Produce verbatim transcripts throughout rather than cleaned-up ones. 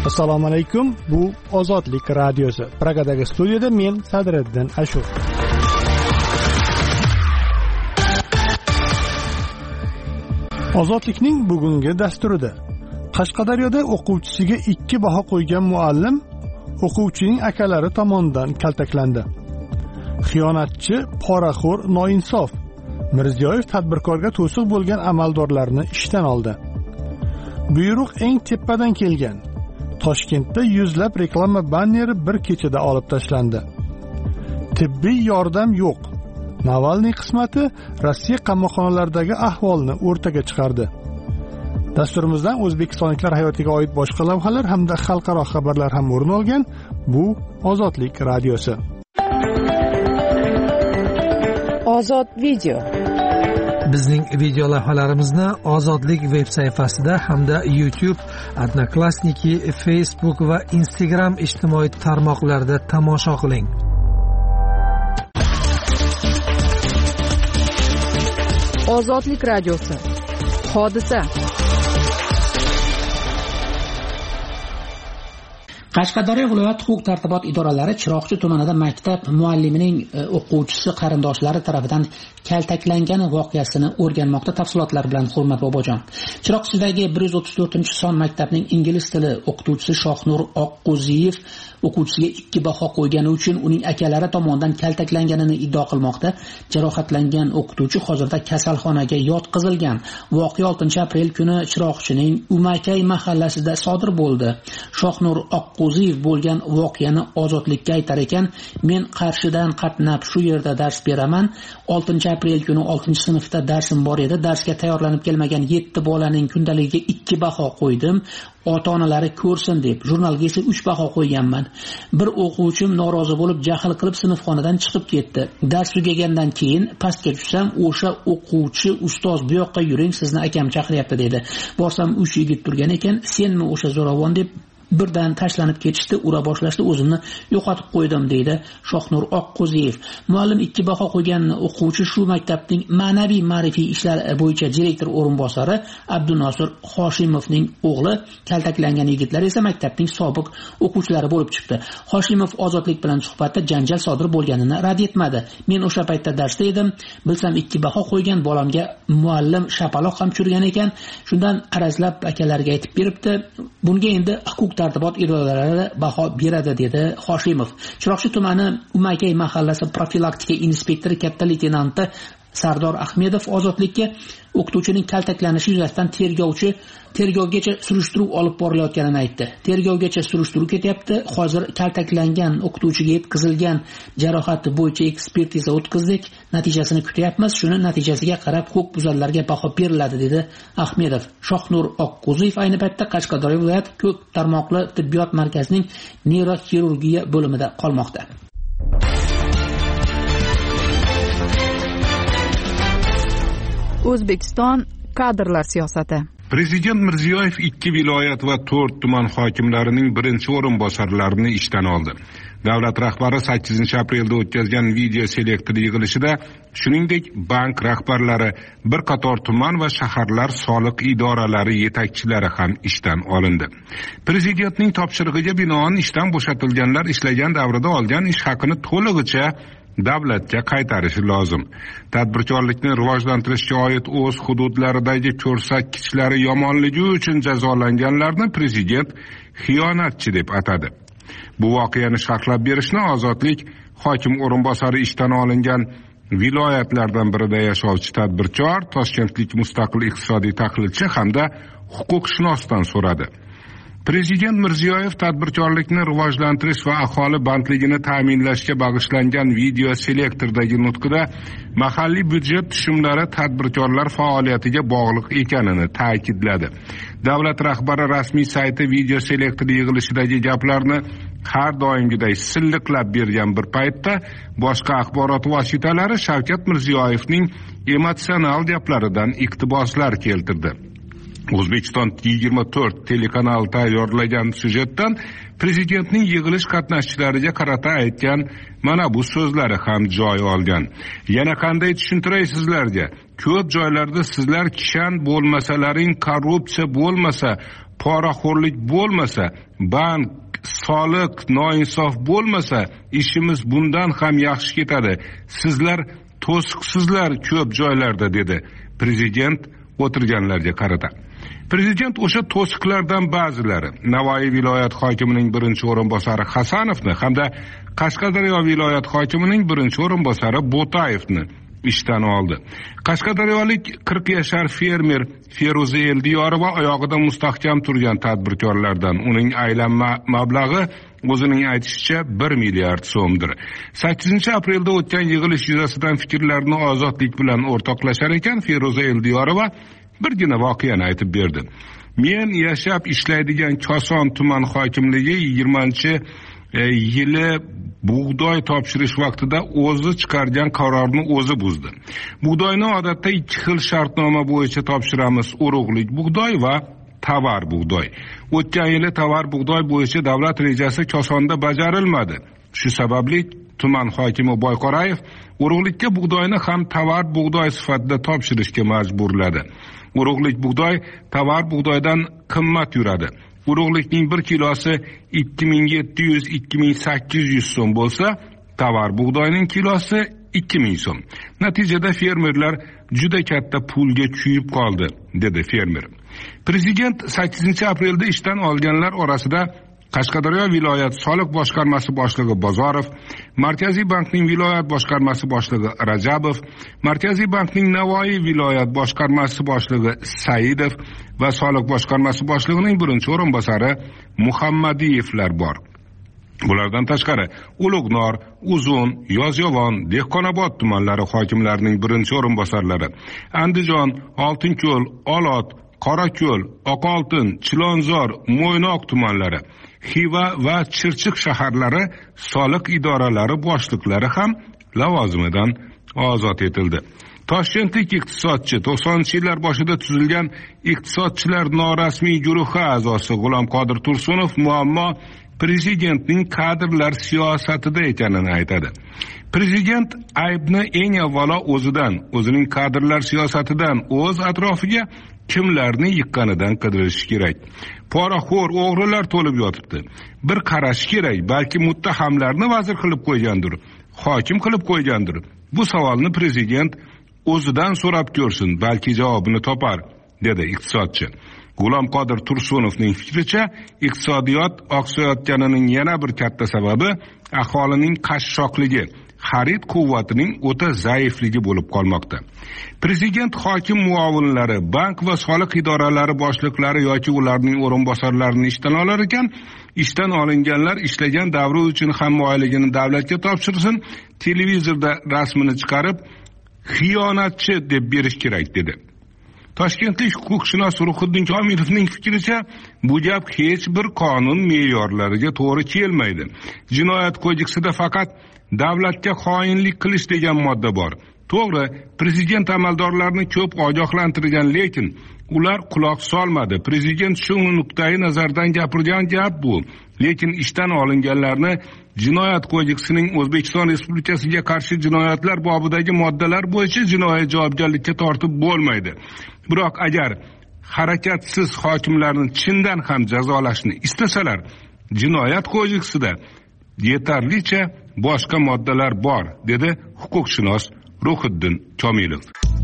Assalomu alaykum. Bu Ozodlik radiosi. Pragadagi studiyada men Sadriddin Ashur. Ozodlikning bugungi dasturida Qashqadaryoda o'quvchisiga ikki baho qo'ygan muallim o'quvchining akalari tomonidan kaltaklandi. Xiyonatchi, poraxo'r, noinsof. Mirziyoyev tadbirkorga to'siq bo'lgan amaldorlarni ishdan oldi. Buyruq eng tepadan kelgan. Toshkentda yuzlab reklama banneri bir kechada olib tashlandi. Tibbiy yordam yo'q. Navalniy qismati Rossiya qamoqxonalaridagi ahvolni o'rtaga chiqardi. Dasturimizdan o'zbekistonliklar hayotiga oid boshqa lavhalar hamda xalqaro xabarlar ham o'rin olgan. Bu Ozodlik radiosi. Ozod video. Bizning video lavhalarimizni Ozodlik veb sayfasida hamda YouTube, Odnoklassniki, Facebook va Instagram ijtimoiy tarmoqlarida tomosha qiling. Ozodlik radiosi. Hodisa. Qashqadaryo viloyat huquq-tartibot idoralari Chiroqchi tumanida maktab muallimining e, o'quvchisi qarindoshlari tomonidan kaltaklangani voqeasini o'rganmoqda. Tafsilotlar bilan Hurmat Bobojon. Chiroqchidagi bir yuz o'ttiz to'rtinchi son maktabning ingliz tili o'qituvchisi Shohnur Oqqo'ziyev o'quvchisiga ikki baho qo'ygani uchun uning akalari tomonidan kaltaklanganini iddao qilmoqda. Jarohatlangan o'qituvchi hozirda kasalxonaga yotqizilgan. Voqea oltinchi aprel kuni Chiroqchining Umakay mahallasida sodir bo'ldi. Shohnur Oqqo'ziyev bo'lgan voqeani Ozodlikka aytar ekan, men Qarshidan qatnab shu yerda dars beraman. oltinchi aprel kuni oltinchi sinfda darsim bor edi. Darsga tayyorlanib kelmagan yetti bolaning kundaligiga ikki baho qo'ydim. Ota-onalari ko'rsin deb. Jurnalga esa uch baho qo'yganman. Bir o'quvchim norozi bo'lib jahl qilib sinfxonadan chiqib ketdi. Dars tugagandan keyin pastga tushsam, o'sha o'quvchi ustoz bu yoqqa yuring, sizni akam chaqiryapti dedi. Borsam uch yigit turgan ekan, senmi o'sha zo'ravon deb birdan tashlanib ketishdi, ura boshlashdi, o'zimni yo'qotib qo'ydim deydi Shohnur Oqqo'ziyev. Muallim ikki baho qo'ygan o'quvchi shu maktabning ma'naviy ma'rifiy ishlar bo'yicha direktor o'rinbosari Abdunosir Hoshimovning o'g'li. Kaltaklangan yigitlar esa maktabning sobiq o'quvchilari bo'lib chiqdi. Hoshimov Ozodlik bilan suhbatda janjal sodir bo'lganini rad etmadi. Men o'sha paytda darsda edim, bilsam ikki baho qo'ygan bolamga muallim shapaloq ham tushirgan ekan. Shundan arazlab akalarga aytib beribdi. Bunga endi huquq tartibot idoralari baho beradi dedi Hoshimov. Chiroqchi tumani Umakay mahallasi profilaktika inspektori katta leytenanti Sardor Ahmedov Ozodlikka o'qituvchining kaltaklanishi yuzasidan tergovchi tergovgacha surishtiruv olib borilayotganini aytdi. Tergovgacha surishtiruv ketyapti. Hozir kaltaklangan o'qituvchiga yetkazilgan jarohati bo'yicha ekspertiza o'tkazdik. Natijasini kutyapmiz. Shuni natijasiga qarab huquqbuzarlarga baho beriladi dedi Ahmedov. Shohnur Oqqo'ziyev ayni paytda Qashqadaryo viloyat ko'p tarmoqli tibbiyot markazining neyroxirurgiya bo'limida qolmoqda. O'zbekiston kadrlar siyosati. Prezident Mirziyoyev ikki viloyat va to'rt tuman hokimlarining birinchi o'rinbosarlarini ishdan oldi. Davlat rahbari sakkizinchi aprelda o'tkazgan video selektor yig'ilishida, shuningdek, bank rahbarlari, bir qator tuman va shaharlar soliq idoralari yetakchilari ham ishdan olindi. Prezidentning topshirig'iga binoan ishdan bo'shatilganlar ishlagan davrida olgan ish haqini to'lig'icha davlatga qaytarishi lozim. Tadbirkorlikni rivojlantirishga oid o'z hududlaridagi ko'rsatkichlari yomonligi uchun jazolanganlarni prezident xiyonatchi deb atadi. Bu voqeani sharhlab berishni Ozodlik hokim o'rinbosari ishdan olingan viloyatlardan birida yashovchi tadbirkor, toshkentlik mustaqil iqtisodiy tahlilchi hamda huquqshunosdan so'radi. Prezident Mirziyoyev tadbirkorlikni rivojlantirish va aholi bandligini ta'minlashga bag'ishlangan video selektordagi nutqida mahalliy byudjet tushumlari tadbirkorlar faoliyatiga bog'liq ekanini ta'kidladi. Davlat rahbari rasmiy sayti video selektor yig'ilishidagi gaplarni har doimgiday silliqlab bergan bir paytda boshqa axborot vositalari Shavkat Mirziyoyevning emotsional gaplaridan iqtiboslar keltirdi. O'zbekiston yigirma to'rt telekanali tayyorlagan syujetdan prezidentning yig'ilish qatnashchilariga qarata aytgan mana bu so'zlari ham joy olgan. Yana qanday tushuntiray sizlarga? Ko'p joylarda sizlar kishan bo'lmasalaring, korrupsiya bo'lmasa, poraxo'rlik bo'lmasa, bank, soliq noinsof bo'lmasa, ishimiz bundan ham yaxshi ketadi. Sizlar to'siqsizlar ko'p joylarda, dedi prezident o'tirganlarga qarata. Prezident o'sha to'siqlardan ba'zilari Navoiy viloyat hokimining birinchi o'rinbosari Hasanovni hamda Qashqadaryo viloyat hokimining birinchi o'rinbosari Bo'tayevni ishdan oldi. Qashqadaryolik qirq yashar fermer Feruza Eldiyorova oyog'ida mustahkam turgan tadbirkorlardan. Uning aylanma mablag'i o'zining aytishicha bir milliard so'mdir. sakkizinchi aprelda o'tgan yig'ilish yuzasidan fikrlarini ozodlik bilan o'rtoqlashar ekan Feruza Eldiyorova birgina voqeani aytib berdi. Men yashab ishlaydigan Koson tuman hokimligi yigirmanchi yili bug'doy topshirish vaqtida o'zi chiqargan qarorni o'zi buzdi. Bug'doyni odatda ikki xil shartnoma bo'yicha topshiramiz: urug'lik bug'doy va tovar bug'doy. O'tgan yili tovar bug'doy bo'yicha davlat rejasi Kosonda bajarilmadi. Shu sababli tuman hokimi Boyqorayev urug'likka bug'doyni ham tovar bug'doy sifatida topshirishga majburladi. Urug'lik bug'doy tovar bug'doydan qimmat yuradi. Urug'likning bir kilosi ikki ming yetti yuz - ikki ming sakkiz yuz so'm bo'lsa, tovar bug'doyning kilosi ikki ming so'm. Natijada fermerlar juda katta pulga kuyib qoldi, dedi fermer. Prezident sakkizinchi aprelda ishdan olganlar orasida Qashqadaryo viloyat soliq boshqarmasi boshlig'i Bozorov, Markaziy bankning viloyat boshqarmasi boshlig'i Rajabov, Markaziy bankning Navoiy viloyat boshqarmasi boshlig'i Saidov va soliq boshqarmasi boshlig'ining birinchi o'rinbosari Muhammadiyevlar bor. Bulardan tashqari Ulug'nor, Uzun, Yozyovon, Dehqonobod tumanlari hokimlarining birinchi o'rinbosarlari, Andijon, Oltinko'l, Olot, Qorako'l, Oqoltin, Chilonzor, Mo'ynoq tumanlari, Xiva va Chirchiq shaharlari soliq idoralari boshliqlari ham lavozimidan ozod etildi. Toshkentlik iqtisodchi to'qsoninchi yillar boshida tuzilgan iqtisodchilar norasmiy guruhi a'zosi G'ulom Qodir Tursunov muammo prezidentning kadrlar siyosatida ekanini aytadi. Prezident aybni eng avvalo o'zidan, o'zining kadrlar siyosatidan, o'z atrofiga kimlarni yiqqanidan qidirish kerak. Poraxo'r o'g'rilar to'lib yotibdi. Bir qarash kerak, balki muttahamlarni vazir qilib qo'ygandir, hokim qilib qo'ygandir. Bu savolni prezident o'zidan so'rab ko'rsin, balki javobini topar, dedi iqtisodchi. G'ulom Qodir Tursunovning fikricha, iqtisodiyot oqsayotganining yana bir katta sababi aholining qashshoqligi, xarid quvvatining o'ta zaifligi bo'lib qolmoqda. Prezident hokim muovinlari, bank va soliq idoralari boshliqlari yoki ularning o'rinbosarlarini ishdan olar ekan, ishdan olinganlar ishlagan davri uchun hamma oyligini davlatga topshirsin, televizorda rasmini chiqarib xiyonatchi deb berish kerak, dedi. Toshkentlik huquqshunos Ruhiddin Komilovning fikricha, bu gap hech bir qonun me'yorlariga to'g'ri kelmaydi. Jinoyat kodeksida faqat davlatga xoinlik qilish degan modda bor. To'g'ri, prezident amaldorlarni ko'p ogohlantirgan, lekin ular quloq solmadi. Prezident shu nuqtai nazardan gapirgan gap bu. Lekin ishdan olinganlarni Jinoyat kodeksining O'zbekiston Respublikasiga qarshi jinoyatlar bobidagi moddalar bo'yicha jinoiy javobgarlikka tortib bo'lmaydi. Biroq agar harakatsiz hokimlarni chindan ham jazolashni istasalar, Jinoyat kodeksida yetarlicha boshqa moddalar bor, dedi huquqshunos Ruhiddin Komilov.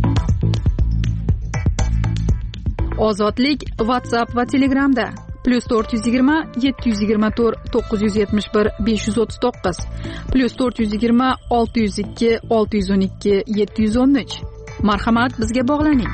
Ozodlik WhatsApp va Telegramda plus to'rt yuz yigirma yetti yuz yigirma to'rt to'qqiz yuz yetmish bir besh yuz o'ttiz to'qqiz plus to'rt yuz yigirma olti yuz ikki olti yuz o'n ikki yetti yuz o'n uch. Marhamat, bizga bog'laning.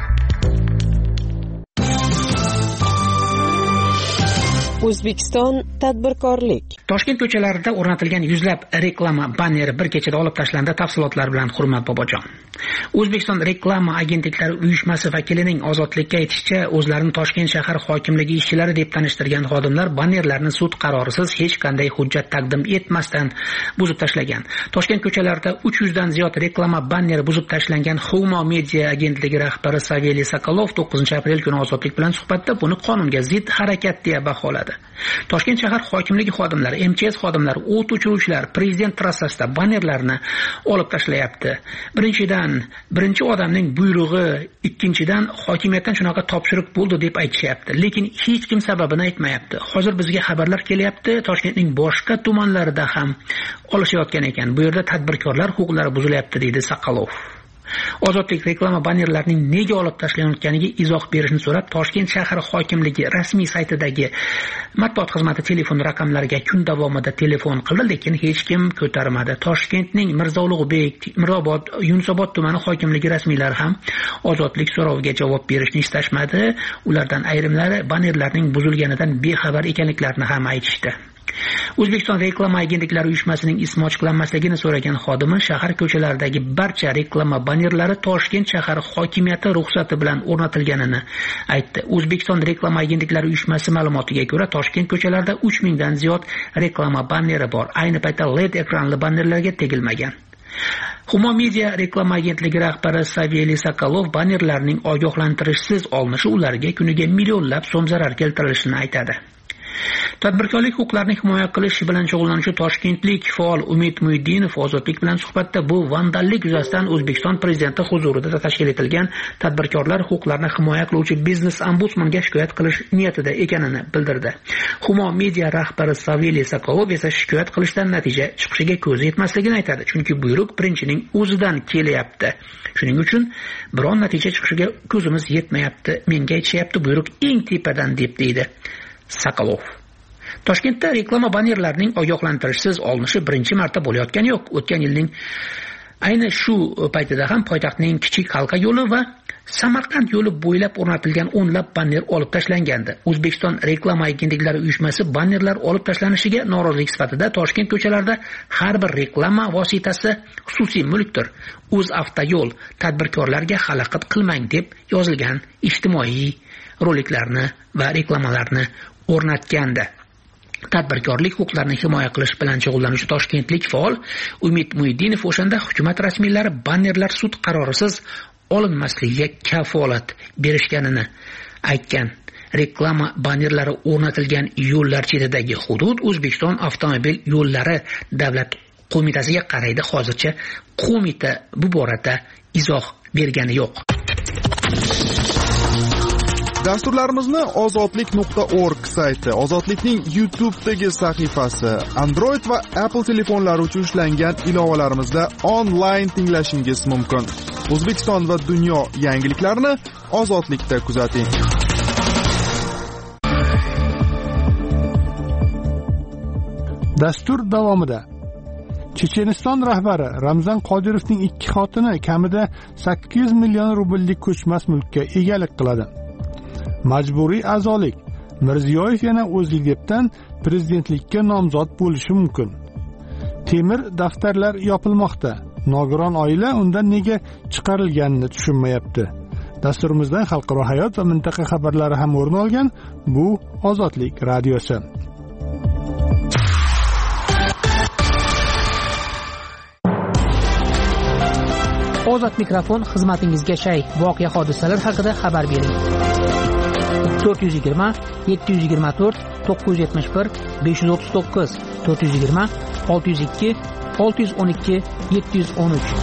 O'zbekiston tadbirkorlik. Toshkent ko'chalarida o'rnatilgan yuzlab reklama banneri bir kechada olib tashlandi. Tafsilotlar bilan Hurmat Bobojon. O'zbekiston reklama agentliklari uyushmasi vakilining Ozodlikka aytishicha, o'zlarini Toshkent shahar hokimligi ishchilari deb tanishtirgan xodimlar bannerlarni sud qarorisiz hech qanday hujjat taqdim etmasdan buzib tashlagan. Toshkent ko'chalarida uch yuz dan ziyod reklama banneri buzib tashlangan. Humo Media agentligi rahbari Saveli Sokolov to'qqizinchi aprel kuni Ozodlik bilan suhbatda buni qonunga zid harakat deya baholadi. Toshkent shahar hokimligi xodimlari, M T S xodimlari, o't o'chiruvchilar prezident trassasida bannerlarni olib tashlayapti. Birinchidan, birinchi odamning buyrug'i, ikkinchidan hokimiyatdan shunaqa topshiriq bo'ldi deb aytishyapti, lekin hech kim sababini aytmayapti. Hozir bizga xabarlar kelyapti, Toshkentning boshqa tumanlarida ham olishayotgan ekan. Bu yerda tadbirkorlar huquqlari buzilyapti, deydi Sokolov. Ozodlik reklama bannerlarining nega olib tashlanayotganiga izoh berishni so'rab, Toshkent shahar hokimligi rasmiy saytidagi matbuot xizmati telefon raqamlariga kun davomida telefon qildi, lekin hech kim ko'tarmadi. Toshkentning Mirzo Ulug'bek, Mirobod, Yunusobod tumani hokimligi rasmiylari ham ozodlik so'roviga javob berishni istashmadi. Ulardan ayrimlari bannerlarning buzilganidan bexabar ekanliklarini ham aytishdi. O'zbekiston reklama agentliklari uyushmasining ismi ochiqlanmasligini so'ragan xodimi shahar ko'chalaridagi barcha reklama bannerlari Toshkent shahar hokimiyati ruxsati bilan o'rnatilganini aytdi. O'zbekiston reklama agentliklari uyushmasi ma'lumotiga ko'ra, Toshkent ko'chalarida uch mingdan ziyod reklama banneri bor. Ayni paytda L E D ekranli bannerlarga tegilmagan. Humo Media reklama agentligi rahbari Saveliy Sokolov bannerlarning ogohlantirishsiz olinishi ularga kuniga millionlab so'm zarar keltirishini aytadi. Tadbirkorlik huquqlarini himoya qilish bilan shug'ullanuvchi toshkentlik faol Umid Muhiddinov ozodlik bilan suhbatda bu vandallik yuzasidan O'zbekiston prezidenti huzurida tashkil etilgan tadbirkorlar huquqlarini himoya qiluvchi biznes ombudsmanga shikoyat qilish niyatida ekanini bildirdi. Humo Media rahbari Saveliy Sokolov esa shikoyat qilishdan natija chiqishiga ko'zi yetmasligini aytadi, chunki buyruq birinchining o'zidan kelyapti. Shuning uchun biron natija chiqishiga ko'zimiz yetmayapti. Menga aytishyapti, buyruq eng tepadan deb deydi Sokolov. Toshkentda reklama bannerlarining ogohlantirishsiz olinishi birinchi marta bo'layotgani yo'q. O'tgan yilning ayni shu paytida ham poytaxtning Kichik Halqa yo'li va Samarqand yo'li bo'ylab o'rnatilgan o'nlab banner olib tashlangandi. O'zbekiston reklama agentliklari uyushmasi bannerlar olib tashlanishiga norozilik sifatida Toshkent ko'chalarida har bir reklama vositasi xususiy mulkdir. O'zavtoyo'l tadbirkorlarga xalaqit qilmang deb yozilgan ijtimoiy roliklarni va reklamalarni o'rnatgandi. Tadbirkorlik huquqlarini himoya qilish bilan shug'ullanuvchi toshkentlik faol Umid Muhiddinov o'shanda hukumat rasmiylari bannerlar sud qarorisiz olinmasligiga kafolat berishganini aytgan. Reklama bannerlari o'rnatilgan yo'llar chetidagi hudud O'zbekiston avtomobil yo'llari davlat qo'mitasiga qaraydi. Hozircha qo'mita bu borada izoh bergani yo'q. Dasturlarimizni ozodlik nuqta org sayti, Ozodlikning YouTube'dagi sahifasi, Android va Apple telefonlari uchun ishlangan ilovalarimizda onlayn tinglashingiz mumkin. O'zbekiston va dunyo yangiliklarini Ozodlikda kuzating. Dastur davomida Checheniston rahbari Ramzan Qodirovning ikki xotini kamida sakkiz yuz million rubllik ko'chmas mulkka egalik qiladi. Majburiy a'zolik. Mirziyoyev yana O'zlidepdan prezidentlikka nomzod bo'lishi mumkin. Temir daftarlar yopilmoqda. Nogiron oila undan nega chiqarilganini tushunmayapti. Dasturimizdan xalqaro hayot va mintaqa xabarlari ham o'rin olgan. Bu Ozodlik radiosi. Ozod mikrofon xizmatingizga shay. Voqea hodisalar haqida xabar bering. to'rt yuz yigirma yetti yuz yigirma to'rt to'qqiz yuz yetmish bir besh yuz o'ttiz to'qqiz to'rt yuz yigirma olti yuz ikki olti yuz o'n ikki yetti yuz o'n uch.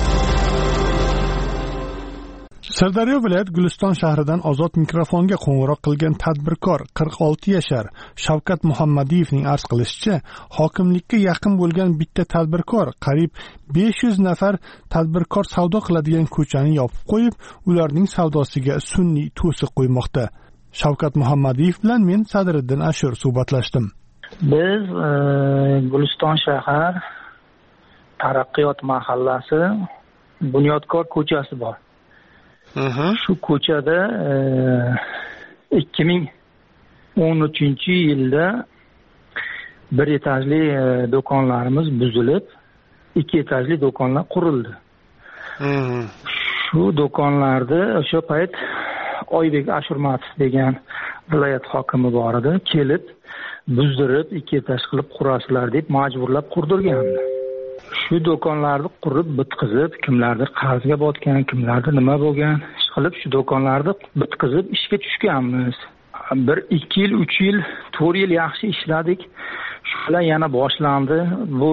Sirdaryo viloyat Guliston shahridan ozod mikrofonga qo'ng'iroq qilgan tadbirkor qirq olti yashar Shavkat Muhammadiyevning arz qilishicha, hokimlikka yaqin bo'lgan bitta tadbirkor qariyb besh yuz nafar tadbirkor savdo qiladigan ko'chani yopib qo'yib, ularning savdosiga sun'iy to'siq qo'ymoqda. Shavkat Muhammadiyev bilan men Sadriddin Ashur suhbatlashdim. Biz e, Guliston shahar Taraqqiyot mahallasi Bunyodkor ko'chasi bor. Uh-huh. Shu ko'chada e, ikki ming o'n uchinchi yilda bir etajli e, do'konlarimiz buzilib, ikki etajli do'konlar qurildi. Uh-huh. Shu do'konlarda o'sha payt Oybek Ashurmatov degan viloyat hokimi bor edi, kelib buzdirib ikki etaj qilib qurasizlar deb majburlab qurdirgandi. Shu do'konlarni qurib bitqizib, kimlardir qarzga botgan, kimlardir nima bo'lgan, qilib shu do'konlarni bitqizib ishga tushganmiz. Bir ikki yil, uch yil to'rt yil yaxshi ishladik. Shular yana boshlandi. Bu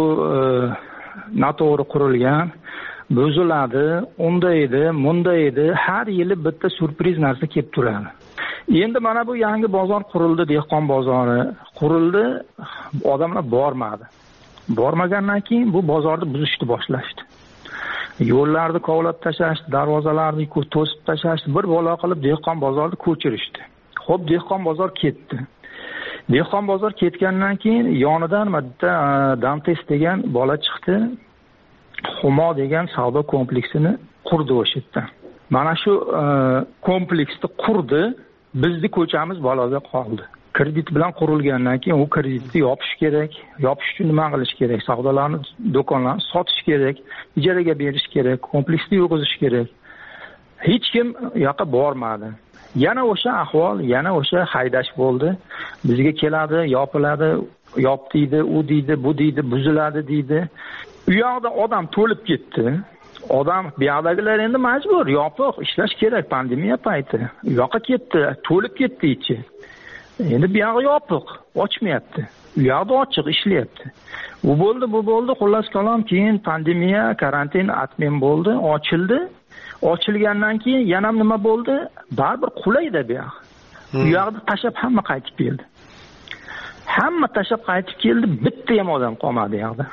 noto'g'ri qurilgan, buziladi, unda edi, munda edi. Har yili bitta surpriz narsa kelib turadi. Endi mana bu yangi bozor qurildi, dehqon bozori qurildi. Odamlar bormadi. Bormagandan keyin bu bozorni buzishni boshlashdi. Yo'llarni kovlab tashlashdi, darvozalarni to'sib tashlashdi, bir bola qilib dehqon bozorni ko'chirishdi. Xo'p, dehqon bozor ketdi. Dehqon bozor ketgandan keyin yonidan bitta Dantes degan bola chiqdi. Humo degan savdo kompleksini qurdi o'sha yerda. Mana shu kompleksni qurdi, bizning ko'chamiz baloga qoldi. Kredit bilan qurilgandan keyin u kreditni yopish kerak. Yopish uchun nima qilish kerak? Savdolarni, do'konlarni sotish kerak, ijaraga berish kerak, kompleksni yurgizish kerak. Hech kim u yoqqa bormadi. Yana o'sha ahvol, yana o'sha haydash bo'ldi. Bizga keladi, yopiladi, yop deydi, u deydi, bu deydi, buziladi deydi. U yoqda odam to'lib ketdi. Odam bu yoqdagilar endi majbur, yopiq, ishlash kerak pandemiya payti. U yoqqa ketdi, to'lib ketdi ichi. Endi bu yog'i yopiq, ochmayapti. U yoqda ochiq ishlayapti. U bo'ldi, bu bo'ldi, xullas kalom, keyin pandemiya, karantin atmen bo'ldi, ochildi. Ochilgandan keyin yana nima bo'ldi? Baribir qulaydi bu yoq. Bu yoqda tashab hamma qaytib keldi. Hamma tashab qaytib keldi, bitta ham odam qolmadi bu yoqda.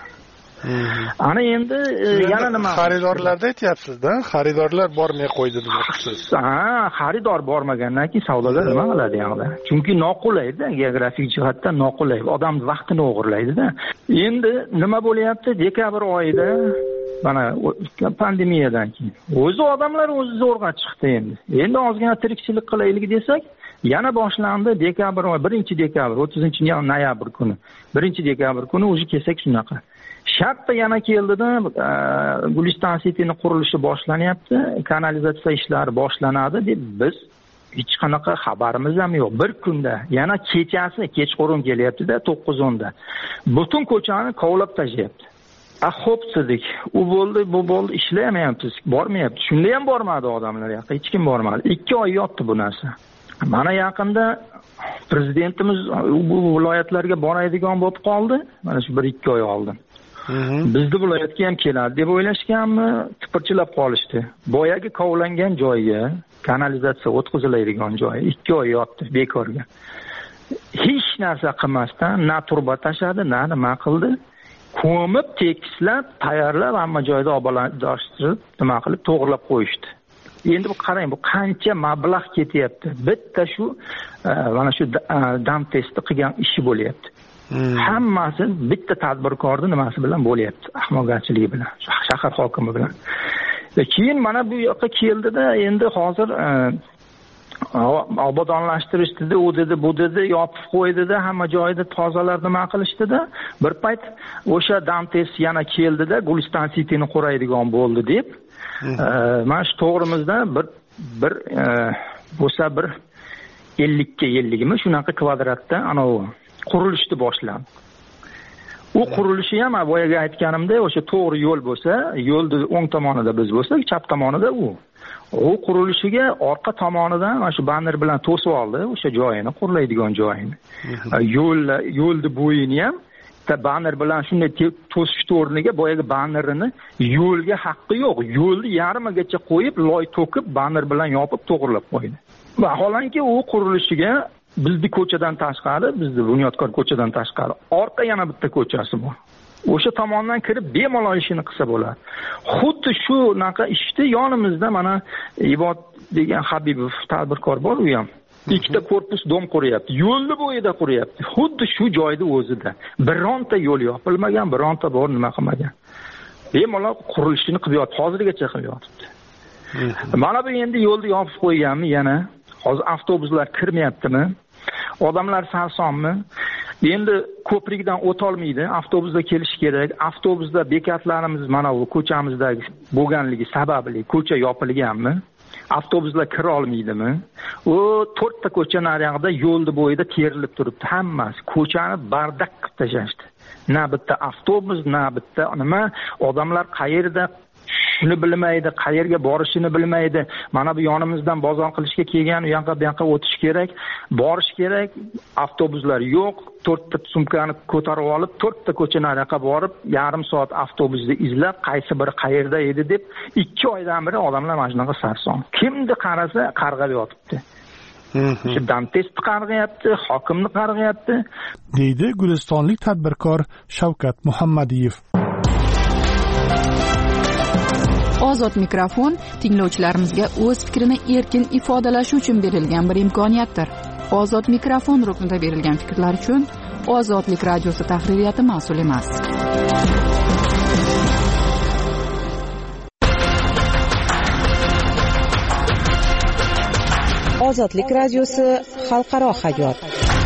Ana endi yana nima? Xaridorlarda aytyapsiz-da, xaridorlar bormay qo'ydi demoqchisiz. Ha, xaridor bormagandan keyin savdolar nima qiladi yoqda? Chunki noqulayda, geografik jihatdan noqulay. Odam vaqtini o'g'irlaydi-da. Endi nima bo'lyapti? Dekabr oyida mana pandemiyadan keyin o'zi odamlar o'zi zo'rg'a chiqdi endi. Endi ozgina tirikchilik qilaylik desak, yana boshlandi dekabr oyi, birinchi dekabr, o'ttizinchi noyabr kuni. birinchi dekabr kuni o'zi kelsak shunaqa. Shartta yana keldida, Guliston City'ni qurilishi boshlanyapti, kanalizatsiya ishlari boshlanadi deb biz hech qanaqa xabarimiz ham yo'q. Bir kunda yana kechasi, kechqurun kelyapti-da, to'qqiz o'nda. Butun ko'chani kovlab tashlayapti. A xo'p dedik. U bo'ldi, bu bo'ldi, ishlamayapsiz, bormayapti. Shunda ham bormadi odamlar yoqqa, hech kim bormadi. ikki oy yotdi bu narsa. Mana yaqinda prezidentimiz bu viloyatlarga boradigan bo'lib qoldi. Mana shu bir ikki oy oldin. Bizni viloyatga ham keladi deb o'ylashganmi, tipirchilab qolishdi. Boyagi kovlangan joyga kanalizatsiya o'tkaziladigan joy ikki oy yotdi bekorga. Hech narsa qilmasdan na turba tashadi, na nima qildi. Ko'mib, tekislab, tayyorlab, hamma joyda obodonlashtirib, nima qilib, to'g'rilab qo'yishdi. Endi bu qarang, bu qancha mablag' ketyapti. Bitta shu mana shu dam testi qilgan ishi bo'lyapti. Hammasi bitta tadbirkorning nimasi bilan bo'lyapti, ahmoqgarchiligi bilan, shahar hokimi bilan. Keyin mana bu yoqqa keldida, endi hozir obodonlashtirishdida, u dedi, bu dedi, yopib qo'ydida, hamma joyda tozalar nima qilishdida. Bir payt o'sha Dantes yana keldida, Guliston City'ni quradigan bo'ldi deb. Mana shu to'g'rimizda bir bir bo'lsa bir ellik ga ellik mi shunaqa kvadratda ana u qurilishni boshladi. U qurilishi ham boyaga aytganimdek, o'sha to'g'ri yo'l bo'lsa, yo'lning o'ng tomonida biz bo'lsak, chap tomonida u. U qurilishiga orqa tomonidan mana shu banner bilan to'sib oldi, o'sha joyini, qurilaydigan joyini. Yo'l yo'lning bo'yini ham banner bilan shunday to'sish o'rniga boyaga bannerini yo'lga haqqi yo'q. Yo'lni yarmigacha qo'yib, loy to'kib, banner bilan yopib, to'g'rilab qo'ydi. Vaholanki u qurilishiga bizning ko'chadan tashqari, bizning Bunyodkor ko'chadan tashqari orqa yana bitta ko'chasi bor. O'sha tomondan kirib bemalol ishini qilsa bo'ladi. Xuddi shu naqa ishni yonimizda mana Ibod degan Habibov tadbirkor bor, u ham ikkita korpus dom quryapti. Yo'lni bo'yida quryapti. Xuddi shu joyda o'zida. Bironta yo'l yopilmagan, bironta bor nima qilmagan. Bemalol qurilishini qilib yotibdi, hozirgacha qilib yotibdi. Mana bu endi yo'lni yopib qo'yganmi yana? Hozir avtobuslar kirmayaptimi? Odamlar sarsonmi? Endi ko'prikdan o'ta olmaydi, avtobusda kelish kerak. Avtobusda bekatlarimiz mana bu ko'chamizdagi bo'lganligi sababli ko'cha yopilganmi? Avtobuslar kira olmaydimi? U to'rtta ko'cha naryoqda yo'lni bo'yida terilib turibdi hammasi. Ko'chani bardak qilib tashlashdi. Na bitta avtobus, na bitta nima, odamlar qayerda tushishini bilmaydi, qayerga borishini bilmaydi. Mana bu yonimizdan bozor qilishga kelgan, u yoqqa bu yoqqa o'tish kerak, borish kerak, avtobuslar yo'q. to'rtta sumkani ko'tarib olib, to'rtta ko'cha nariyoqqa borib, yarim soat avtobusni izlab, qaysi biri qayerda edi deb ikki oydan beri odamlar mana shunaqa sarson. Kimni qarasa qarg'ab yotibdi. Shu dantistni qarg'ayapti, hokimni qarg'ayapti, deydi gulistonlik tadbirkor Shavkat Muhammadiyev. Ozod mikrofon tinglovchilarimizga o'z fikrini erkin ifodalashi uchun berilgan bir imkoniyatdir. Ozod mikrofon ruknida berilgan fikrlar uchun Ozodlik radiosi tahririyati mas'ul emas. Ozodlik radiosi xalqaro hayot.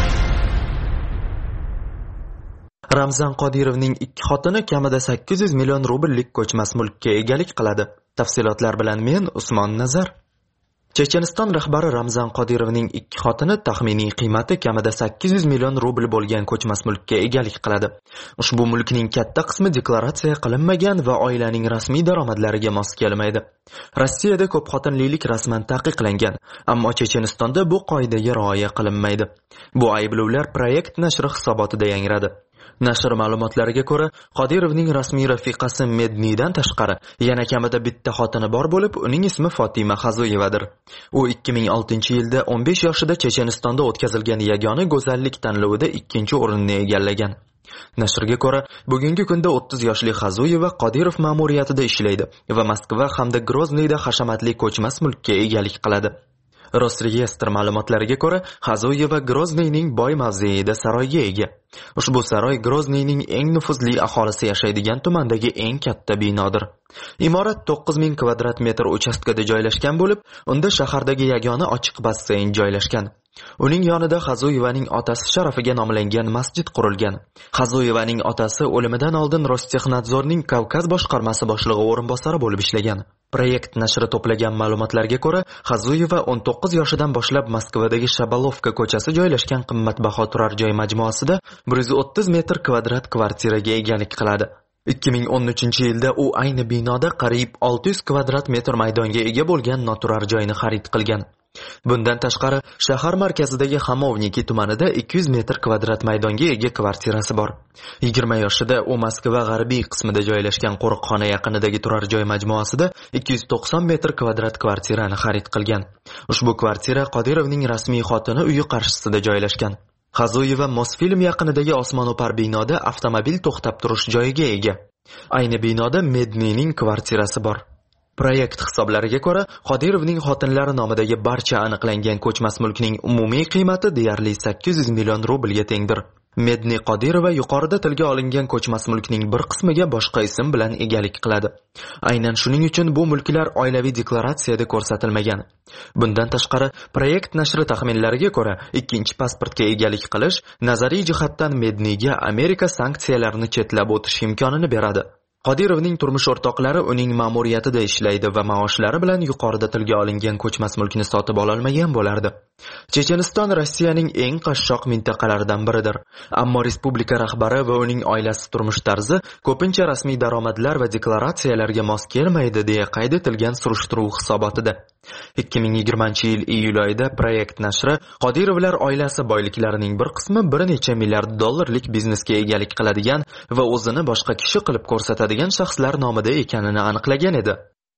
Ramzan Qodirovning ikki xotini kamida sakkiz yuz million rubllik ko'chmas mulkka egalik qiladi. Tafsilotlar bilan men Usmon Nazar. Checheniston rahbari Ramzan Qodirovning ikki xotini taxminiy qiymati kamida sakkiz yuz million rubl bo'lgan ko'chmas mulkka egalik qiladi. Ushbu mulkning katta qismi deklaratsiya qilinmagan va oilaning rasmiy daromadlariga mos kelmaydi. Rossiyada ko'p xotinlilik rasman taqiqlangan, ammo Chechenistonda bu qoidaga rioya qilinmaydi. Bu ayblovlar Proyekt nashri hisobotida yangradi. Nashr ma'lumotlariga ko'ra, Qodirovning rasmiy rafiqasi Mednidan tashqari yana kamida bitta xotini bor bo'lib, uning ismi Fatima Xazoyevadir. U ikki ming oltinchi yilda o'n besh yoshida Chechenistonda o'tkazilgan yagona go'zallik tanlovida ikkinchi o'rinni egallagan. Nashrga ko'ra, bugungi kunda o'ttiz yoshli Xazoyeva Qodirov ma'muriyatida ishlaydi va Moskva hamda Grozniyda hashamatli ko'chmas mulkka egalik qiladi. Rosreyestr ma'lumotlariga ko'ra, Xazoyeva Grozniyning boy mavzeida saroyga ega. Ushbu saroy Grozniyning eng nufuzli aholisi yashaydigan tumandagi eng katta binodir. Imorat to'qqiz ming kvadrat metr uchastkada joylashgan bo'lib, unda shahardagi yagona ochiq basseyn joylashgan. Uning yonida Xazoyevaning otasi sharafiga nomlangan masjid qurilgan. Xazoyevaning otasi o'limidan oldin Rostexnadzorning Kavkaz boshqarmasi boshlig'i o'rinbosari bo'lib ishlagan. Proyekt nashri to'plagan ma'lumotlarga ko'ra, Xazoyeva o'n to'qqiz yoshidan boshlab Moskvadagi Shabalovka ko'chasi joylashgan qimmatbaho turar joy majmuasida bir yuz o'ttiz metr kvadrat kvartiraga egalik qiladi. ikki ming o'n uchinchi yilda u ayni binoda qariyb olti yuz kvadrat metr maydonga ega bo'lgan noturar joyni xarid qilgan. Bundan tashqari, shahar markazidagi Xamovniki tumanida ikki yuz metr kvadrat maydonga ega kvartirasi bor. yigirma yoshida u Moskva g'arbiy qismida joylashgan qo'riqxona yaqinidagi turar joy majmuasida ikki yuz to'qson metr kvadrat kvartirani xarid qilgan. Ushbu kvartira Qodirovning rasmiy xotini uyi qarshisida joylashgan. Xazoyeva Mosfilm yaqinidagi osmono'par binoda avtomobil to'xtab turish joyiga ega. Ayni binoda Mednining kvartirasi bor. Proyekt hisoblariga ko'ra, Qodirovning xotinlari nomidagi barcha aniqlangan ko'chmas mulkning umumiy qiymati deyarli sakkiz yuz million rublga tengdir. Medni Qodirova yuqorida tilga olingan ko'chmas mulkning bir qismiga boshqa ism bilan egalik qiladi. Aynan shuning uchun bu mulklar oilaviy deklaratsiyada ko'rsatilmagan. Bundan tashqari, Proyekt nashri taxminlariga ko'ra, ikkinchi pasportga egalik qilish nazariy jihatdan Medniga Amerika sanksiyalarini chetlab o'tish imkonini beradi. Qodirovning turmush o'rtoqlari uning ma'muriyatida ishlaydi va maoshlari bilan yuqorida tilga olingan ko'chmas mulkni sotib ola olmagan bo'lardi. Checheniston Rossiyaning eng qashshoq mintaqalaridan biridir. Ammo respublika rahbari va uning oilasi turmush tarzi ko'pincha rasmiy daromadlar va deklaratsiyalarga mos kelmaydi deya qayd etilgan surishtiruv hisobotida. ikki ming yigirmanchi yil iyul oyida Proyekt nashri Qodirovlar oilasi boyliklarining bir qismi bir necha milliard dollarlik biznesga egalik qiladigan va o'zini boshqa kishi qilib ko'rsatadigan shaxslar nomida ekanini aniqlagan edi.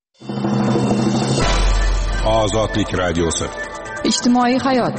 Ozodlik radiosi. Ijtimoiy hayot.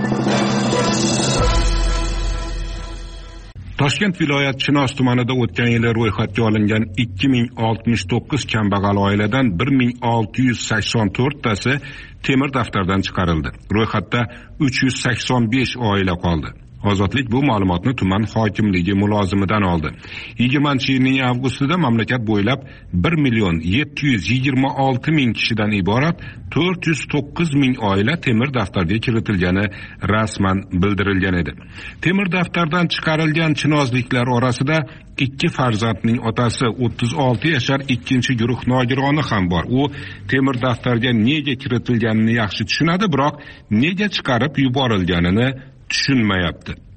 Toshkent viloyat Chinoz tumanida o'tgan yili ro'yxatga olingan ikki ming oltmish to'qqiz kambag'al oiladan bir ming olti yuz sakson to'rt tasi temir daftardan chiqarildi. Ro'yxatda uch yuz sakson besh oila qoldi. Ozodlik bu ma'lumotni tuman hokimligi mulozimidan oldi. yigirmanchi yilning avgustida mamlakat bo'ylab bir million yetti yuz yigirma olti ming kishidan iborat to'rt yuz to'qqiz ming oila temir daftarga kiritilgani rasman bildirilgan edi. Temir daftardan chiqarilgan chinozliklar orasida ikki farzandning otasi o'ttiz olti yashar ikkinchi guruh nogironi ham bor. U temir daftarga nega kiritilganini yaxshi tushunadi, biroq nega chiqarib yuborilganini tushunmayapti.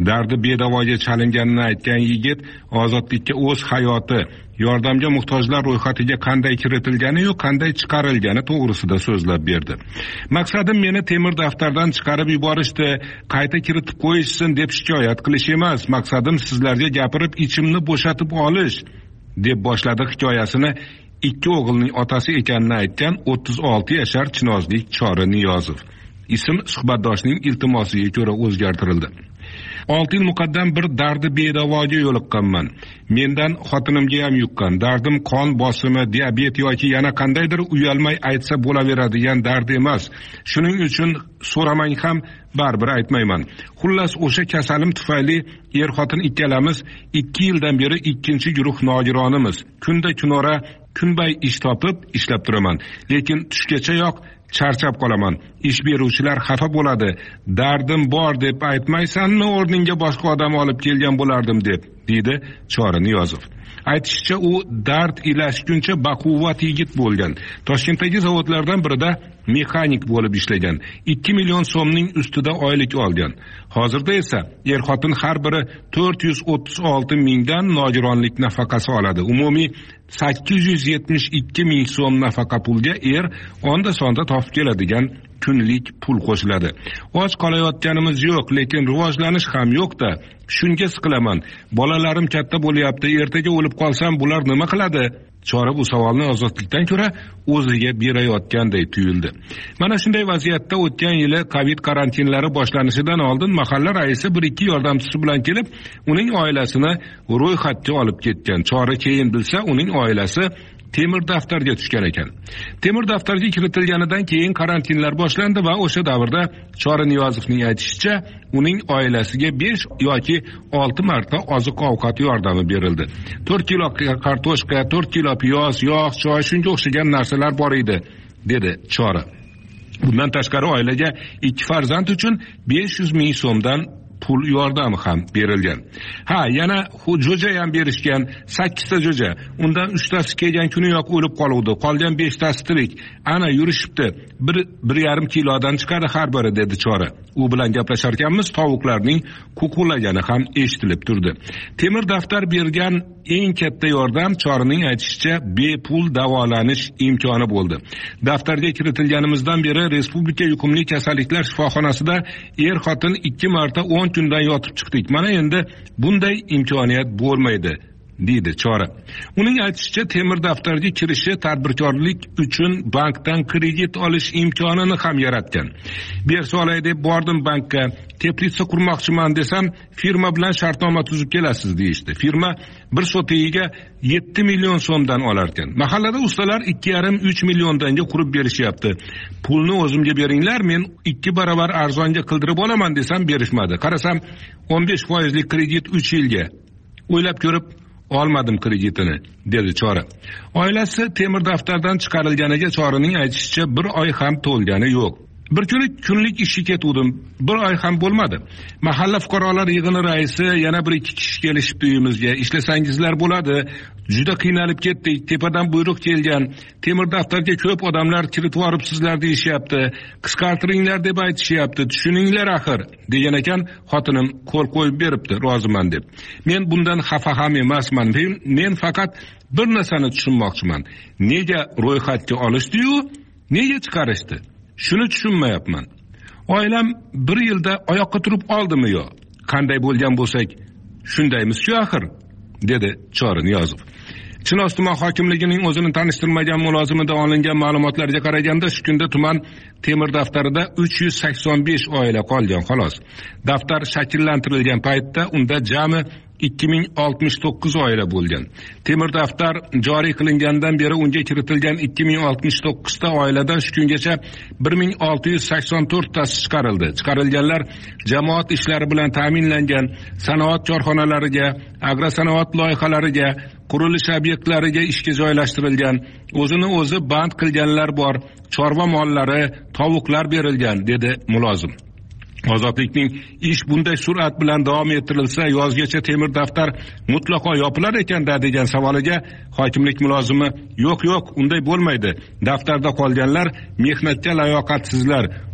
dardi bedavoga chalinganini aytgan yigit ozodlikka o'z hayoti, yordamga muhtojlar ro'yxatiga qanday kiritilgani yoki qanday chiqarilgani to'g'risida so'zlab berdi. Maqsadim meni temir daftardan chiqarib yuborishdi, qayta kiritib qo'yishsin deb shikoyat qilish emas. Maqsadim sizlarga gapirib ichimni bo'shatib olish, deb boshladi hikoyasini ikki o'g'ilning otasi ekanini aytgan o'ttiz olti yashar chinozlik Chori Niyozov. Ism suhbatdoshning iltimosiga ko'ra o'zgartirildi. olti yil muqaddam bir dardi bedavoga yo'liqqanman. Mendan xotinimga ham yuqqan. Dardim qon bosimi, diabet yoki yana qandaydir uyalmay aytsa bo'laveradigan dard emas. Shuning uchun so'ramang ham baribir aytmayman. Xullas o'sha kasalim tufayli er xotin ikkalamiz ikki yildan beri ikkinchi guruh nogironimiz. Kunda kunora kunbay ish topib ishlab turaman. Lekin tushgacha yoq charchab qolaman. Ish beruvchilar xafa bo'ladi. Dardim bor deb aytmaysanmi, o'rningga boshqa odam olib kelgan bo'lardim deb, deydi Chori Niyozov. Aytishicha u dard ilashguncha baquvvat yigit bo'lgan. Toshkentdagi zavodlardan birida mexanik bo'lib ishlagan. ikki million so'mning ustida oylik olgan. Hozirda esa er xotin har biri to'rt yuz o'ttiz olti mingdan nogironlik nafaqasi oladi. Umumiy sakkiz yuz yetmish ikki ming so'm nafaqa pulga er onda sonda topib keladigan kunlik pul qo'shiladi. Och qolayotganimiz yo'q, lekin rivojlanish ham yo'q-da. Shunga siqilaman. Bolalarim katta bo'lyapti, ertaga o'lib qolsam bular nima qiladi? Chora bu savolni ozodlikdan ko'ra o'ziga berayotganday tuyuldi. Mana shunday vaziyatda o'tgan yili Covid karantinlari boshlanishidan oldin mahalla raisi bir ikki yordamchisi bilan kelib, uning oilasini ro'yxatga olib ketgan. Chora keyin bilsa, uning oilasi temir daftarga tushgan ekan. Temir daftarga kiritilganidan keyin karantinlar boshlandi va o'sha davrda Chori Niyozovning aytishicha, uning oilasiga besh yoki olti marta oziq-ovqat yordami berildi. to'rt kilo kartoshka, to'rt kilo piyoz, yog', choy, shunga o'xshagan narsalar bor edi, dedi Chori. Bundan tashqari oilaga ikki farzand uchun besh yuz ming so'mdan pul yordami ham berilgan. Ha, yana jo'ja ham berishgan, sakkiz ta jo'ja. Undan uchtasi kelgan kuniyoq o'lib qoluvdi. Qolgan beshtasi tirik. Ana yurishibdi. bir bir yarim kilodan chiqadi har biri, dedi Chori. U bilan gaplashar ekanmiz, tovuqlarning kuqulagani ham eshitilib turdi. Temir daftar bergan eng katta yordam Chorining aytishicha bepul davolanish imkoni bo'ldi. Daftarga kiritilganimizdan beri Respublika yuqumli kasalliklar shifoxonasida er xotin ikki marta o'n kundan yotib chiqdik. Mana endi bunday imkoniyat bo'lmaydi, deydi Chori. Uning aytishicha temir daftarga kirishi tadbirkorlik uchun bankdan kredit olish imkonini ham yaratgan. Bersa olay deb bordim bankka, teplitsa qurmoqchiman desam, firma bilan shartnoma tuzib kelasiz deyishdi. Firma bir sotiga yetti million so'mdan olar ekan. Mahallada ustalar ikki yarim uch milliondanga qurib berishyapti. Pulni o'zimga beringlar, men ikki barobar arzonga qildirib olaman desam berishmadi. Qarasam o'n besh foizlik kredit uch yilga. O'ylab ko'rib olmadim kreditini, dedi Chori. Oilasi temir daftardan chiqarilganiga Chorining aytishicha bir oy ham to'lgani yo'q. Bir kuni kunlik ishga ketdim. Bir oy ham bo'lmadi. Mahalla fuqarolar yig'ini raisi yana bir ikki kishi kelishibdi uyimizga. Ishlasangizlar bo'ladi. Juda qiynalib ketdik. Tepadan buyruq kelgan. Temir daftarga ko'p odamlar kiritib yoribsizlar deyishyapti. Qisqartiringlar deb aytishyapti. Tushuninglar axir, degan ekan. Xotinim qo'l qo'yib beribdi, roziman deb. Men bundan xafa ham emasman. Men faqat bir narsani tushunmoqchiman. Nega ro'yxatga olishdi-yu, nega chiqarishdi? Shuni tushunmayapman. Oilam bir yilda oyoqqa turib oldimi yo? Qanday bo'lgan bo'lsak, shundaymiz-ku axir, dedi Chori Niyozov. Chinoz tuman hokimligining o'zini tanishtirmagan mulozimidan olingan ma'lumotlarga qaraganda, shu kunda tuman temir daftarida uch yuz sakson besh oila qolgan, xolos. Daftar shakllantirilgan paytda unda jami ikki ming oltmish to'qqiz oila bo'lgan. Temir daftar joriy qilingandan beri unga kiritilgan ikki ming oltmish to'qqiz ta oiladan shu kungacha bir ming olti yuz sakson to'rt tasi chiqarildi. Chiqarilganlar jamoat ishlari bilan ta'minlangan, sanoat korxonalariga, agrosanoat loyihalariga, qurilish obyektlariga ishga joylashtirilgan, o'zini o'zi band qilganlar bor, chorva mollari, tovuqlar berilgan, dedi mulozim. Ozodlikning ish bunday sur'at bilan davom ettirilsa, yozgacha temir daftar mutlaqo yopilar ekan-da, degan savoliga hokimlik mulozimi yo'q yo'q, unday bo'lmaydi. Daftarda qolganlar mehnatga layoqatsizlar,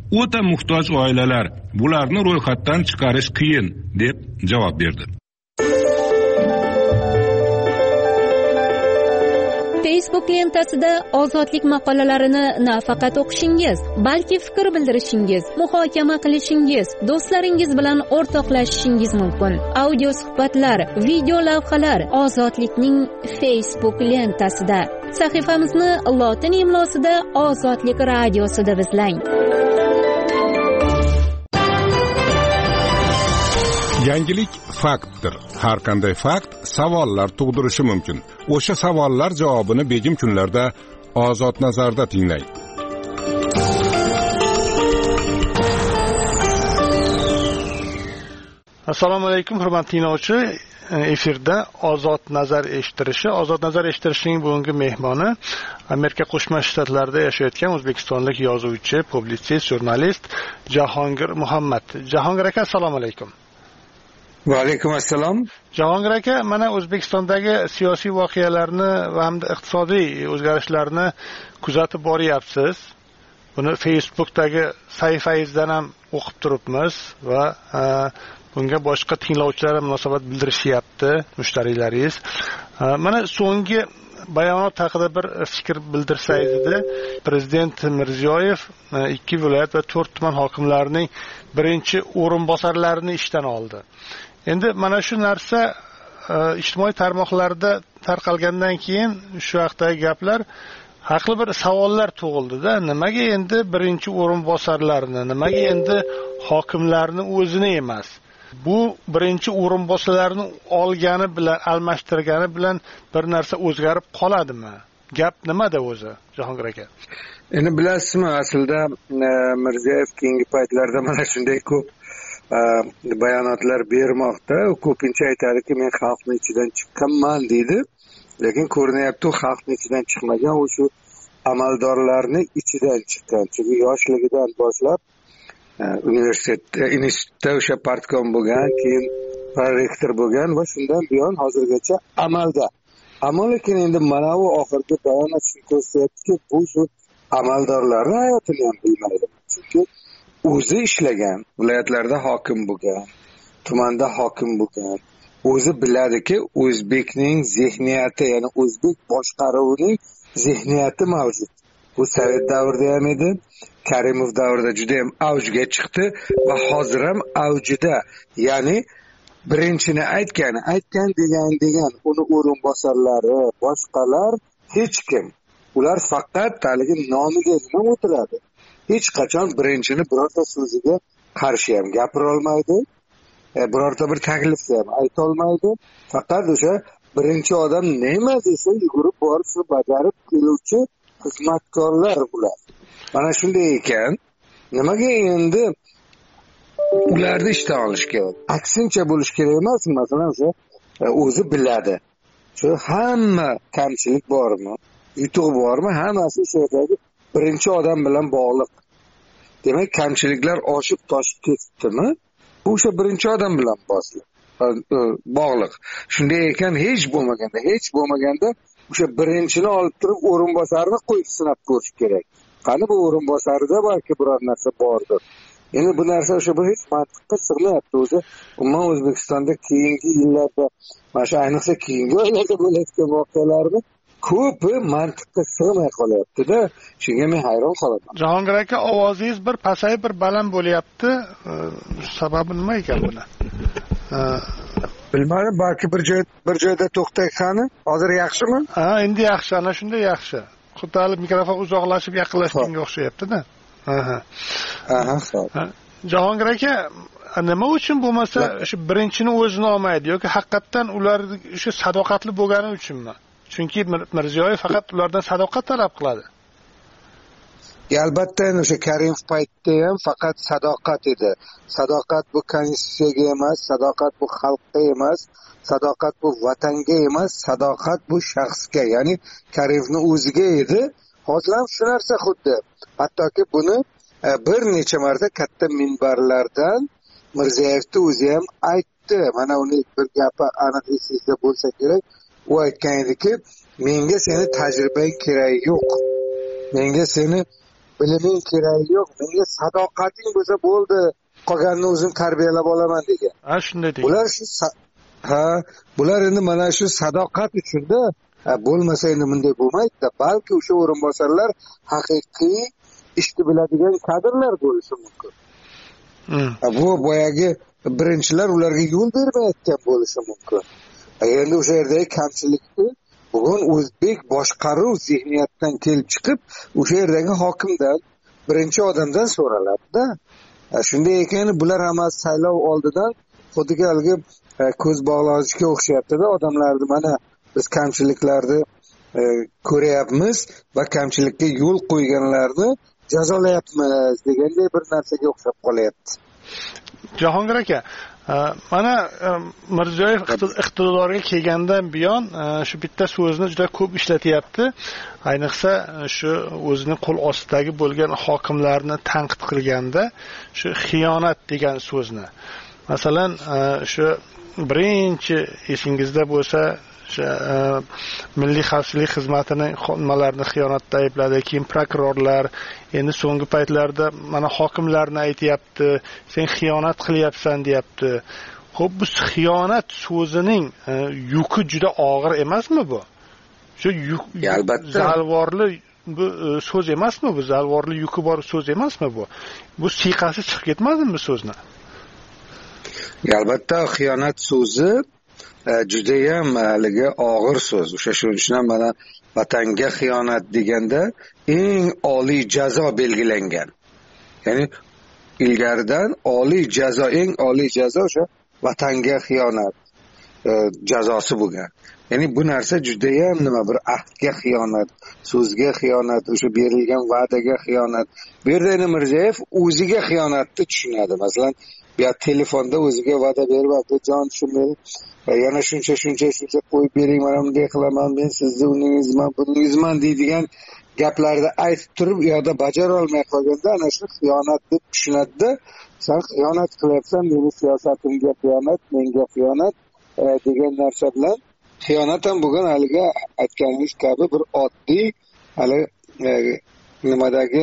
o'ta muhtoj oilalar, bularni ro'yxatdan chiqarish qiyin deb javob berdi. Facebook lentasida ozodlik maqolalarini nafaqat o'qishingiz, balki fikr bildirishingiz, muhokama qilishingiz, do'stlaringiz bilan o'rtoqlashishingiz mumkin. Audio suhbatlar, video lavhalar ozodlikning Facebook lentasida. Sahifamizni lotin imlosida Ozodlik radiosi deb izlang. Yangilik faktdir. Har qanday fakt savollar tug'dirishi mumkin. O'sha savollar javobini begim kunlarda Ozod nazarda tinglang. Assalomu alaykum, hurmatli tinglovchi. Efirda Ozod nazar eshittirishi. Ozod nazar eshittirishning bugungi mehmoni Amerika Qo'shma Shtatlarida yashayotgan o'zbekistonlik yozuvchi, publitsist, jurnalist Jahongir Muhammad. Jahongir aka, assalomu alaykum. Va alaykum assalom. Jahongir aka, mana O'zbekistondagi siyosiy voqealarni va hamda iqtisodiy o'zgarishlarni kuzatib boryapsiz. Buni Facebookdagi sahifangizdan ham o'qib turibmiz va bunga boshqa tinglovchilar munosabat bildirishyapti, mushtariylaringiz. Mana so'nggi bayonot haqida bir fikr bildirsangiz edi. Prezident Mirziyoyev ikki viloyat va to'rt tuman hokimlarining birinchi o'rinbosarlarini ishdan oldi. Endi mana shu narsa ijtimoiy tarmoqlarda tarqalgandan keyin shu haqdagi gaplar haqli bir savollar tug'ildi-da. Nimaga endi birinchi o'rinbosarlarni, nimaga endi hokimlarni o'zini emas? Bu birinchi o'rinbosarlarni olgani bilan, almashtirgani bilan bir narsa o'zgarib qoladimi? Gap nimada o'zi, Jahongir aka? Endi bilasizmi, aslida Mirziyoyev keyingi paytlarda mana shunday ko'p bayonotlar bermoqda. U ko'pincha aytadiki, men xalqning ichidan chiqqanman deydi. Lekin ko'rinyapti, u xalqning ichidan chiqmagan, u shu amaldorlarning ichidan chiqqan. Chunki yoshligidan boshlab universitetda, institutda o'sha partkom bo'lgan, keyin prorektor bo'lgan va shundan buyon hozirgacha amalda. Ammo lekin endi mana bu oxirgi bayonot shuni ko'rsatyaptiki, bu shu amaldorlarning hayotini ham bilmaydi. Chunki o'zi ishlagan, viloyatlarda hokim bo'lgan, tumanda hokim bo'lgan. O'zi biladiki, o'zbekning zehniyati, ya'ni o'zbek boshqaruvining zehniyati mavjud. Bu Sovet davrida ham edi, Karimov davrida juda ham avjga chiqdi va hozir ham avjida. Ya'ni birinchini aytgan, aytgan degan degan uni o'rinbosarlari, boshqalar hech kim. Ular faqat haligi nomigagina o'tiradi. Hech qachon birinchini birorta so'ziga qarshi ham gapira olmaydi. E, birorta bir taklifni ham ayta olmaydi. Faqat o'sha birinchi odam nima desa yugurib borib shu bajarib keluvchi xizmatkorlar bular. Mana shunday ekan, nimaga endi ularni ishdan olish kerak? Aksincha bo'lish kerak emas, masalan o'sha o'zi biladi. Shu hamma kamchilik bormi, yutuq bormi, hammasi shu yerdagi birinchi odam bilan bog'liq. Demak, kamchiliklar oshib toshib ketdimi? Bu o'sha birinchi odam bilan bog'liq. Shunday ekan, hech bo'lmaganda, hech bo'lmaganda o'sha birinchini olib turib o'rinbosarni qo'yib sinab ko'rish kerak. Qani bu o'rinbosarida balki biror narsa bordir. Endi bu narsa o'sha bir hech mantiqqa sig'mayapti o'zi. Umuman O'zbekistonda keyingi yillarda, mana shu ayniqsa keyingi oylarda bo'layotgan voqealarni ko'pi mantiqqa sig'may qolyapti-da. Shunga men hayron qolaman. Jahongir aka, ovozingiz bir pasayib, bir baland bo'lyapti. Sababi nima ekan buni? Bilmadim, balki bir joy bir joyda to'xtay qani. Hozir yaxshimi? Ha, endi yaxshi, ana shunday yaxshi. Xuddi hali mikrofon uzoqlashib, yaqinlashganga o'xshayapti-da. Aha. Aha, xo'p. Jahongir aka, nima uchun bo'lmasa shu birinchini o'zini olmaydi yoki haqiqatan ular shu sadoqatli bo'lgani uchunmi? Chunki Mirziyoyev faqat ulardan sadoqat talab qiladi. Albatta, o'sha Karimov paytda ham faqat sadoqat edi. Sadoqat bu konstitutsiyaga emas, sadoqat bu xalqqa emas, sadoqat bu vatanga emas, sadoqat bu shaxsga, ya'ni Karimovning o'ziga edi. Hozir ham shu narsa xuddi. Hattoki buni bir necha marta katta minbarlardan Mirziyoyevning o'zi ham aytdi. Mana uning bir gapi aniq esingizda bo'lsa kerak. U aytgan ediki, menga seni tajribang kerak yo'q. Menga seni biliming keragi yo'q, menga sadoqating bo'lsa bo'ldi, qolganini o'zim tarbiyalab olaman degan. Ha, shunday degan. Bular shu ha, bular endi mana shu sadoqat uchunda bo'lmasa endi bunday bo'lmaydi-da. Balki o'sha o'rinbosarlar haqiqiy ishni biladigan kadrlar bo'lishi mumkin. Bu boyagi birinchilar ularga yo'l bermayotgan bo'lishi mumkin. Endi o'sha yerdagi kamchilikni bugun o'zbek boshqaruv zihniyatdan kelib chiqib, o'sha yerdagi hokimdan, birinchi odamdan so'raladi-da. Shunday ekan, bular hammasi saylov oldidan xuddi haligi ko'z bog'lashga o'xshayapti-da, odamlarni mana biz kamchiliklarni e, ko'ryapmiz va kamchilikka yo'l qo'yganlarni jazolayapmiz deganday bir narsaga o'xshab qolyapti. Jahongir aka, mana Mirziyoyev iqtidorga kelgandan buyon shu bitta so'zni juda ko'p ishlatyapti. Ayniqsa shu o'zining qo'l ostidagi bo'lgan hokimlarni tanqid qilganda shu xiyonat degan so'zni. Masalan, shu birinchi esingizda bo'lsa, Milliy xavfsizlik xizmatining xodimlarini xiyonatda aybladi, keyin prokurorlar, endi so'nggi paytlarda mana hokimlarni aytayapti, sen xiyonat qilyapsan deyapti. Xo'p, bu xiyonat so'zining yuki juda og'ir emasmi bu? Shu albatta zalvorli bu so'z emasmi bu? Zalvorli yuki bor so'z emasmi bu? Bu siyqasi chiqib ketmadimi so'zni? Albatta xiyonat so'zi juda ham haligi og'ir so'z. O'sha shuning uchun mana vatanga xiyonat deganda eng oliy jazo belgilangan. Ya'ni ilgaridan oliy jazo, eng oliy jazo o'sha vatanga xiyonat e, jazosi bo'lgan. Ya'ni bu narsa juda ham nima, bir ahdga xiyonat, so'zga xiyonat, o'sha berilgan va'daga xiyonat. Bu yerda endi Mirziyoyev o'ziga xiyonatni tushunadi. Masalan, ya telefonda o'ziga va'da berib, jon shunday yana shuncha shuncha shuncha qo'yib bering, mana bunday qilaman, men sizni uningizman, buningizman deydigan gaplarni aytib turib, u yoqda bajara olmay qolganda ana shu xiyonat deb tushunadi-da. Sen xiyonat qilyapsan, meni siyosatimga xiyonat, menga xiyonat e, degan narsa bilan xiyonat ham bo'lgan haligi aytganingiz kabi bir oddiy hali e, nimadagi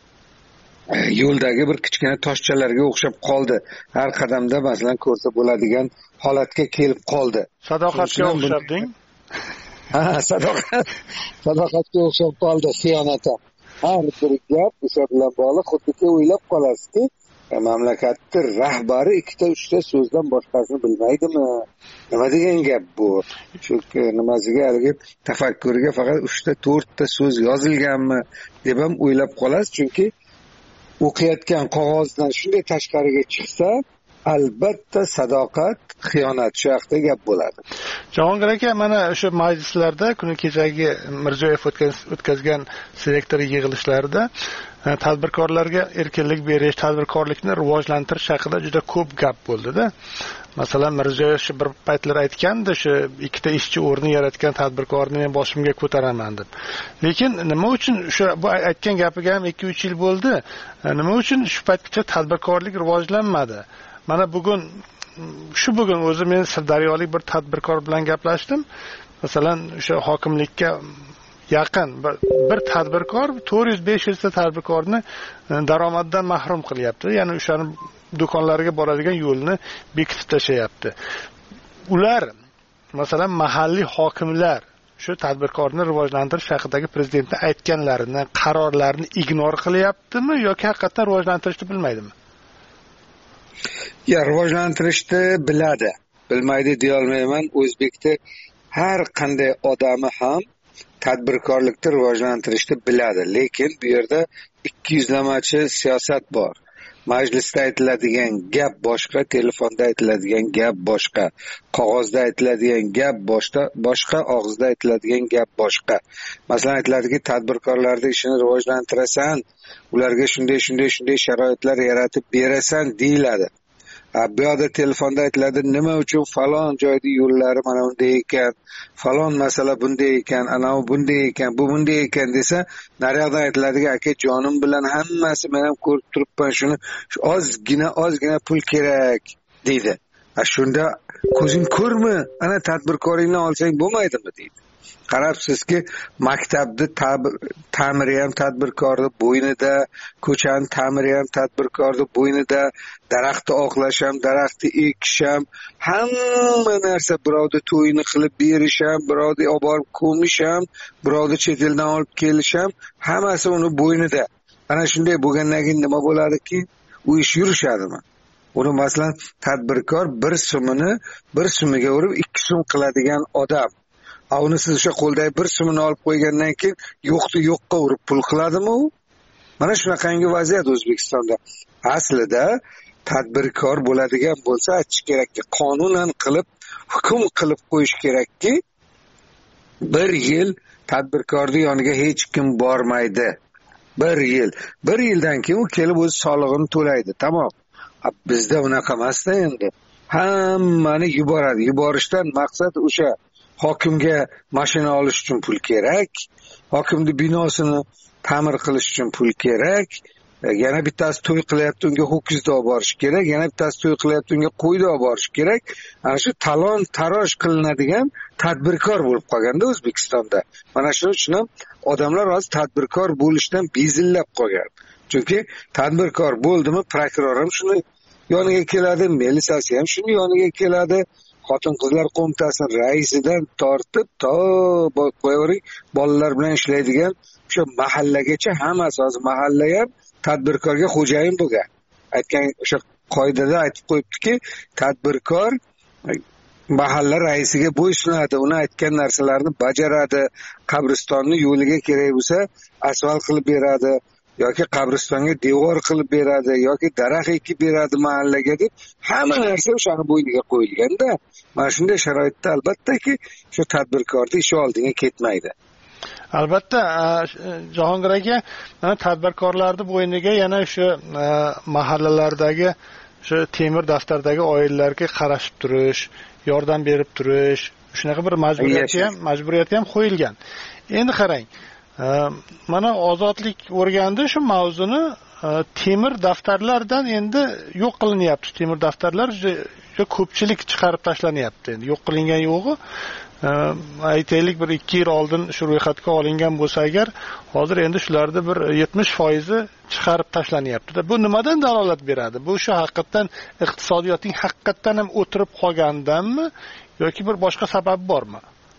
yo'ldagi bir kichkina toshchalarga o'xshab qoldi. Har qadamda masalan ko'rsa bo'ladigan holatga kelib qoldi. Sadoqatga o'xshabding? Ha, sadoqat. Sadoqatga o'xshab qoldi xiyonat. Har bir gap o'sha bilan bog'liq, xuddi o'ylab qolasizki, mamlakatni rahbari ikkita uchta so'zdan boshqasini bilmaydimi? Nima degan gap bu? Shu nimasiga haligi tafakkurga faqat uchta to'rtta so'z yozilganmi deb ham o'ylab qolasiz, chunki o'qiyotgan qog'ozdan shunday tashqariga chiqsa, albatta sadoqat, xiyonat shu haqida gap bo'ladi. Jahongir aka, mana o'sha majlislarda kuni kechagi Mirziyoyev o'tkazgan selektor yig'ilishlarida tadbirkorlarga erkinlik berish, tadbirkorlikni rivojlantirish haqida juda ko'p gap bo'ldi-da. Masalan, Mirziyoyev shu bir paytlar aytgandi, shu ikkita ishchi o'rni yaratgan tadbirkorni men boshimga ko'taraman deb. Lekin nima uchun shu bu aytgan gapiga ham ikki uch yil bo'ldi? Nima uchun shu paytgacha tadbirkorlik rivojlanmadi? Mana bugun shu bugun o'zi men Sirdaryolik bir tadbirkor bilan gaplashdim. Masalan, o'sha hokimlikka yaqin bir, bir tadbirkor to'rt yuz besh yuz ta tadbirkorni daromaddan mahrum qilyapti. Ya'ni o'shani do'konlarga boradigan yo'lni bekitib tashlayapti. Ular masalan mahalliy hokimlar shu tadbirkorni rivojlantirish haqidagi prezidentning aytganlarini, qarorlarini ignor qilyaptimi yoki haqiqatan rivojlantirishni bilmaydimi? Ya, rivojlantirishni biladi. Bilmaydi deya olmayman. O'zbekda har qanday odami ham tadbirkorlikni rivojlantirishni biladi. Lekin bu yerda ikki yuzlamachi siyosat bor. Majlisda aytiladigan gap boshqa, telefonda aytiladigan gap boshqa, qog'ozda aytiladigan gap boshqa, boshqa og'izda aytiladigan gap boshqa. Masalan, aytiladiki, tadbirkorlarning ishini rivojlantirasan, ularga shunday shunday shunday sharoitlar yaratib berasan deyiladi. Bu yoqda telefonda aytiladi, nima uchun falon joyda yo'llari mana bunday ekan, falon masala bunday ekan, anavi bunday ekan, bu bunday ekan desa, naryoqdan aytiladiki, aka jonim bilan hammasi men ham ko'rib turibman, shuni ozgina ozgina pul kerak deydi. A shunda ko'zing ko'rmi? Ana tadbirkoringni olsang bo'lmaydimi deydi. qarabsizki, maktabni ta'miri ham tadbirkorni bo'ynida, ko'chani ta'miri ham tadbirkorni bo'ynida, daraxtni oqlash ham, daraxtni ekish ham, hamma narsa birovni to'yini qilib berish ham, birovni olib borib ko'mish ham, birovni chet eldan olib kelish ham, hammasi uni bo'ynida. Ana shunday bo'lgandan keyin nima bo'ladiki, u ish yurishadimi? Uni masalan tadbirkor bir so'mini bir so'miga urib ikki so'm qiladigan odam. A uni siz o'sha qo'ldagi bir so'mini olib qo'ygandan keyin yo'qni yo'qqa urib pul qiladimi u? Mana shunaqangi vaziyat O'zbekistonda. Aslida tadbirkor bo'ladigan bo'lsa, aytish kerakki, qonunan qilib, hukm qilib qo'yish kerakki, bir yil tadbirkorning yoniga hech kim bormaydi. Bir yil. Bir yildan keyin u kelib o'z solig'ini to'laydi. Tamom. Bizda unaqa emas-da endi. Hammani yuboradi. Yuborishdan maqsad o'sha hokimga mashina olish uchun pul kerak, hokimning binosini ta'mir qilish uchun pul kerak, yana bittasi to'y qilyapti, unga ho'kizni olib borish kerak, yana bittasi to'y qilyapti, unga qo'yni olib borish kerak. Ana shu talon taroj qilinadigan tadbirkor bo'lib qolganda O'zbekistonda. Mana shuning uchun ham odamlar hozir tadbirkor bo'lishdan bezillab qolgan. Chunki tadbirkor bo'ldimi, prokuror ham shuni yoniga keladi, militsiyasi ham shuni yoniga keladi. Xotin-qizlar qo'mitasi raisidan tortib to qo'yavering bolalar bilan ishlaydigan o'sha mahallagacha hammasi hozir mahalla ham tadbirkorga xo'jayin bo'lgan. Aytgan o'sha qoidada aytib qo'yibdiki, tadbirkor mahalla raisiga bo'ysunadi, uni aytgan narsalarni bajaradi, qabristonni yo'liga kerak bo'lsa asfalt qilib beradi, yoki qabristonga devor qilib beradi, yoki daraxt ekib beradi mahallaga deb hamma narsa o'shani bo'yniga qo'yilganda, mana shunday sharoitda albattaki shu tadbirkorning ishi oldinga ketmaydi. Albatta, Jahongir aka, mana tadbirkorlarning bo'yniga yana o'sha mahallalardagi o'sha temir daftardagi oilalarga qarashib turish, yordam berib turish, shunaqa bir majburiyati ham, majburiyati ham qo'yilgan. Endi qarang, mana ozodlik o'rgandi shu mavzuni temir daftarlardan endi yo'q qilinyapti. Temir daftarlar juda ko'pchilik chiqarib tashlanyapti. Endi yo'q qilingan yo'g'i aytaylik bir ikki yil oldin shu ro'yxatga olingan bo'lsa agar, hozir endi shularda bir yetmish foiz chiqarib tashlanyapti. Bu nimadan dalolat beradi? Bu shu haqiqatan iqtisodiyotning haqiqatan ham o'tirib qolganidanmi yoki bir boshqa sabab bormi?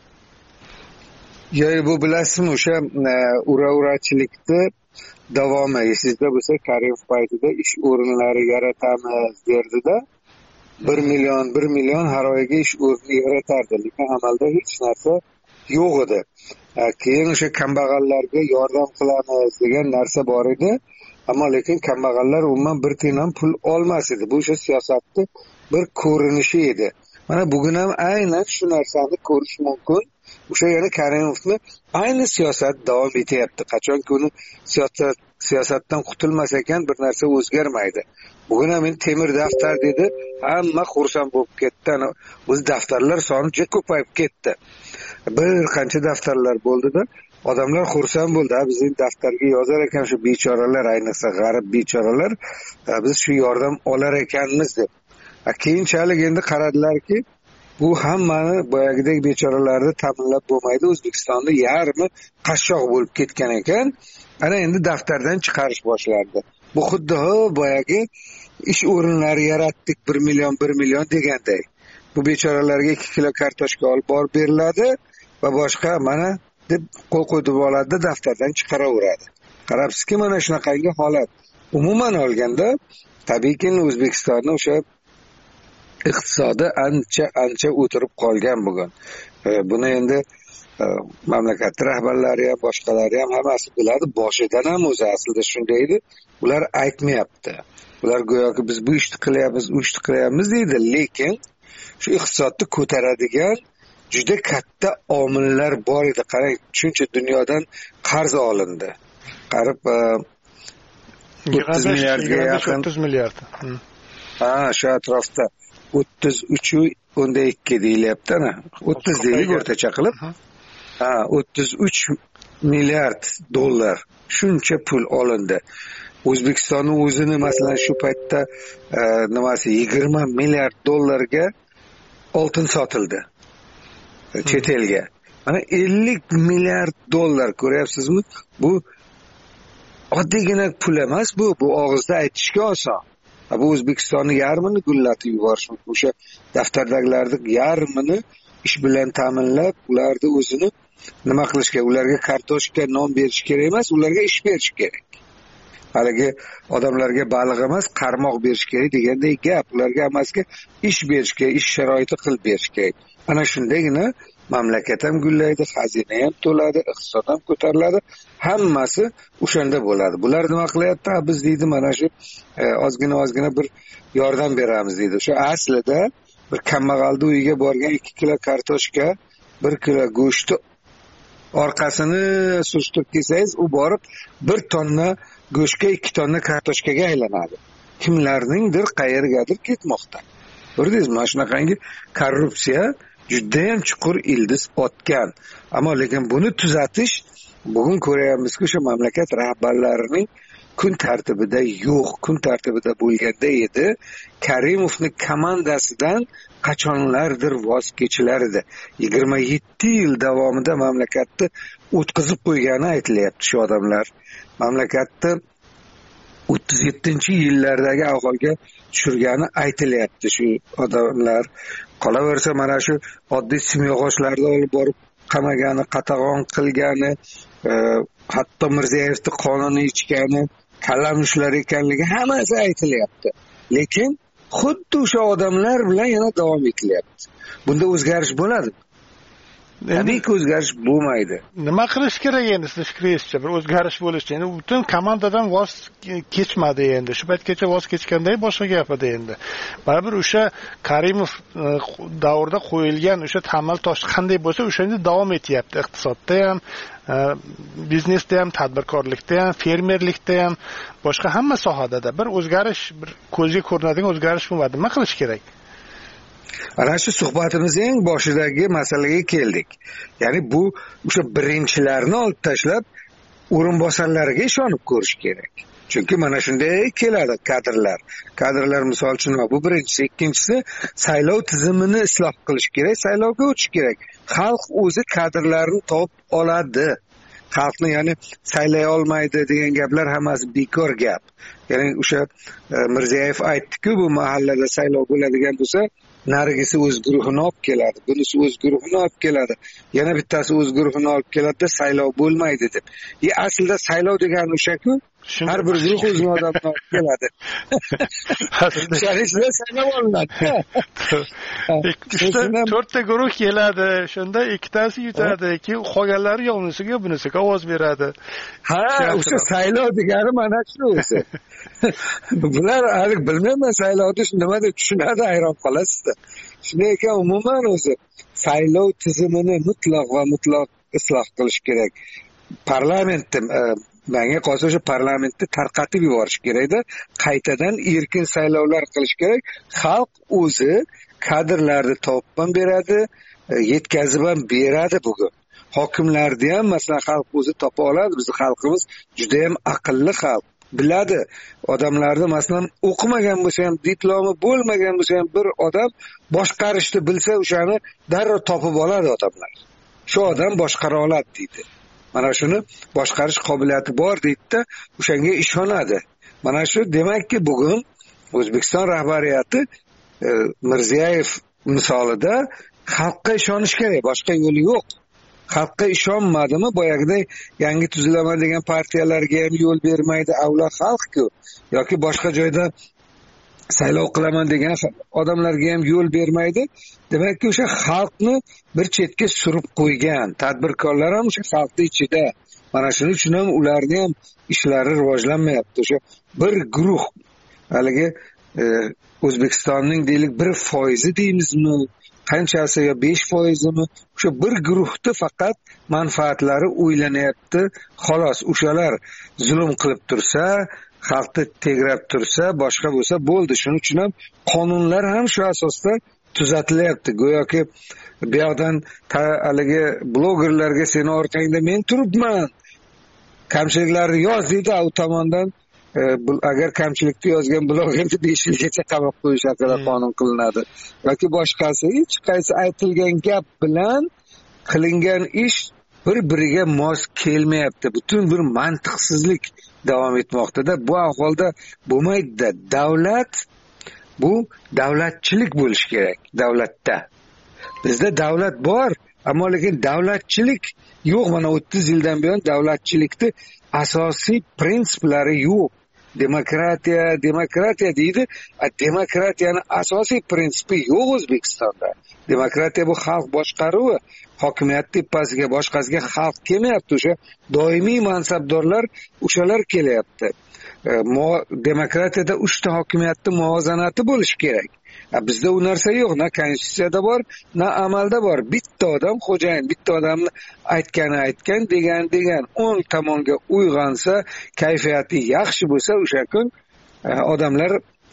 Yo'q, bu bilasizmi, o'sha ura-urachilikni davomi. Esingizda bo'lsa, Karimov paytida ish o'rinlari yaratamiz derdida, bir million bir million har oyga ish o'rni yaratardi, lekin amalda hech narsa yo'q edi. Keyin o'sha kambag'allarga yordam qilamiz degan narsa bor edi, ammo lekin kambag'allar umuman bir tiyin ham pul olmas edi. Bu o'sha siyosatni bir ko'rinishi edi. Mana bugun ham aynan shu narsani ko'rish mumkin. O'sha yana Karimovni ayni siyosat davom etyapti. Qachonki uni siyosat siyosatdan qutulmas ekan bir narsa o'zgarmaydi. Bugun ham men temir daftar dedi, hamma xursand bo'lib ketdi. O'z daftarlar soni juda ko'payib ketdi. Bir qancha daftarlar bo'ldi-da, odamlar xursand bo'ldi. Bizning daftarga yozar ekan shu bechoralar, ayniqsa g'arib bechoralar, biz shu yordam olar ekanmiz deb. Keyinchalik endi qaradilarki, bu hammani boyagidek bechoralarni ta'minlab bo'lmaydi. O'zbekistonda yarmi qashshoq bo'lib ketgan ekan. Ana endi daftardan chiqarish boshlandi. Bu xuddi boyagi ish o'rinlari yaratdik bir million bir million deganday. Bu bechoralarga ikki kilo kartoshka olib borib beriladi va boshqa mana deb qo'l qo'yib oladi, daftardan chiqaraveradi. Qarabsizki, mana shunaqangi holat. Umuman olganda, tabiiyki O'zbekistonda o'sha iqtisodi ancha ancha o'tirib qolgan bugun. Buni endi mamlakat rahbarlari ham boshqalari ham hammasi biladi. Boshidan ham o'zi aslida shunday edi. Ular aytmayapti. Ular go'yoki biz bu ishni qilyapmiz, u ishni qilyapmiz deydi, lekin shu iqtisodni ko'taradigan juda katta omillar bor edi. Qarang, shuncha dunyodan qarz olindi. Qarib o'ttiz milliardga yaqin. o'ttiz milliard. Ha, shu atrofda o'ttiz uch o'nda ikki deyilyapti, ana. o'ttiz deylik o'rtacha qilib. Ha, o'ttiz uch milliard dollar shuncha pul olindi. O'zbekistonning o'zini masalan shu paytda nimasi yigirma milliard dollarga oltin sotildi chet elga. mana ellik milliard dollar, ko'ryapsizmi? Bu oddiygina pul emas, bu bu og'izda aytishga oson. Bu O'zbekistonni yarmini gullatib yuborish mumkin. O'sha daftardagilarning yarmini ish bilan ta'minlab, ularni o'zini nima qilishga, ularga kartoshka, non berish kerak emas, ularga ish berish kerak. Haligi odamlarga baliq emas, qarmoq berish kerak deganday gap. Ularga hammasiga ish berish kerak, ish sharoiti qilib berish kerak. Ana shundagina mamlakat ham gullaydi, xazina ham to'ladi, iqtisod ham ko'tariladi. Hammasi o'shanda bo'ladi. Bular nima qilyapti? Biz deydi mana shu ozgina-ozgina bir yordam beramiz deydi. O'sha aslida bir kambag'alning uyiga borgan ikki kilo kartoshka, bir kilo go'shtni orqasini surishtirib kelsangiz, u borib bir tonna go'shtga ikki tonna kartoshkaga aylanadi. Kimlarningdir qayergadir ketmoqda. Ko'rdingizmi? Mana shunaqangi korrupsiya juda ham chuqur ildiz otgan. Ammo lekin buni tuzatish bugun ko'ryapmizki, o'sha mamlakat rahbarlarining kun tartibida yo'q, kun tartibida bo'lganda edi. Karimovning komandasidan qachonlardir voz kechilar edi. yigirma yetti yil davomida mamlakatni o'tkazib qo'ygani aytilyapti shu odamlar. Mamlakatni o'ttiz yettinchi yillardagi ahvolga tushirgani aytilyapti shu odamlar. Qolaversa mana shu oddiy simyog'ochlarni olib borib qamagani, qatag'on qilgani, e, hatto Mirzayevning qonini ichgani, kalamushlar ekanligi hammasi aytilyapti. Lekin xuddi o'sha odamlar bilan yana davom etilyapti. Bunda o'zgarish bo'ladi. Tabiiyki o'zgarish bo'lmaydi. Nima qilish kerak endi siz fikringizcha? Bir o'zgarish bo'lishi, endi butun komandadan voz kechmadi endi. Shu paytgacha voz kechganday boshqa gap edi endi. Baribir o'sha Karimov davrida qo'yilgan o'sha tamal tosh qanday bo'lsa, o'shanda davom etyapti. Iqtisodda ham, biznesda ham, tadbirkorlikda ham, fermerlikda ham, boshqa hamma sohada bir o'zgarish, bir ko'zga ko'rinadigan o'zgarish bo'lmadi. Nima qilish kerak? Ana shu suhbatimizning boshidagi masalaga keldik. Ya'ni bu o'sha birinchilarni olib tashlab o'rinbosarlariga ishonib ko'rish kerak. Chunki mana shunday keladi kadrlar. Kadrlar misol uchun bu birinchisi, ikkinchisi saylov tizimini isloh qilish kerak, saylovga o'tish kerak. Xalq o'zi kadrlarni topib oladi. Xalqni ya'ni saylay olmaydi degan gaplar hammasi bekor gap. Ya'ni o'sha Mirziyoyev aytdi-ku, bu mahallada saylov bo'ladigan bo'lsa, narigisi o'z guruhini olib keladi, bunisi o'z guruhini olib keladi, yana bittasi o'z guruhini olib keladi-da saylov bo'lmaydi deb. E aslida saylov degani o'sha-ku, har bir guruh o'zini odamini olib keladi. Aslida saylov olinadi. to'rtta guruh keladi, shunda ikkitasi yutadi, keyin qolganlari yo'nisiga bunisiga ovoz beradi. Ha, o'sha saylov degani mana shu o'zi. Bular hali bilmayman saylovni nima deb tushunadi, hayron qolasizda. Shunday ekan, umuman o'zi saylov tizimini mutlaq va mutlaq isloh qilish kerak. Parlamentni menga qolsa o'sha parlamentni tarqatib yuborish kerak-da, qaytadan erkin saylovlar qilish kerak. Xalq o'zi kadrlarni topib ham beradi, yetkazib ham beradi bugun. Hokimlarni ham masalan xalq o'zi topa oladi. Bizning xalqimiz juda ham aqlli xalq. Biladi. Odamlarni masalan o'qimagan bo'lsa ham, diplomi bo'lmagan bo'lsa ham bir odam boshqarishni bilsa, o'shani darrov topib oladi odamlar. Shu odam boshqara oladi deydi. Mana shuni boshqarish qobiliyati bor deydi-da, o'shanga ishonadi. Mana shu demakki bugun O'zbekiston rahbariyati e, Mirziyoyev misolida xalqqa ishonish kerak, boshqa yo'li yo'q. Xalqqa ishonmadimi, boyagiday yangi tuzilaman degan partiyalarga ham yo'l bermaydi, avlod xalq-ku. Yoki boshqa joyda saylov qilaman degan odamlarga ham yo'l bermaydi. Demakki, o'sha xalqni bir chetga surib qo'ygan, tadbirkorlar ham o'sha xalqning ichida. Mana shuning uchun ham ularning ham ishlari rivojlanmayapti. O'sha bir guruh, haligi e, O'zbekistonning deylik bir foizi deymizmi, qanchasi yo besh foizimi, o'sha bir guruhni faqat manfaatlari o'ylanyapti. Xolos, o'shalar zulm qilib tursa, xalqni tegrab tursa, boshqa bo'lsa bo'ldi. Shuning uchun ham qonunlar ham shu asosda tuzatilyapti. Go'yoki bu yoqdan haligi blogerlarga seni orqangda men turibman, kamchiliklarni yoz deydi, u tomondan e, agar kamchilikni yozgan blogerni besh yilgacha qamab qo'yish haqida qonun qilinadi. Yoki boshqasi hech qaysi aytilgan gap bilan qilingan ish bir biriga mos kelmayapti. Butun bir mantiqsizlik davom etmoqda-da. Bu ahvolda bo'lmaydi-da. Davlat bu davlatchilik bo'lishi kerak davlatda. Bizda davlat bor, ammo lekin davlatchilik yo'q. Mana o'ttiz yildan buyon davlatchilikning asosiy prinsiplari yo'q. Demokratiya, demokratiya deydi. Demokratiyani asosiy prinsipi yo'q O'zbekistonda. Demokratiya bu xalq boshqaruvi. Hokimiyat tepasiga boshqasiga xalq kelmayapti. O'sha doimiy mansabdorlar o'shalar kelyapti. Demokratiyada uchta hokimiyatning muvozanati bo'lishi kerak. Bizda u narsa yo'q. Na konstitutsiyada bor, na amalda bor. Bitta odam xo'jayin, bitta odamni aytgani aytgan, degan degan. o'ng tomonga uyg'onsa, kayfiyati yaxshi bo'lsa, o'sha kun odamlar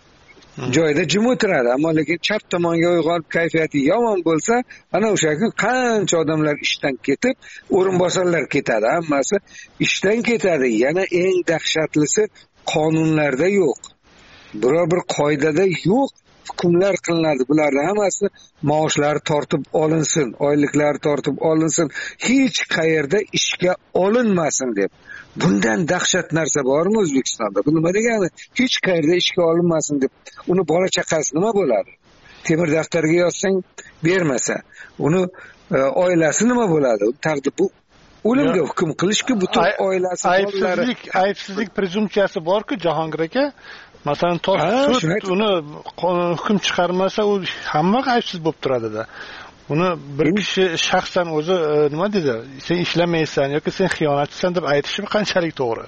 joyida jim o'tiradi. Ammo lekin chap tomonga uyg'onib kayfiyati yomon bo'lsa, ana o'sha kun qancha odamlar ishdan ketib, o'rinbosarlar ketadi. Hammasi ishdan ketadi. Yana eng dahshatlisi qonunlarda yo'q. Biror bir qoidada yo'q. Hukmlar qilinadi. Bularning hammasi maoshlari tortib olinsin, oyliklari tortib olinsin, hech qayerda ishga olinmasin deb. Bundan dahshat narsa bormi O'zbekistonda? Bu nima degani? Hech qayerda ishga olinmasin deb. Uni bola chaqasi nima bo'ladi? Temir daftarga yozsang bermasa, uni e, oilasi nima bo'ladi? Taqdir bu o'limga hukm qilishki butun oilasi aybsizlik, aybsizlik prezumpsiyasi bor-ku Jahongir aka. Masalan, sud uni hukm chiqarmasa, u hamma aybsiz bo'lib turadi-da. Uni bir kishi shaxsan o'zi nima dedi? Sen ishlamaysan yoki sen xiyonatchisan deb aytishi qanchalik to'g'ri?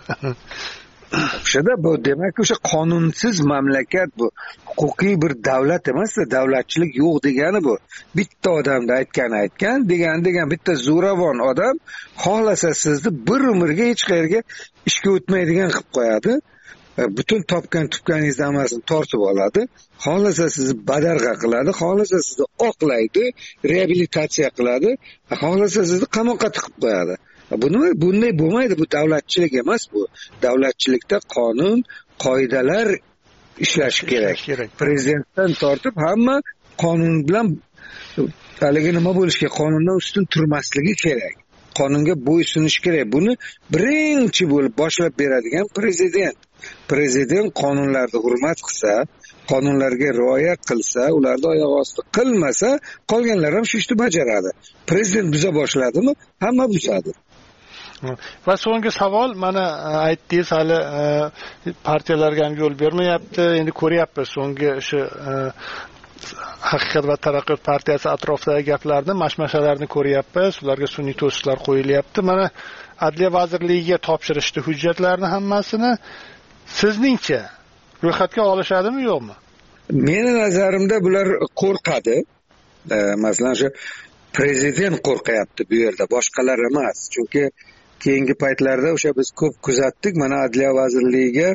O'shada bu demak o'sha qonunsiz mamlakat bu. Huquqiy bir davlat emas-da, davlatchilik yo'q degani bu. Bitta odamda aytgani aytgan, degan degan bitta zo'ravon odam xohlasa sizni bir umrga hech qayerga ishga o'tmaydigan qilib qo'yadi. Butun topgan tutganingizni hammasini tortib oladi. Xohlasa sizni badarg'a qiladi, xohlasa sizni oqlaydi, reabilitatsiya qiladi, xohlasa sizni qamoqqa tiqib qo'yadi. Bu nima? Bunday bo'lmaydi. Bu davlatchilik emas bu. Davlatchilikda qonun, qoidalar ishlashi kerak. Prezidentdan tortib hamma qonun bilan haligi nima bo'lishi, qonundan ustun turmasligi kerak. Qonunga bo'ysunish kerak. Buni birinchi bo'lib boshlab beradigan prezident. Prezident qonunlarni hurmat qilsa, qonunlarga rioya qilsa, ularni oyoq osti qilmasa, qolganlar ham shu ishni bajaradi. Prezident buza boshladimi, hamma buzadi. Va so'nggi savol, mana aytdingiz, hali partiyalarga ham yo'l bermayapti. Endi ko'ryapmiz so'nggi shu Haqiqat va taraqqiyot partiyasi atrofidagi gaplarni, mashmashalarni ko'ryapmiz. Ularga sun'iy to'siqlar qo'yilyapti. Mana Adliya vazirligiga topshirishdi hujjatlarni hammasini. Sizningcha ro'yxatga olishadimi, yo'qmi? Meni nazarimda bular qo'rqadi. E, masalan, shu prezident qo'rqyapti bu yerda, boshqalar emas. Chunki keyingi paytlarda o'sha biz ko'p kuzatdik, mana Adliya vazirligiga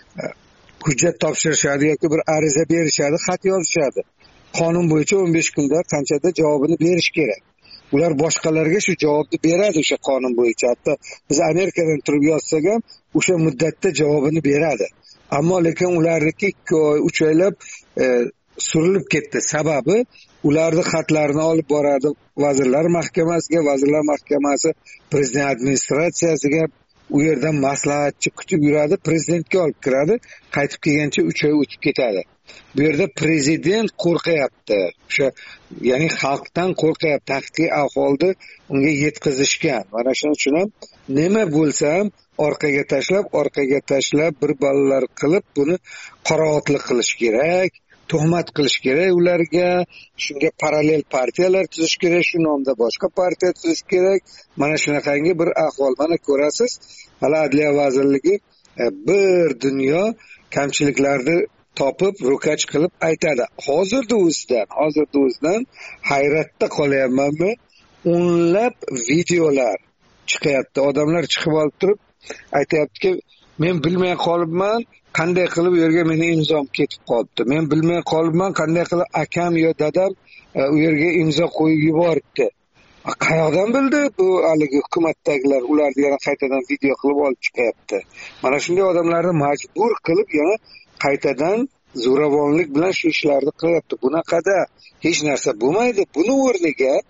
hujjat topshirishadi yoki bir ariza berishadi, xat yozishadi. Qonun bo'yicha o'n besh kunda qanchada javobini berish kerak. Ular boshqalarga shu javobni beradi o'sha qonun bo'yicha. Hatto biz Amerikadan turib yozsak ham o'sha muddatda javobini beradi. Ammo lekin ularniki ikki oy, uch oylab e, surilib ketdi. Sababi ularning xatlarini olib boradi Vazirlar Mahkamasiga, Vazirlar Mahkamasi Prezident administratsiyasiga, u yerdan maslahatchi kutib yuradi, prezidentga olib kiradi, qaytib kelgancha uch oy o'tib ketadi. Bu yerda prezident qo'rqyapti. O'sha, ya'ni xalqdan qo'rqyapti. Haqiqiy ahvolni unga yetkazishgan. Mana shuning uchun ham nima bo'lsa ham orqaga tashlab, orqaga tashlab bir balolar qilib buni qorovotlik qilish kerak. Tuhmat qilish kerak ularga, shunga parallel partiyalar tuzish kerak, shu nomda boshqa partiya tuzish kerak. Mana shunaqangi bir ahvol. Mana ko'rasiz, hali Adliya vazirligi bir dunyo kamchiliklarni topib, ro'kach qilib aytadi. Hozirda o'zidan, hozirda o'zidan hayratda qolyapmanmi? O'nlab videolar chiqyapti. Odamlar chiqib olib turib aytayaptiki, men bilmay qolibman, qanday qilib u yerga meni imzom ketib qolibdi. Men bilmay qolibman, qanday qilib akam yo dadam u yerga imzo qo'yib yuboribdi. Qayoqdan bildi bu haligi hukumatdagilar? Ularni yana qaytadan video qilib olib chiqyapti. Mana shunday odamlarni majbur qilib yana qaytadan zo'ravonlik bilan shu ishlarni qilyapti. Bunaqada hech narsa bo'lmaydi. Buni o'rniga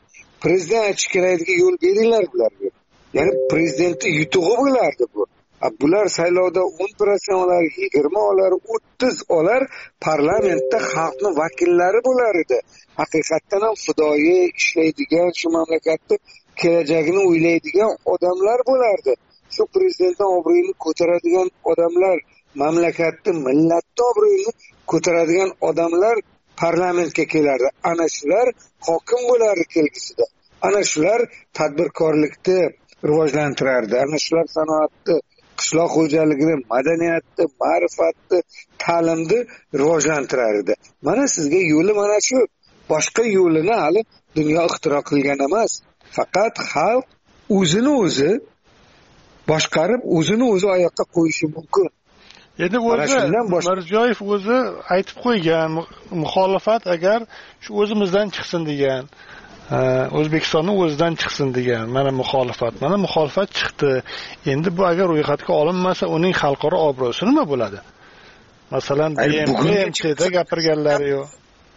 prezident aytish kerakligiga yo'l beringlar bularga. Ya'ni prezidentni yutug'i bo'lardi bu. Bular saylovda o'n prosent olar, yigirma olar, o'ttiz olar, parlamentda xalqning vakillari bo'lar edi. Haqiqatdan ham fidoyi ishlaydigan, shu mamlakatni kelajagini o'ylaydigan odamlar bo'lardi. Shu prezidentning obro'yini ko'taradigan odamlar, mamlakatni, millatni obro'yini ko'taradigan odamlar parlamentga kelardi. Ana shular hokim bo'lardi kelgusida. Ana shular tadbirkorlikni rivojlantirardi. Ana shular sanoatni, qishloq xo'jaligini, madaniyatni, ma'rifatni, ta'limni rivojlantirar edi. Mana sizga yo'li mana shu. Boshqa yo'lini hali dunyo ixtiro qilgan emas. Faqat xalq o'zini o'zi boshqarib, o'zini o'zi oyoqqa qo'yishi mumkin. Endi o'zi Mirziyoyev o'zi aytib qo'ygan, muxolifat agar shu o'zimizdan chiqsin degan, O'zbekistonning o'zidan chiqsin degan, mana muxolifat, mana muxolifat chiqdi. Endi bu agar ro'yxatga olinmasa, uning xalqaro obro'si nima bo'ladi? Masalan, B M Tda gapirganlari yo'q.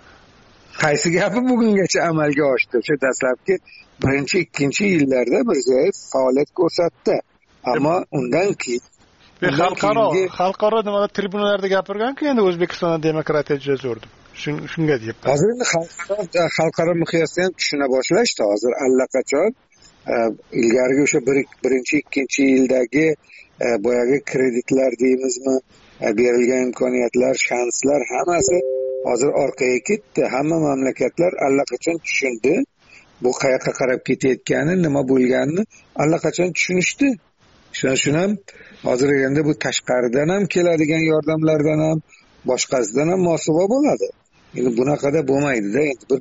Qaysi gapi bugungacha amalga oshdi? O'sha dastlabki birinchi, ikkinchi yillarda Mirziyoyev faoliyat ko'rsatdi. Ammo undan keyin xalqaro xalqaro nimalar tribunalarda gapirgan-ku, endi O'zbekistonda demokratiya juda zo'r deb. Shunga deyapman. Hozir endi xalqaro xalqaro miqyosda ham tushuna boshlashdi. Hozir allaqachon ilgarigi o'sha birinchi, ikkinchi yildagi boyagi kreditlar deymizmi, berilgan imkoniyatlar, shanslar hammasi hozir orqaga ketdi. Hamma mamlakatlar allaqachon tushundi. Bu qayoqqa qarab ketayotgani, nima bo'lganini allaqachon tushunishdi. Shuning ham hozir endi bu tashqaridan ham keladigan yordamlardan ham boshqasidan ham mosuvo bo'ladi. Endi bunaqada bo'lmaydi-da. Endi bir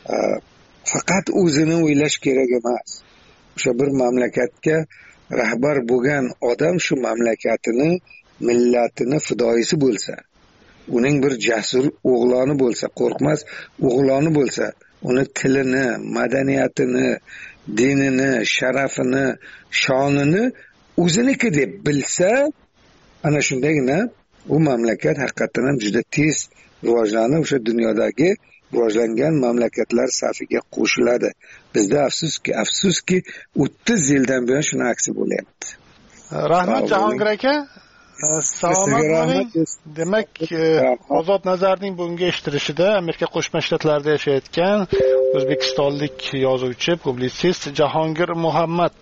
faqat o'zini o'ylash kerak emas. O'sha bir mamlakatga rahbar bo'lgan odam shu mamlakatini, millatini fidoyisi bo'lsa, uning bir jasur o'g'loni bo'lsa, qo'rqmas o'g'loni bo'lsa, uni tilini, madaniyatini, dinini, sharafini, shonini o'ziniki deb bilsa, ana shundagina u mamlakat haqiqatan ham juda tez rivojlanib, o'sha dunyodagi rivojlangan mamlakatlar safiga qo'shiladi. Bizda afsuski, afsuski o'ttiz yildan buyon shuni aksi bo'lyapti. Rahmat Jahongir aka. Salomat bo'ling. Demak, Ozod Nazarning bugungi eshittirishida Amerika Qo'shma Shtatlarida yashayotgan o'zbekistonlik yozuvchi, publitsist Jahongir Muhammad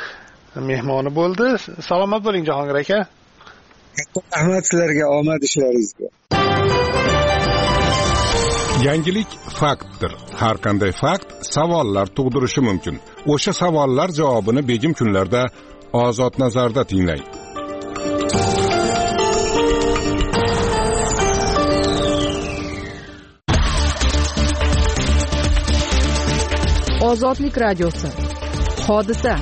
mehmoni bo'ldi. Salomat bo'ling Jahongir aka. Rahmat sizlarga, omad ishlaringizga. Yangilik faktdir. Har qanday fakt savollar tug'dirishi mumkin. O'sha savollar javobini begim kunlarda Ozod Nazarda tinglang. Ozodlik radiosi. Hodisa.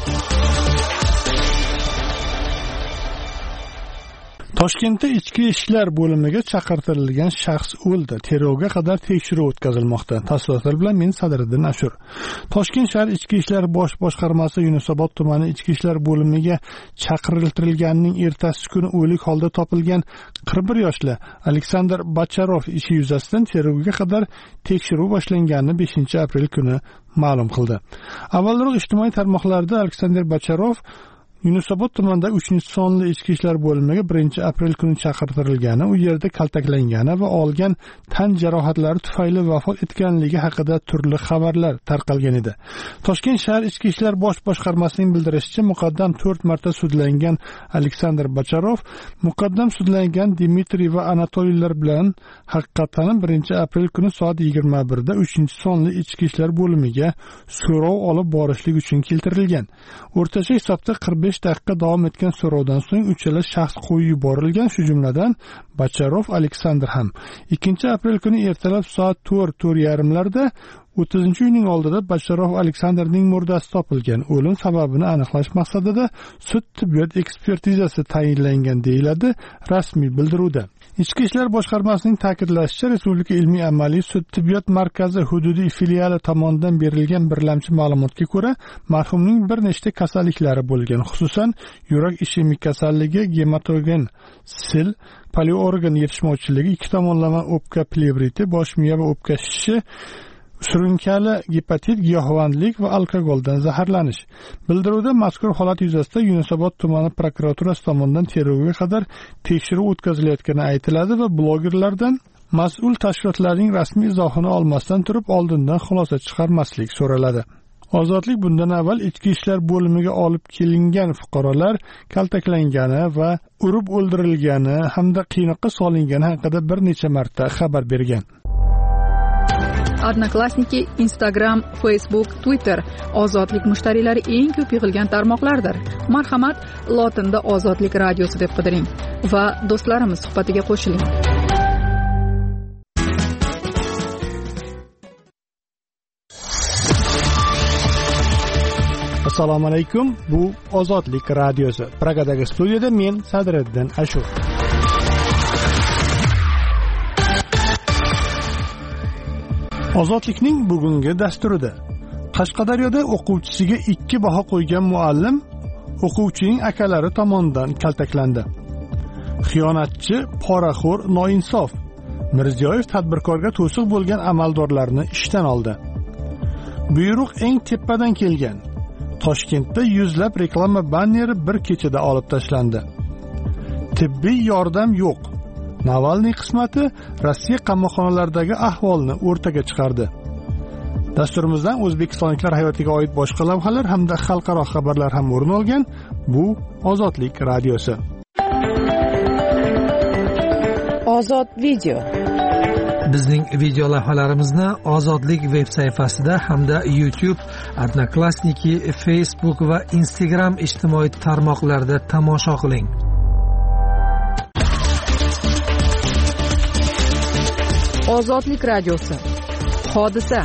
Toshkentda ichki ishlar bo'limiga chaqirtirilgan shaxs o'ldi. Tergovga qadar tekshiruv o'tkazilmoqda. Tafsilotlar bilan men Sadriddin Ashur. Toshkent shahar ichki ishlar bosh boshqarmasi Yunusobod tumani ichki ishlar bo'limiga chaqiriltirilganining ertasi kuni o'lik holda topilgan qirq bir yoshli Aleksandr Bacharov ishi yuzasidan tergovga qadar tekshiruv boshlanganini beshinchi aprel kuni ma'lum qildi. Avvalroq ijtimoiy tarmoqlarda Aleksandr Bacharov Yunusobod tumanida uchinchi sonli ichki ishlar bo'limiga birinchi aprel kuni chaqirtirilgani, u yerda kaltaklangani va olgan tan jarohatlari tufayli vafot etganligi haqida turli xabarlar tarqalgan edi. Toshkent shahar ichki ishlar bosh boshqarmasining bildirishicha, muqaddam to'rt marta sudlangan Aleksandr Bacharov muqaddam sudlangan Dmitriy va Anatoliylar bilan haqiqatan birinchi aprel kuni soat yigirma birda uchinchi sonli ichki ishlar bo'limiga so'rov olib borishlik uchun keltirilgan. O'rtacha hisobda qirq besh daqiqa davom etgan so'rovdan so'ng uchala shaxs qo'yib yuborilgan, shu jumladan Bacharov Aleksandr ham. ikkinchi aprel kuni ertalab soat to'rt to'rt yarim larda o'ttizinchi uyning oldida Bacharov Aleksandrning murdasi topilgan. O'lim sababini aniqlash maqsadida sud tibbiyot ekspertizasi tayinlangan deyiladi rasmiy bildiruvda. Ichki ishlar boshqarmasining ta'kidlashicha, Respublika ilmiy amaliy sud tibbiyot markazi hududiy filiali tomonidan berilgan birlamchi ma'lumotga ko'ra, marhumning bir nechta kasalliklari bo'lgan, xususan yurak ishemik kasalligi, gematogen sil, poliorgan yetishmovchiligi, ikki tomonlama o'pka plevriti, bosh miya va o'pka shishi surunkali gepatit, giyohvandlik va alkogoldan zaharlanish. Bildiruvda mazkur holat yuzasidan Yunusobod tumani prokuraturasi tomonidan tergovga qadar tekshiruv o'tkazilayotgani aytiladi va blogerlardan mas'ul tashkilotlarning rasmiy izohini olmasdan turib oldindan xulosa chiqarmaslik so'raladi. Ozodlik bundan avval ichki ishlar bo'limiga olib kelingan fuqarolar kaltaklangani va urib o'ldirilgani hamda qiynoqqa solingani haqida bir necha marta xabar bergan. Odnoklassniki, Instagram, Facebook, Twitter ozodlik mushtariylari eng ko'p yig'ilgan tarmoqlardir. Marhamat, lotinda Ozodlik radiosi deb qidiring va do'stlarimiz suhbatiga qo'shiling. Assalomu alaykum. Bu Ozodlik radiosi. Pragadagi studiyada men Sadriddin Ashur. Ozodlikning bugungi dasturida Qashqadaryoda o'quvchisiga ikki baho qo'ygan muallim o'quvchining akalari tomonidan kaltaklandi. Xiyonatchi, poraxo'r, noinsof. Mirziyoyev tadbirkorga to'siq bo'lgan amaldorlarni ishdan oldi. Buyruq eng tepadan kelgan. Toshkentda yuzlab reklama banneri bir kechada olib tashlandi. Tibbiy yordam yo'q. Navalniy qismati Rossiya qamoqxonalaridagi ahvolni o'rtaga chiqardi. Dasturimizdan o'zbekistonliklar hayotiga oid boshqa lavhalar hamda xalqaro xabarlar ham o'rin olgan. Bu Ozodlik radiosi. Ozod video. Bizning video lavhalarimizni Ozodlik veb sayfasida hamda YouTube, Odnoklassniki, Facebook va Instagram ijtimoiy tarmoqlarida tomosha qiling. Ozodlik radiosi. Hodisa.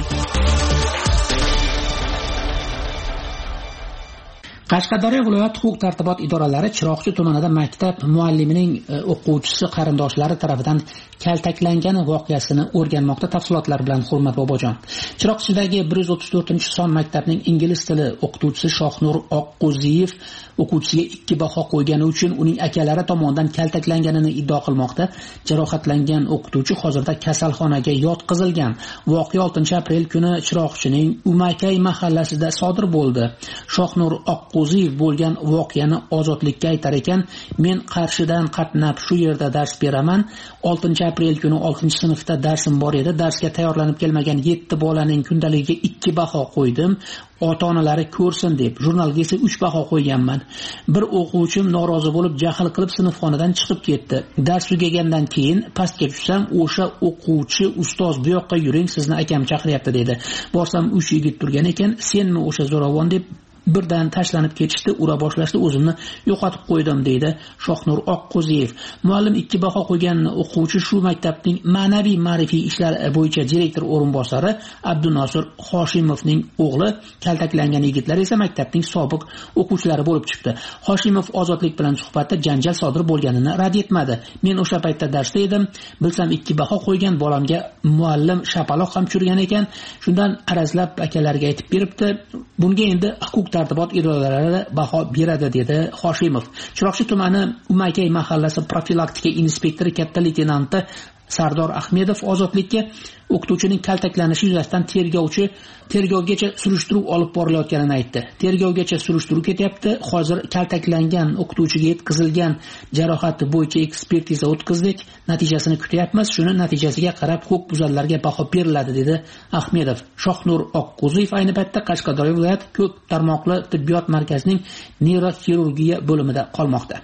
Qashqadaryo viloyat huquq-tartibot idoralari Chiroqchi tumanida maktab muallimining o'quvchisi qarindoshlari tomonidan kaltaklangani voqeasini o'rganmoqda. Tafsilotlar bilan Hurmat Bobojon. Chiroqchidagi bir yuz o'ttiz to'rtinchi son maktabning ingliz tili o'qituvchisi Shohnur Oqqo'ziyev o'quvchisiga ikki baho qo'ygani uchun uning akalari tomonidan kaltaklanganini iddao qilmoqda. Jarohatlangan o'qituvchi hozirda kasalxonaga yotqizilgan. Voqea oltinchi aprel kuni Chiroqchining Umakay mahallasida sodir bo'ldi. Shohnur Oqqo'ziyev bo'lgan voqeani Ozodlikka aytar ekan, men Qarshidan qatnab shu yerda dars beraman. oltinchi aprel kuni oltinchi sinfda darsim bor edi. Darsga tayyorlanib kelmagan yetti bolaning kundaligiga ikki baho qo'ydim. Ota-onalari ko'rsin deb. Jurnalga esa uch baho qo'yganman. Bir o'quvchim norozi bo'lib jahl qilib sinfxonadan chiqib ketdi. Dars tugagandan keyin pastga tushsam, o'sha o'quvchi ustoz bu yoqqa yuring, sizni akam chaqiryapti dedi. Borsam uch yigit turgan ekan, senmi o'sha zo'ravon deb birdan tashlanib ketishdi, ura boshlashdi, o'zimni yo'qotib qo'ydim deydi Shohnur Oqqo'ziyev. Muallim ikki baho qo'ygan o'quvchi shu maktabning ma'naviy ma'rifiy ishlar bo'yicha direktor o'rinbosari Abdunosir Hoshimovning o'g'li. Kaltaklangan yigitlar esa maktabning sobiq o'quvchilari bo'lib chiqdi. Hoshimov Ozodlik bilan suhbatda janjal sodir bo'lganini rad etmadi. Men o'sha paytda darsda edim, bilsam ikki baho qo'ygan bolamga muallim shapaloq ham tushirgan ekan. Shundan arazlab akalarga aytib beribdi. Bunga endi huquq tartibot idoralari baho beradi dedi Hoshimov. Chiroqchi tumani Umakay mahallasi profilaktika inspektori katta leytenanti Sardor Ahmedov Ozodlikka o'qituvchining kaltaklanishi yuzasidan tergovchi tergovgacha surishtiruv olib borilayotganini aytdi. Tergovgacha surishtiruv ketyapti. Hozir kaltaklangan o'qituvchiga yetkazilgan jarohati bo'yicha ekspertiza o'tkazdik. Natijasini kutyapmiz. Shuni natijasiga qarab huquq buzarlarga baho beriladi dedi Ahmedov. Shohnur Oqqo'ziyev ayni paytda Qashqadaryo viloyat ko'p tarmoqli tibbiyot markazining neyroxirurgiya bo'limida qolmoqda.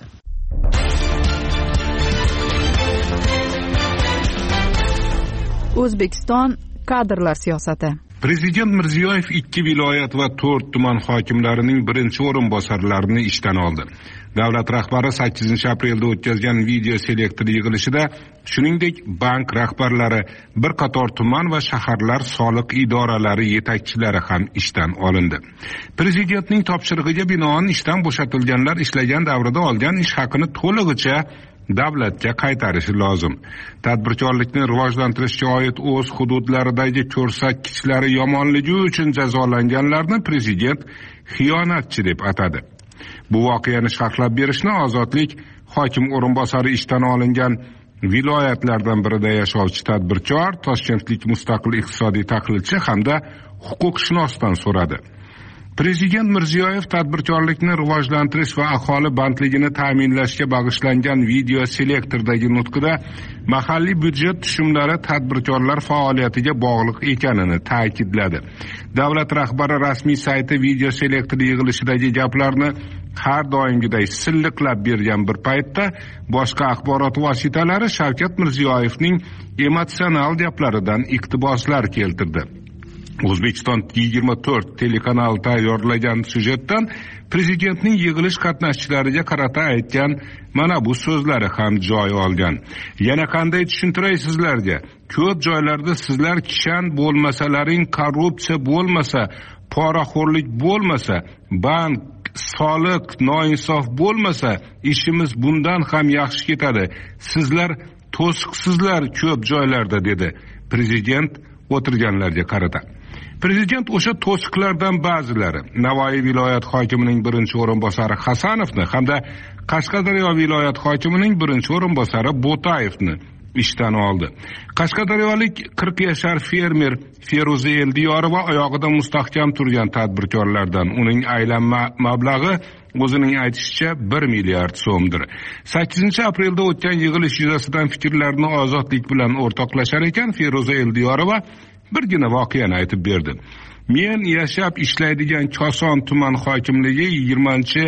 O'zbekiston kadrlar siyosati. Prezident Mirziyoyev ikki viloyat va to'rt tuman hokimlarining birinchi o'rinbosarlarini ishdan oldi. Davlat rahbari sakkizinchi aprelda o'tkazgan video selektor yig'ilishida, shuningdek, bank rahbarlari, bir qator tuman va shaharlar soliq idoralari yetakchilari ham ishdan olindi. Prezidentning topshirig'iga binoan ishdan bo'shatilganlar ishlagan davrida olgan ish haqini to'lig'icha davlatga qaytarishi lozim. Tadbirkorlikni rivojlantirishga oid o'z hududlaridagi ko'rsatkichlari yomonligi uchun jazolanganlarni prezident xiyonatchi deb atadi. Bu voqeani sharhlab berishni Ozodlik hokim o'rinbosari ishdan olingan viloyatlardan birida yashovchi tadbirkor toshkentlik mustaqil iqtisodiy tahlilchi hamda huquqshunosdan so'radi. Prezident Mirziyoyev tadbirkorlikni rivojlantirish va aholi bandligini ta'minlashga bag'ishlangan video selektordagi nutqida mahalliy byudjet tushumlari tadbirkorlar faoliyatiga bog'liq ekanini ta'kidladi. Davlat rahbari rasmiy sayti video selektor yig'ilishidagi gaplarni har doimgiday silliqlab bergan bir paytda boshqa axborot vositalari Shavkat Mirziyoyevning emotsional gaplaridan iqtiboslar keltirdi. O'zbekiston yigirma to'rt telekanali tayyorlagan syujetdan prezidentning yig'ilish qatnashchilariga qarata aytgan mana bu so'zlari ham joy olgan. Yana qanday tushuntiray sizlarga? Ko'p joylarda sizlar kishan bo'lmasalaring, korrupsiya bo'lmasa, poraxo'rlik bo'lmasa, bank, soliq, noinsof bo'lmasa, ishimiz bundan ham yaxshi ketadi. Sizlar to'siqsizlar ko'p joylarda, dedi prezident o'tirganlarga qarata. Prezident o'sha to'siqlardan ba'zilari Navoiy viloyat hokimining birinchi o'rinbosari Hasanovni hamda Qashqadaryo viloyat hokimining birinchi o'rinbosari Bo'tayevni ishdan oldi. Qashqadaryolik qirq yashar fermer Feruza Eldiyorova oyog'ida mustahkam turgan tadbirkorlardan uning aylanma mablag'i o'zining aytishicha bir milliard so'mdir. sakkizinchi aprelda o'tgan yig'ilish yuzasidan fikrlarini ozodlik bilan o'rtoqlashar ekan Feruza Eldiyorova birgina voqeani aytib berdi. Men yashab ishlaydigan Koson tuman hokimligi yigirmanchi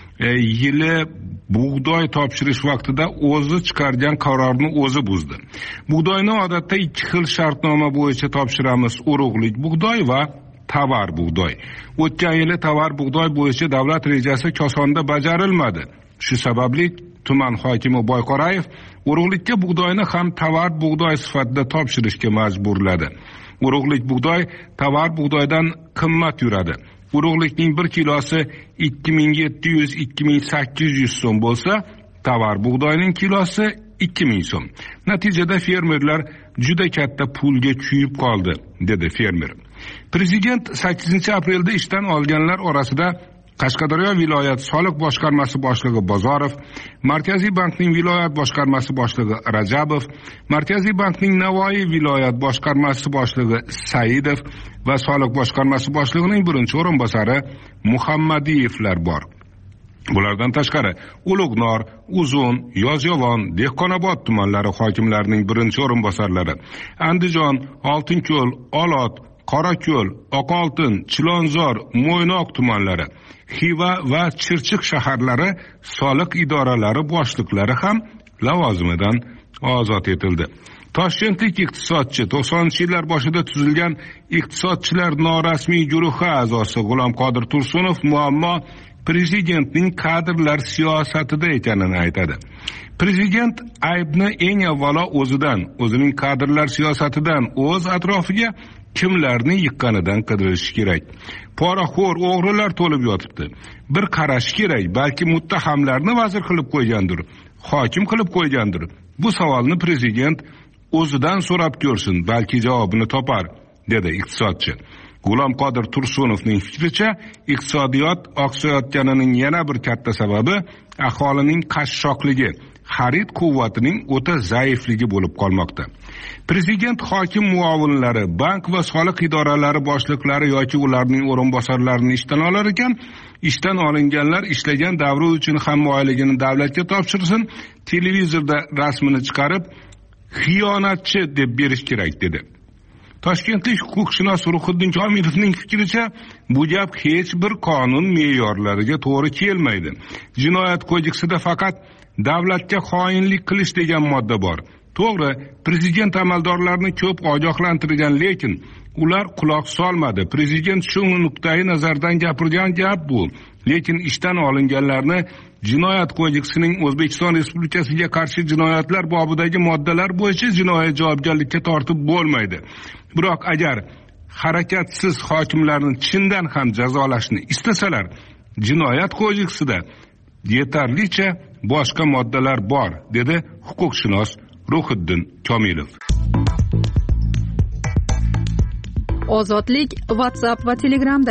yili bug'doy topshirish vaqtida o'zi chiqargan qarorni o'zi buzdi. Bug'doyni odatda ikki xil shartnoma bo'yicha topshiramiz: urug'lik bug'doy va tovar bug'doy. O'tgan yili tovar bug'doy bo'yicha davlat rejasi Kosonda bajarilmadi. Shu sababli tuman hokimi Boyqorayev urug'likka bug'doyni ham tovar bug'doy sifatida topshirishga majburladi. Urug'lik bug'doy tovar bug'doydan qimmat yuradi. Urug'likning bir kilosi ikki ming yetti yuz - ikki ming sakkiz yuz so'm bo'lsa, tovar bug'doyning kilosi ikki ming so'm. Natijada fermerlar juda katta pulga kuyib qoldi, dedi fermer. Prezident sakkizinchi aprelda ishdan olganlar orasida Qashqadaryo viloyat soliq boshqarmasi boshlig'i Bozorov, Markaziy bankning viloyat boshqarmasi boshlig'i Rajabov, Markaziy bankning Navoiy viloyat boshqarmasi boshlig'i Saidov va soliq boshqarmasi boshlig'ining birinchi o'rinbosari Muhammadiyevlar bor. Bulardan tashqari Ulug'nor, Uzun, Yozyovon, Dehqonobod tumanlari hokimlarining birinchi o'rinbosarlari, Andijon, Oltinko'l, Olot, Qorako'l, Oqoltin, Chilonzor, Mo'ynoq tumanlari, Xiva va Chirchiq shaharlari soliq idoralari boshliqlari ham lavozimidan ozod etildi. Toshkentlik iqtisodchi to'qsoninchi yillar boshida tuzilgan iqtisodchilar norasmiy guruhi a'zosi G'ulom Qodir Tursunov muammo prezidentning kadrlar siyosatida ekanini aytadi. Prezident aybni eng avvalo o'zidan, o'zining kadrlar siyosatidan, o'z atrofiga kimlarni yiqqanidan qidirish kerak. Poraxo'r o'g'rilar to'lib yotibdi. Bir qarash kerak, balki muttahamlarni vazir qilib qo'ygandir, hokim qilib qo'ygandir. Bu savolni prezident o'zidan so'rab ko'rsin, balki javobini topar, dedi iqtisodchi. G'ulom Qodir Tursunovning fikricha, iqtisodiyot oqsayotganining yana bir katta sababi aholining qashshoqligi, xarid quvvatining o'ta zaifligi bo'lib qolmoqda. Prezident hokim muovinlari, bank va soliq idoralari boshliqlari yoki ularning o'rinbosarlarini ishdan olar ekan, ishdan olinganlar ishlagan davri uchun hamma oyligini davlatga topshirsin, televizorda rasmini chiqarib xiyonatchi deb berish kerak, dedi. Toshkentlik huquqshunos Ruhiddin Komilovning fikricha, bu gap hech bir qonun me'yorlariga to'g'ri kelmaydi. Jinoyat kodeksida faqat davlatga xoinlik qilish degan modda bor. To'g'ri, prezident amaldorlarni ko'p ogohlantirgan, lekin ular quloq solmadi. Prezident shu nuqtai nazardan gapirgan gap bu. Lekin ishdan olinganlarni Jinoyat kodeksining O'zbekiston Respublikasiga qarshi jinoyatlar bobidagi moddalar bo'yicha jinoiy javobgarlikka tortib bo'lmaydi. Biroq agar harakatsiz hokimlarni chindan ham jazolashni istasalar, Jinoyat kodeksida yetarlicha boshqa moddalar bor, dedi huquqshunos Ruhiddin Komilov. Ozodlik WhatsApp va Telegramda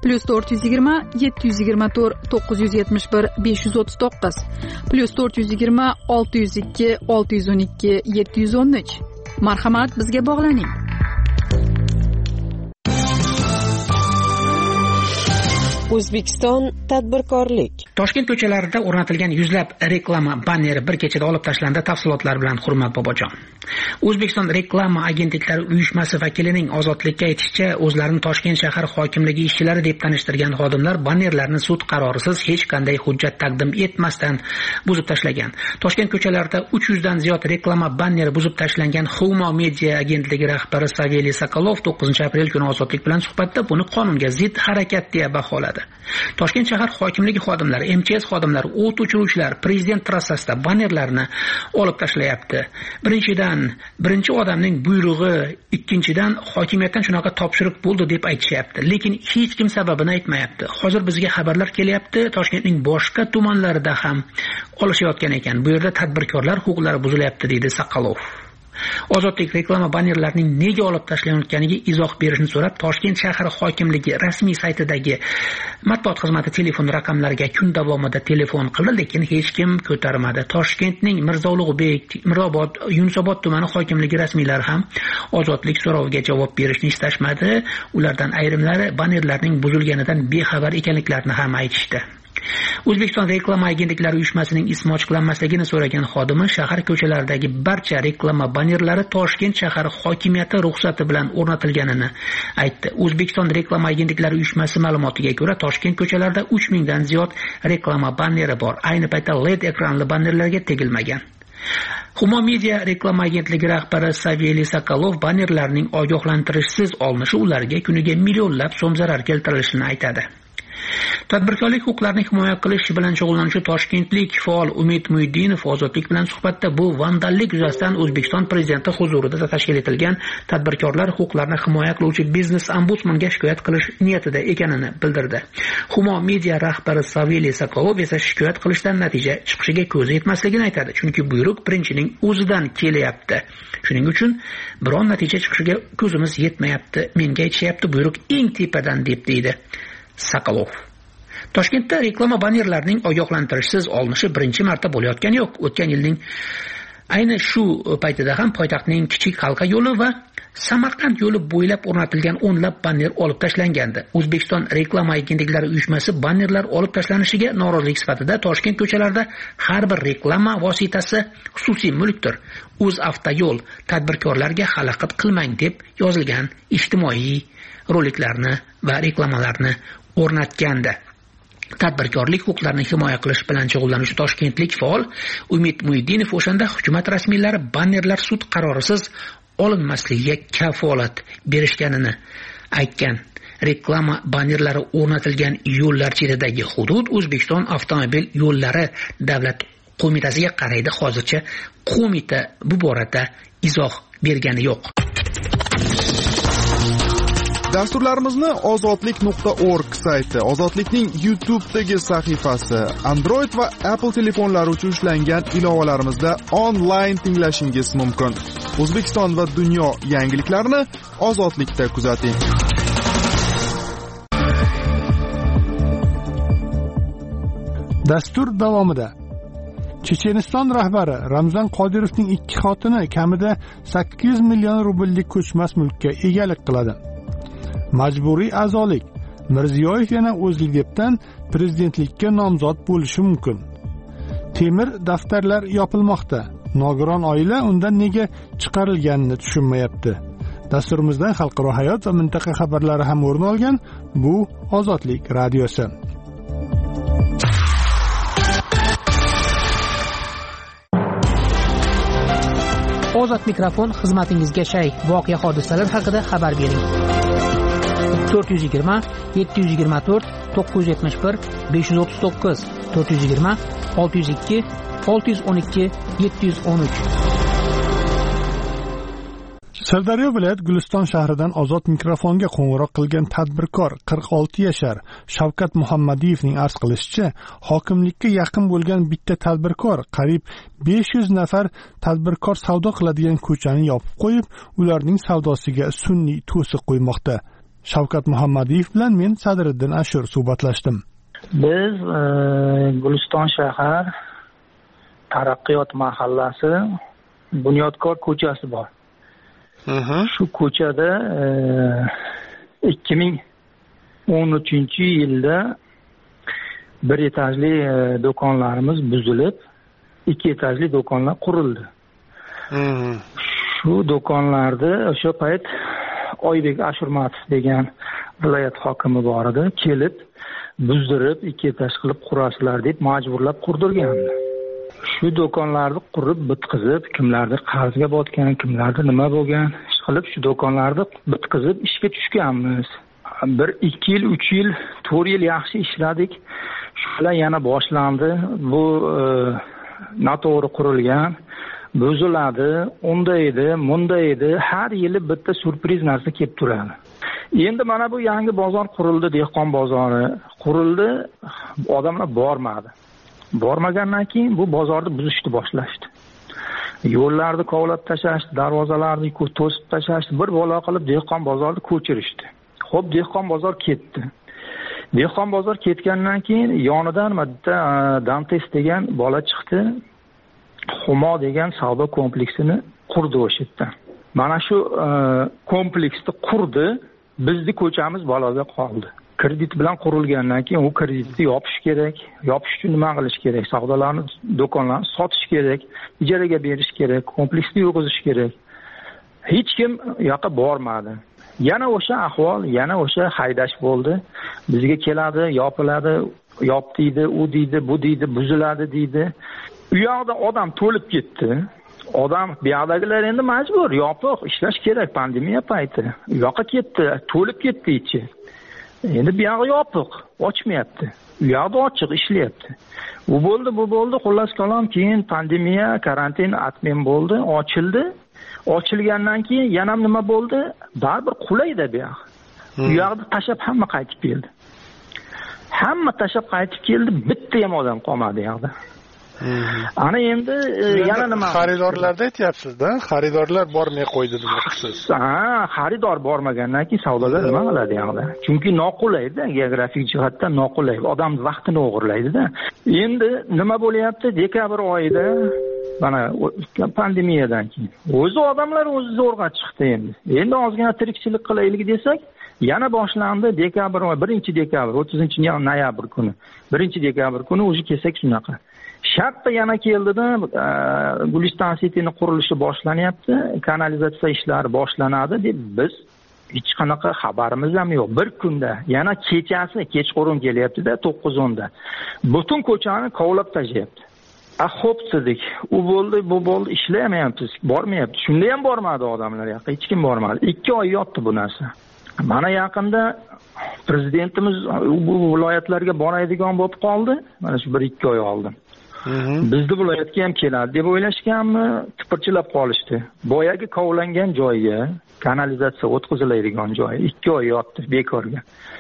plyus to'rt yuz yigirma yetti yuz yigirma to'rt to'qqiz yuz yetmish bir besh yuz o'ttiz to'qqiz plyus to'rt yuz yigirma olti yuz ikki olti yuz o'n ikki yetti yuz o'n uch. Marhamat, bizga bog'laning. O'zbekiston tadbirkorlik. Toshkent ko'chalarida o'rnatilgan yuzlab reklama banneri bir kechada olib tashlandi. Tafsilotlar bilan Hurmat Bobojon. O'zbekiston reklama agentliklari uyushmasi vakilining Ozodlikka aytishicha, o'zlarini Toshkent shahar hokimligi ishchilari deb tanishtirgan xodimlar bannerlarni sud qarorisiz hech qanday hujjat taqdim etmasdan buzib tashlagan. Toshkent ko'chalarida uch yuz dan ziyod reklama banneri buzib tashlangan. Humo Media agentligi rahbari Saveliy Sokolov to'qqizinchi aprel kuni Ozodlik bilan suhbatda buni qonunga zid harakat deya baholadi. Toshkent shahar hokimligi xodimlari, M T S xodimlari, o't o'chiruvchilar prezident trassasida bannerlarni olib tashlayapti. Birinchidan, birinchi odamning buyrug'i, ikkinchidan hokimiyatdan shunaqa topshiriq bo'ldi deb aytishyapti. Lekin hech kim sababini aytmayapti. Hozir bizga xabarlar kelyapti, Toshkentning boshqa tumanlarida ham olishayotgan ekan. Bu yerda tadbirkorlar huquqlari buzilyapti, deydi Sokolov. Ozodlik reklama bannerlarining nega olib tashlanayotganiga izoh berishni so'rab, Toshkent shahar hokimligi rasmiy saytidagi matbuot xizmati telefon raqamlariga kun davomida telefon qildi, lekin hech kim ko'tarmadi. Toshkentning Mirzo Ulug'bek, Mirobod, Yunusobod tumani hokimligi rasmiylari ham Ozodlik so'roviga javob berishni istashmadi. Ulardan ayrimlari bannerlarning buzilganidan bexabar ekanliklarini ham aytishdi. O'zbekiston reklama agentliklari uyushmasining ismi ochiqlanmasligini so'ragan xodimi shahar ko'chalaridagi barcha reklama bannerlari Toshkent shahar hokimiyati ruxsati bilan o'rnatilganini aytdi. O'zbekiston reklama agentliklari uyushmasi ma'lumotiga ko'ra, Toshkent ko'chalarida uch mingdan ziyod reklama banneri bor. Ayni paytda L E D ekranli bannerlarga tegilmagan. Humo Media reklama agentligi rahbari Saveliy Sokolov bannerlarning ogohlantirishsiz olinishi ularga kuniga millionlab so'm zarar keltirilishini aytadi. Tadbirkorlik huquqlarini himoya qilish bilan shug'ullanuvchi toshkentlik faol Umid Muhiddinov Ozodlik bilan suhbatda bu vandallik yuzasidan O'zbekiston prezidenti huzurida tashkil etilgan tadbirkorlar huquqlarini himoya qiluvchi biznes ombudsmanga shikoyat qilish niyatida ekanini bildirdi. Humo Media rahbari Saveliy Sokolov esa shikoyat qilishdan natija chiqishiga ko'zi yetmasligini aytadi, chunki buyruq birinchining o'zidan kelyapti. Shuning uchun biron natija chiqishiga ko'zimiz yetmayapti. Menga aytishyapti, buyruq eng tepadan deb deydi Sokolov. Toshkentda reklama bannerlarining ogohlantirishsiz olinishi birinchi marta bo'layotgani yo'q. O'tgan yilning ayni shu paytida ham poytaxtning Kichik Halqa yo'li va Samarqand yo'li bo'ylab o'rnatilgan o'nlab banner olib tashlangandi. O'zbekiston reklama agentliklari uyushmasi bannerlar olib tashlanishiga norozilik sifatida Toshkent ko'chalarida har bir reklama vositasi xususiy mulkdir. O'zavtoyo'l tadbirkorlarga xalaqit qilmang deb yozilgan ijtimoiy roliklarni va reklamalarni o'rnatgandi. Tadbirkorlik huquqlarini himoya qilish bilan shug'ullanuvchi toshkentlik faol Umid Muhiddinov o'shanda hukumat rasmiylari bannerlar sud qarorisiz olinmasligiga kafolat berishganini aytgan. Reklama bannerlari o'rnatilgan yo'llar chetidagi hudud O'zbekiston avtomobil yo'llari davlat qo'mitasiga qaraydi. Hozircha qo'mita bu borada izoh bergani yo'q. Dasturlarimizni ozodlik nuqta org sayti, Ozodlikning YouTube'dagi sahifasi, Android va Apple telefonlari uchun ishlangan ilovalarimizda onlayn tinglashingiz mumkin. O'zbekiston va dunyo yangiliklarini Ozodlikda kuzating. Dastur davomida Checheniston rahbari Ramzan Qodirovning ikki xotini kamida sakkiz yuz million rubllik ko'chmas mulkka egalik qiladi. Majburiy a'zolik. Mirziyoyev yana O'zlidepdan prezidentlikka nomzod bo'lishi mumkin. Temir daftarlar yopilmoqda. Nogiron oila undan nega chiqarilganini tushunmayapti. Dasturimizdan xalqaro hayot va mintaqa xabarlari ham o'rin olgan. Bu Ozodlik radiosi. Ozod mikrofon xizmatingizga shay. Voqea hodisalar haqida xabar bering. to'rt yuz yigirma yetti yuz yigirma to'rt to'qqiz yuz yetmish bir besh yuz o'ttiz to'qqiz to'rt yuz yigirma olti yuz ikki olti yuz o'n ikki yetti yuz o'n uch. Sirdaryo viloyat Guliston shahridan Ozod mikrofonga qo'ng'iroq qilgan tadbirkor qirq olti yashar Shavkat Muhammadiyevning arz qilishicha, hokimlikka yaqin bo'lgan bitta tadbirkor qariyb besh yuz nafar tadbirkor savdo qiladigan ko'chani yopib qo'yib, ularning savdosiga sun'iy to'siq qo'ymoqda. Shavkat Muhammadiyev bilan men Sadriddin Ashur suhbatlashdim. Biz e, Guliston shahar Taraqqiyot mahallasi Bunyodkor ko'chasi bor. Shu ko'chada e, ikki ming o'n uchinchi yilda bir etajli e, do'konlarimiz buzilib, ikki etajli do'konlar qurildi. Shu do'konlarda o'sha payt Oybek Ashurmatov degan viloyat hokimi bor edi, kelib buzdirib ikki etaj qilib qurasizlar deb majburlab qurdirgandi. Shu do'konlarni qurib bitqizib, kimlardir qarzga botgan, kimlardir nima bo'lgan, ish qilib shu do'konlarni bitqizib ishga tushganmiz. Bir ikki yil, uch yil, to'rt yil yaxshi ishladik. Shular yana boshlandi. Bu e, noto'g'ri qurilgan, buziladi, unda edi, munda edi, har yili bitta surpriz narsa kelib turadi. Endi mana bu yangi bozor qurildi, dehqon bozori qurildi, odamlar bormadi. Bormagandan keyin bu bozorni buzishni boshlashdi. Yo'llarni kovlab tashlashdi, darvozalarni to'sib tashlashdi, bir bola qilib dehqon bozorni ko'chirishdi. Xo'p, dehqon bozor ketdi. Dehqon bozor ketgandan keyin yonidan bitta Dantes degan bola chiqdi. Humo degan savdo kompleksini qurdi o'sha yerda. Mana shu kompleksni qurdi, bizning ko'chamiz baloga qoldi. Kredit bilan qurilgandan keyin u kreditni yopish kerak. Yopish uchun nima qilish kerak? Savdolarni, do'konlarni sotish kerak, ijaraga berish kerak, kompleksni yurgizish kerak. Hech kim yoqqa bormadi. Yana o'sha ahvol, yana o'sha haydash bo'ldi. Bizga keladi, yopiladi, yop deydi, u deydi, bu deydi, buziladi deydi. U yoqda odam to'lib ketdi. Odam bu yoqdagilar endi majbur, yopiq, ishlash kerak, pandemiya payti. U yoqqa ketdi, to'lib ketdi ichi. Endi bu yog'i yopiq, ochmayapti. U yoqda ochiq ishlayapti. U bo'ldi, bu bo'ldi, xullas kalom, keyin pandemiya, karantin atmen bo'ldi, ochildi. Ochilgandan keyin yana nima bo'ldi? Baribir qulaydi bu yoq. U yoqda tashab hamma qaytib keldi. Hamma tashab qaytib keldi, bitta ham odam qolmadi u yoqda. Ana endi yana nima? Xaridorlarda aytyapsiz-da, xaridorlar bormay qo'ydi demoqchisiz. Ha, xaridor bormagandan keyin savdolar nima qiladi yoqda? Chunki noqulayda, geografik jihatdan noqulay. Odam vaqtini o'g'irlaydi-da. Endi nima bo'lyapti? Dekabr oyida mana pandemiyadan keyin o'zi odamlar o'zi zo'rg'a chiqdi endi. Endi ozgina tirikchilik qilaylik desak, yana boshlandi dekabr oy, birinchi dekabr, o'ttizinchi noyabr kuni. birinchi dekabr kuni o'zi kelsak shunaqa. Shartda yana keldida Guliston City'ning qurilishi boshlanyapti, kanalizatsiya ishlari boshlanadi deb biz hech qanaqa xabarimiz ham yo'q. Bir kunda yana kechasi, kechqurun kelyapti-da, to'qqiz o'nda. Butun ko'chani kovlab tashlayapti. A xo'p dedik. U bo'ldi, bu bo'ldi, ishlamayapmiz, bormayapti. Shunda ham bormadi odamlar yoqqa, hech kim bormadi. ikki oy yotdi bu narsa. Mana yaqinda prezidentimiz bu viloyatlarga boradigan bo'lib qoldi. Mana shu bir ikki oy oldin. Bizni viloyatga ham keladi deb o'ylashganmi, tipirchilab qolishdi. Boyagi kovlangan joyga kanalizatsiya o'tkaziladigan joy ikki oy yotdi bekorga.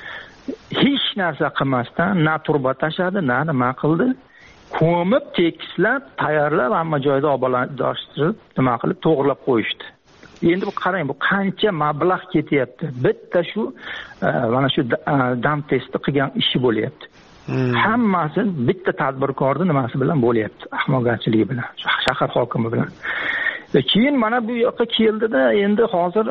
Hech narsa qilmasdan na turba tashadi, na nima qildi. Ko'mib, tekislab, tayyorlab, hamma joyda obodonlashtirib, nima qilib, to'g'rilab qo'yishdi. Endi bu qarang, bu qancha mablag' ketyapti. Bitta shu mana shu dam testi qilgan ishi bo'lyapti. Hammasi bitta tadbirkorning nimasi bilan bo'lyapti, ahmoqgarchiligi bilan, shahar hokimi bilan. Keyin mana bu yoqqa keldida, endi hozir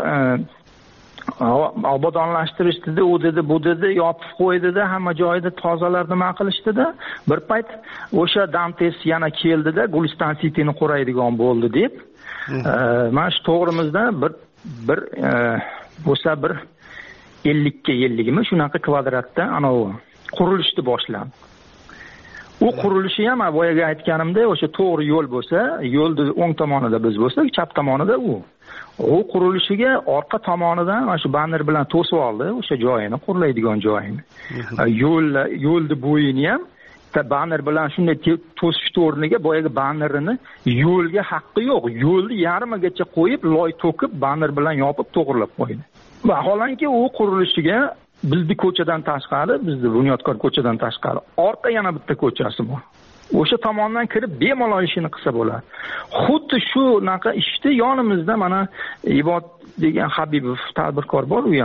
obodonlashtirishdida, u dedi, bu dedi, yopib qo'ydida, hamma joyida tozalar nima qilishdida. Bir payt o'sha Dantes yana keldida, Guliston City'ni quradigan bo'ldi deb. Mana shu to'g'rimizda bir bir bo'lsa bir ellik ga ellik mi shunaqa kvadratda anavi qurilishni boshladi. U qurilishi ham boyaga aytganimda o'sha to'g'ri yo'l bo'lsa, yo'lning o'ng tomonida biz bo'lsak, chap tomonida u. U qurilishiga orqa tomonidan mana shu banner bilan to'sib oldi, o'sha joyini, qurilaydigan joyini. Yo'l yo'lni bo'yini ham banner bilan shunday to'sish o'rniga boyaga bannerini yo'lga haqqi yo'q. Yo'lni yarmigacha qo'yib, loy to'kib, banner bilan yopib to'g'rilab qo'ydi. Vaholanki u qurilishiga bizni ko'chadan tashqari, bizni Bunyodkor ko'chadan tashqari orqa yana bitta ko'chasi bor. O'sha tomondan kirib bemalol ishini qilsa bo'ladi. Xuddi shunaqa ishni yonimizda mana Ibod degan Habibov tadbirkor bor, u ham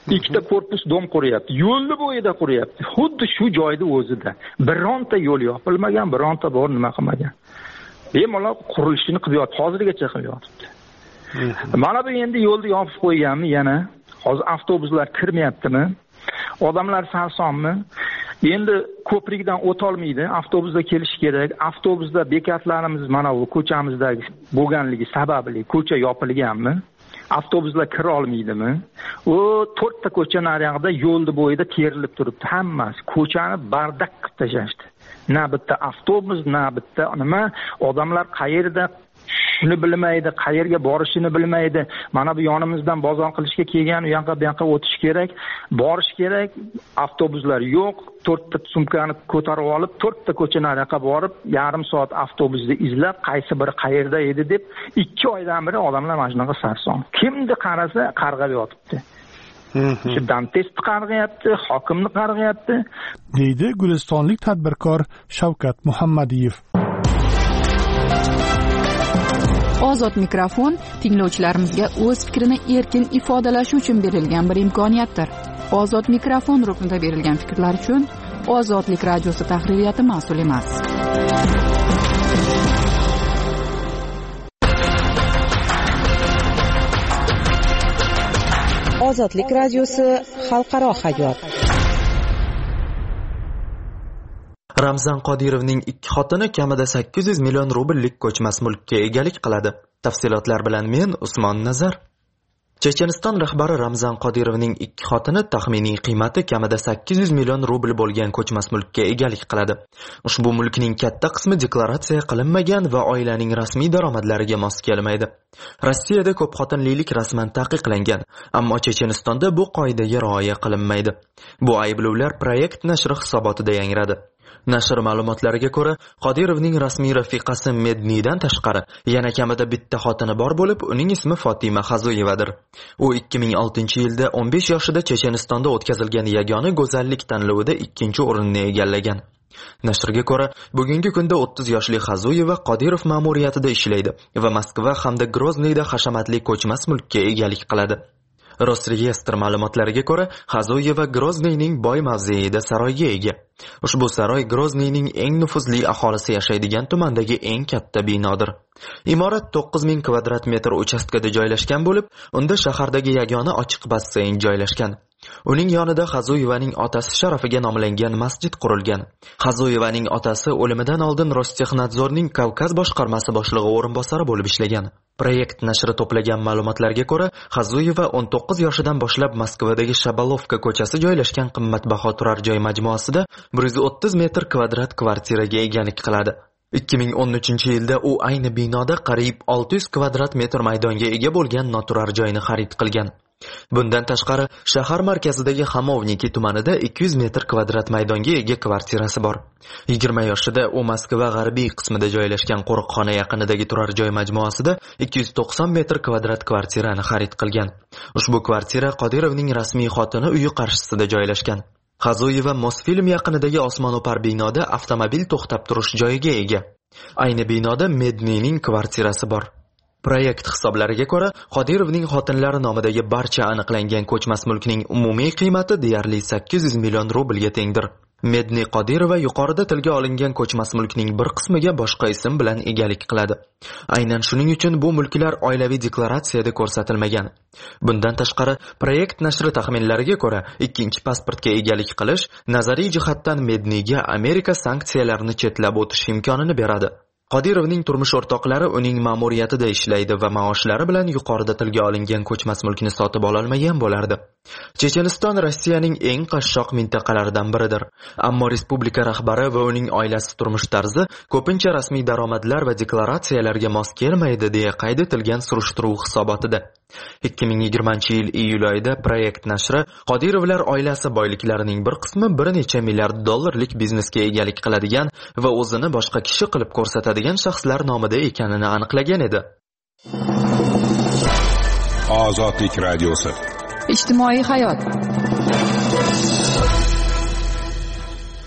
Ikkita korpus dom quryapti. Yo'lni bo'yida quryapti. Xuddi shu joyda o'zida. Bironta yo'l yopilmagan, bironta bor nima qilmagan. Bemalol qurilishini qilib yotibdi. Hozirgacha qilib yotibdi. Mana bu endi yo'lni yopib qo'yganmi yana? Hozir avtobuslar kirmayaptimi? Odamlar sarsonmi? Endi ko'prikdan o'ta olmaydi, avtobusda kelish kerak. Avtobusda bekatlarimiz mana bu ko'chamizdagi bo'lganligi sababli ko'cha yopilganmi? Avtobuslar kira olmaydimi? U to'rtta ko'cha naryoqda yo'lni bo'yida terilib turibdi hammasi. Ko'chani bardak qilib tashlashdi. Na bitta avtobus, na bitta nima, odamlar qayerda shuni bilmaydi, qayerga borishini bilmaydi. Mana bu yonimizdan bozor qilishga kelgan, u yoqqa bu yoqqa o'tish kerak, borish kerak. Avtobuslar yo'q. to'rtta sumkani ko'tarib olib, to'rtta ko'cha nariyoqqa borib, yarim soat avtobusni izlab, qaysi biri qayerda edi deb ikki oydan beri odamlar mana shunaqa sarson. Kimni qarasa qarg'ab yotibdi. Shu dantistni qarg'ayapti, hokimni qarg'ayapti, deydi gulistonlik tadbirkor Shavkat Muhammadiyev. Ozod mikrofon tinglovchilarimizga o'z fikrini erkin ifodalashi uchun berilgan bir imkoniyatdir. Ozod mikrofon ruknida berilgan fikrlar uchun Ozodlik radiosi tahririyati mas'ul emas. Ozodlik radiosi xalqaro hayot. Ramzan Qodirovning ikki xotini kamida sakkiz yuz million rubllik ko'chmas mulkka egalik qiladi. Tafsilotlar bilan men Usmon Nazar. Checheniston rahbari Ramzan Qodirovning ikki xotini taxminiy qiymati kamida sakkiz yuz million rubl bo'lgan ko'chmas mulkka egalik qiladi. Ushbu mulkning katta qismi deklaratsiya qilinmagan va oilaning rasmiy daromadlariga mos kelmaydi. Rossiyada ko'p xotinlilik rasman taqiqlangan, ammo Chechenistonda bu qoidaga rioya qilinmaydi. Bu ayblovlar Proyekt nashri hisobotida yangradi. Nashr ma'lumotlariga ko'ra, Qodirovning rasmiy rafiqasi Mednidan tashqari yana kamida bitta xotini bor bo'lib, uning ismi Fatima Xazoyevadir. U ikki ming oltinchi yilda o'n besh yoshida Chechenistonda o'tkazilgan yagona go'zallik tanlovida ikkinchi o'rinni egallagan. Nashrga ko'ra, bugungi kunda o'ttiz yoshli Xazoyeva Qodirov ma'muriyatida ishlaydi va Moskva hamda Grozniyda hashamatli ko'chmas mulkka egalik qiladi. Rosreyestr ma'lumotlariga ko'ra, Xazoyeva Grozniyning boy mavzeida saroyga ega. Ushbu saroy Grozniyning eng nufuzli aholisi yashaydigan tumandagi eng katta binodir. Imorat to'qqiz ming kvadrat metr uchastkada joylashgan bo'lib, unda shahardagi yagona ochiq basseyn joylashgan. Uning yonida Xazoyevaning otasi sharafiga nomlangan masjid qurilgan. Xazoyevaning otasi o'limidan oldin Rostexnadzorning Kavkaz boshqarmasi boshlig'i o'rinbosari bo'lib ishlagan. Proyekt nashri to'plagan ma'lumotlarga ko'ra, Xazoyeva o'n to'qqiz yoshidan boshlab Moskvadagi Shabalovka ko'chasi joylashgan qimmatbaho turar joy majmuasida bir yuz o'ttiz metr kvadrat kvartiraga egalik qiladi. ikki ming o'n uchinchi yilda u ayni binoda qariyb olti yuz kvadrat metr maydonga ega bo'lgan noturar joyni xarid qilgan. Bundan tashqari, shahar markazidagi Xamovniki tumanida ikki yuz metr kvadrat maydonga ega kvartirasi bor. yigirma yoshida u Moskva g'arbiy qismida joylashgan qo'riqxona yaqinidagi turar joy majmuasida ikki yuz to'qson metr kvadrat kvartirani xarid qilgan. Ushbu kvartira Qodirovning rasmiy xotini uyi qarshisida joylashgan. Xazoyeva Mosfilm yaqinidagi osmono'par binoda avtomobil to'xtab turish joyiga ega. Ayni binoda Mednining kvartirasi bor. Proyekt hisoblariga ko'ra, Qodirovning xotinlari nomidagi barcha aniqlangan ko'chmas mulkning umumiy qiymati deyarli sakkiz yuz million rublga tengdir. Medni Qodirova yuqorida tilga olingan ko'chmas mulkning bir qismiga boshqa ism bilan egalik qiladi. Aynan shuning uchun bu mulklar oilaviy deklaratsiyada ko'rsatilmagan. Bundan tashqari, Proyekt nashri taxminlariga ko'ra, ikkinchi pasportga egalik qilish nazariy jihatdan Medniga Amerika sanksiyalarini chetlab o'tish imkonini beradi. Qodirovning turmush o'rtoqlari uning ma'muriyatida ishlaydi va maoshlari bilan yuqorida tilga olingan ko'chmas mulkni sotib ola olmagan bo'lardi. Checheniston Rossiyaning eng qashshoq mintaqalaridan biridir. Ammo respublika rahbari va uning oilasi turmush tarzi ko'pincha rasmiy daromadlar va deklaratsiyalarga mos kelmaydi deya qayd etilgan surishtiruv hisobotida. ikki ming yigirmanchi yil iyul oyida Proyekt nashri Qodirovlar oilasi boyliklarining bir qismi bir necha milliard dollarlik biznesga egalik qiladigan va o'zini boshqa kishi qilib ko'rsatadigan shaxslar nomida ekanini aniqlagan edi. Ozodlik radiosi. Ijtimoiy hayot.